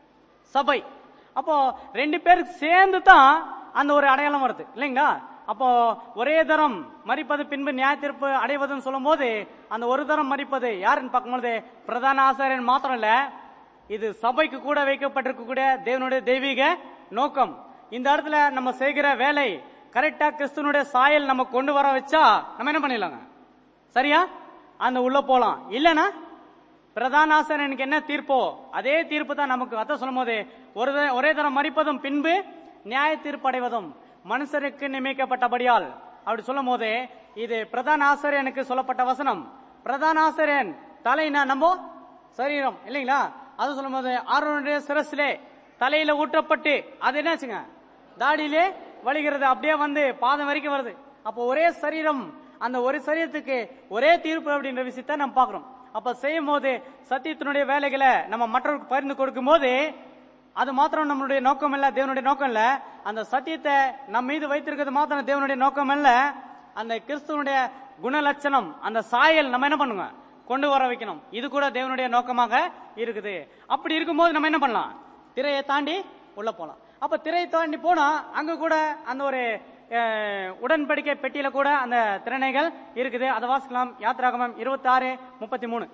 சபை. அப்போ ரெண்டு பேருக்கு சேர்ந்து தான் அந்த ஒரு அடையாளம் வருது இல்லைங்களா? அப்போ ஒரே தரம் மரிப்பது பின்பு நியாய தீர்ப்பு அடைவதுன்னு சொல்லும் போது அந்த ஒரு தரம் மரிப்பது யாருன்னு பார்க்கும்போது பிரதான ஆசாரியன் மாத்திரம் இல்ல, இது சபைக்கு கூட வைக்கப்பட்டிருக்கக்கூடிய தேவனுடைய தெய்வீக நோக்கம். இந்த இடத்துல நம்ம செய்கிற வேலை கரெக்டா கிறிஸ்துவனுடைய சாயல் நம்ம கொண்டு வர வச்சா நம்ம என்ன பண்ணிடலாங்க? சரியா அந்த உள்ள போலாம். இல்லனா பிரதான ஆசாரியனுக்கு என்ன தீர்ப்போ அதே தீர்ப்பு தான் நமக்கு. அத சொல்லும் போது ஒரே தரம் மரிப்பதும் பின்பு நியாய தீர்ப்பு அடைவதும் மனுஷருக்கு நியமிக்கப்பட்டபடியால் அப்படி சொல்லும் போது இது பிரதான ஆசாரியனுக்கு சொல்லப்பட்ட வசனம். பிரதான ஆசாரியன் தலைனா நம்ம சரீரம் இல்லைங்களா? அது சொல்லும் போது ஆரோனுடைய சிரசிலே தலையில ஊற்றப்பட்டு அது என்னாச்சுங்க? தாடியிலே வலிகிறது, அப்படியே வந்து பாதம் வரைக்கும் வருது. அப்போ ஒரே சரீரம், அந்த ஒரு சரீரத்துக்கு ஒரே தீர்ப்பு அப்படின்ற விஷயத்த நம்ம பாக்குறோம். அப்ப செய்யும் போது சத்தியத்தினுடைய வேலைகளை நம்ம மற்றவருக்கு பகிர்ந்து கொடுக்கும் போது அது மாத்திரம் நம்மளுடைய நோக்கம் இல்ல, தேவனுடைய நோக்கம் இல்ல. அந்த சத்தியத்தை நம்ம மீது வைத்திருக்கிறது மாத்திரம் தேவனுடைய நோக்கம் இல்ல, அந்த கிறிஸ்துவனுடைய குணலட்சணம் அந்த சாயல் நம்ம என்ன பண்ணுங்க? கொண்டு வர வைக்கணும். இது கூட தேவனுடைய நோக்கமாக இருக்குது. அப்படி இருக்கும்போது நம்ம என்ன பண்ணலாம்? திரையை தாண்டி உள்ள போலாம். அப்ப திரையை தாண்டி போனா அங்க கூட அந்த ஒரு உடன்படிக்கை பெட்டியில கூட அந்த திறனைகள் இருக்குது. அதை வாசிக்கலாம். யாத்திராகமம் இருபத்தி ஆறு முப்பத்தி மூணு.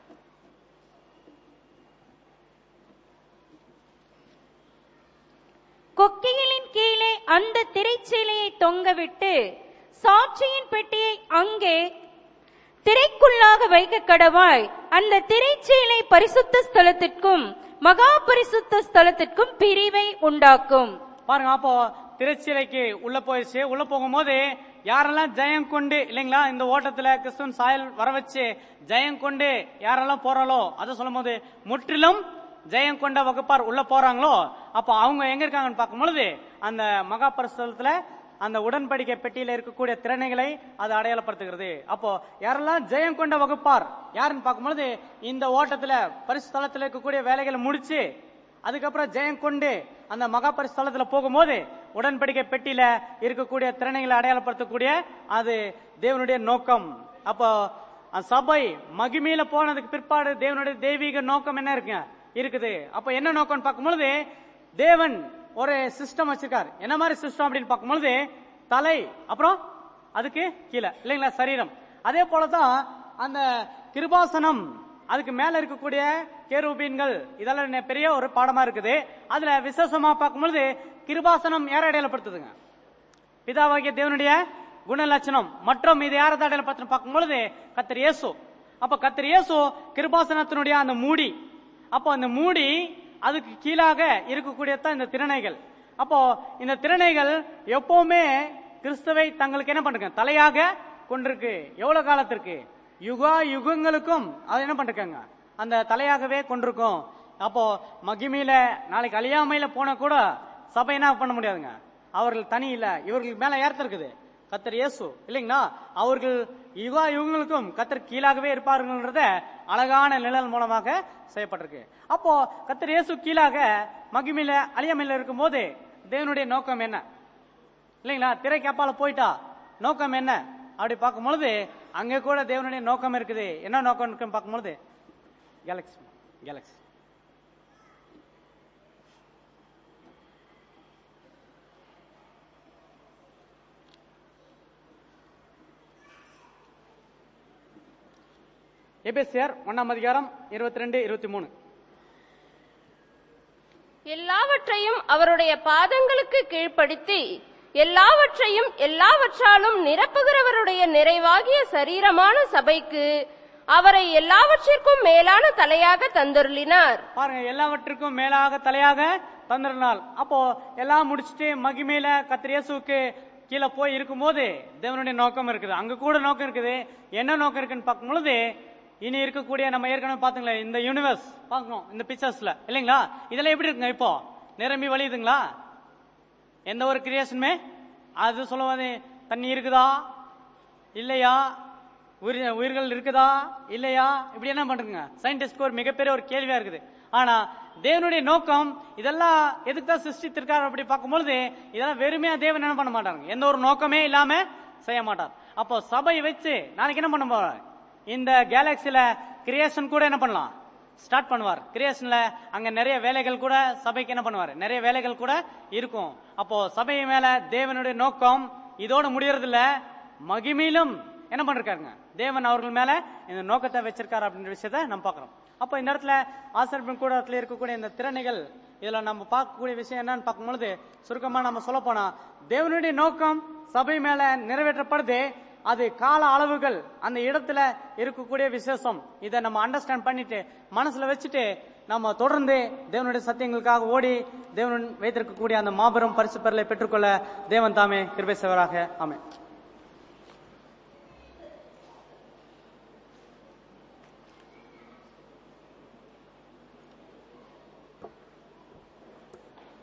கொக்கிகளின் கீழே அந்த திரைச்சீலையை தொங்கவிட்டு சாட்சியின் பெட்டியை அங்கே திரைக்குள்ளாக வைக்க கடவாய். அந்த திரைச்சீலை பரிசுத்த ஸ்தலத்திற்கும் மகா பரிசுத்த ஸ்தலத்திற்கும் பிரிவை உண்டாக்கும். பாருங்க, அப்போ திரைச்சீலைக்கு உள்ள போயிடுச்சு. உள்ள போகும்போது யாரெல்லாம் ஜெயம் கொண்டு இல்லைங்களா இந்த ஓட்டத்துல கிறிஸ்துவன் சாயல் வர வச்சு ஜெயம் கொண்டு யாரெல்லாம் போறாளோ அதை சொல்லும் போது முற்றிலும் ஜெயம் கொண்ட வகுப்பார் உள்ள போறாங்களோ அப்ப அவங்க எங்க இருக்காங்கன்னு பார்க்கும் பொழுது அந்த மகா பரிசுத்தலத்துல அந்த உடன்படிக்கை பெட்டியில இருக்கக்கூடிய திறனைகளை அது அடையாளப்படுத்துகிறது. அப்போ யாரெல்லாம் ஜெயம் கொண்ட வகுப்பார் யாருன்னு பார்க்கும்பொழுது இந்த ஓட்டத்துல பரிசுத்தலத்துல இருக்கக்கூடிய வேலைகளை முடிச்சு அதுக்கப்புறம் ஜெயம் கொண்டு அந்த மகா பரிசுத்தலத்துல போகும்போது உடன்படிக்கை பெட்டியில இருக்கக்கூடிய திறனைகளை அடையாளப்படுத்தக்கூடிய அது தேவனுடைய நோக்கம். அப்போ சபை மகிமையில போனதுக்கு பிற்பாடு தேவனுடைய தெய்வீக நோக்கம் என்ன இருக்கு இருக்குது. அப்ப என்ன நோக்கம் பார்க்கும்பொழுது தேவன் ஒரு சிஸ்டம் வச்சிருக்காரு. என்ன மாதிரி சிஸ்டம் அப்படின்னு பார்க்கும்பொழுது தலை, அப்புறம் அதுக்கு கீழே இல்லைங்களா சரீரம். அதே போலதான் அந்த கிருபாசனம், அதுக்கு மேல இருக்கக்கூடிய கேருபீன்கள், இதெல்லாம் பெரிய ஒரு பாடமா இருக்குது. அதுல விசேஷமா பார்க்கும்பொழுது கிருபாசனம் யாரை அடையாளப்படுத்துதுங்க? பிதாவாகிய தேவனுடைய குணலட்சணம். மற்றும் இது யாரை அடையாளப்படுத்த பார்க்கும்பொழுது கர்த்தர் இயேசு. அப்ப கர்த்தர் இயேசு கிருபாசனத்தினுடைய அந்த மூடி. அப்போ அந்த மூடி அதுக்கு கீழாக இருக்கக்கூடியதான் இந்த திறனைகள். அப்போ இந்த திறனைகள் எப்பவுமே கிறிஸ்துவை தங்களுக்கு என்ன பண்றாங்க? தலையாக கொண்டிருக்கு. எவ்வளவு காலத்திற்கு? யுகா யுகங்களுக்கும் அது என்ன பண்றாங்க? அந்த தலையாகவே கொண்டிருக்கும். அப்போ மகிமையில நாளைக்கு அழியாமையில போன கூட சபை என்ன பண்ண முடியாதுங்க. அவர்கள் தனி இல்ல, இவர்களுக்கு மேல ஏற்றது கர்த்தர் இயேசு இல்லைங்களா? அவர்கள் யுகா யுகங்களுக்கும் கர்த்தர் கீழாகவே இருப்பார்கள்ன்றத அழகான நிழல் மூலமாக செய்யப்பட்டிருக்கு. அப்போ கர்த்தர் இயேசு கீழாக மகிமையில அழியாமையில இருக்கும் போது தேவனுடைய நோக்கம் என்ன இல்லைங்களா? திரைக்கு அப்பால போயிட்டா நோக்கம் என்ன அப்படி பார்க்கும் பொழுது அங்க கூட தேவனுடைய நோக்கம் இருக்குது. என்ன நோக்கம் இருக்குன்னு பார்க்கும் பொழுது கேலக்சி கேலக்சி எபேசியர் ஒன்னாம் அதிகாரம் இருபத்தி ரெண்டு இருபத்தி மூணு. எல்லாவற்றையும் அவருடைய பாதங்களுக்கு கீழ்ப்படுத்தி எல்லாவற்றையும் எல்லாவற்றாலும் நிரப்புகிறவருடைய நிறைவாகிய சரீரமான சபைக்கு அவரை எல்லாவற்றிற்கும் மேலான தலையாக தந்தருளினார். பாருங்க, எல்லாவற்றுக்கும் மேலாக தலையாக தந்திரனால். அப்போ எல்லாம் முடிச்சுட்டு மகிமையில கர்த்தர் இயேசுவுக்கு கீழே போய் இருக்கும்போது தேவனுடைய நோக்கம் இருக்குது, அங்க கூட நோக்கம் இருக்குது. என்ன நோக்கம் இருக்குன்னு பார்க்கும் பொழுது இனி இருக்கக்கூடிய நம்ம ஏற்கனவே பாத்துங்களேன் இந்த யூனிவர்ஸ் பார்க்கணும் இந்த பிக்சர்ஸ்ல இல்லைங்களா, இதெல்லாம் எப்படி இருக்குங்க இப்போ நிரம்பி வழியுதுங்களா? எந்த ஒரு கிரியேஷனுமே அது சொல்லுவது தண்ணி இருக்குதா இல்லையா, உயிர் உயிர்கள் இருக்குதா இல்லையா, இப்படி என்ன பண்றீங்க சயின்டிஸ்ட்க்கு ஒரு மிகப்பெரிய ஒரு கேள்வியா இருக்குது. ஆனா தேவனுடைய நோக்கம் இதெல்லாம் எதுக்கு தான் சிருஷ்டித்திருக்காரு அப்படி பார்க்கும்பொழுது இதெல்லாம் வெறுமையா தேவன் என்ன பண்ண மாட்டாங்க, எந்த ஒரு நோக்கமே இல்லாம செய்ய மாட்டார். அப்போ சபை வச்சு நாளைக்கு என்ன பண்ண போறாரு, இந்த கேலக்சில கிரியேஷன் கூட என்ன பண்ணலாம் ஸ்டார்ட் பண்ணுவார். கிரியேஷன்ல அங்க நிறைய வேலைகள் கூட சபைக்கு என்ன பண்ணுவார், நிறைய வேலைகள் கூட இருக்கும். அப்போ சபை மேல தேவனுடைய நோக்கம் இதோட முடியறது இல்ல, மகிமையிலும் என்ன பண்ணிருக்காருங்க தேவன் அவர்கள் மேல இந்த நோக்கத்தை வச்சிருக்காரு அப்படின்ற விஷயத்த நம்ம பாக்குறோம். அப்ப இந்த இடத்துல ஆசீர்வாதம் கூடத்துல இருக்கக்கூடிய இந்த திறனைகள் இதுல நம்ம பார்க்கக்கூடிய விஷயம் என்னன்னு பார்க்கும்பொழுது சுருக்கமா நம்ம சொல்ல போனா தேவனுடைய நோக்கம் சபை மேல நிறைவேற்றப்படுது. அது கால அளவுகள் அந்த இடத்துல இருக்கக்கூடிய விசேஷம், இதை நம்ம அண்டர்ஸ்டாண்ட் பண்ணிட்டு மனசுல வச்சுட்டு நம்ம தொடர்ந்து தேவனுடைய சத்தியங்களுக்காக ஓடி தேவன் வைத்திருக்கக்கூடிய அந்த மாபெரும் பரிசு பெறலை பெற்றுக்கொள்ள தேவன் தாமே கிருபை செய்வராக. ஆமென்.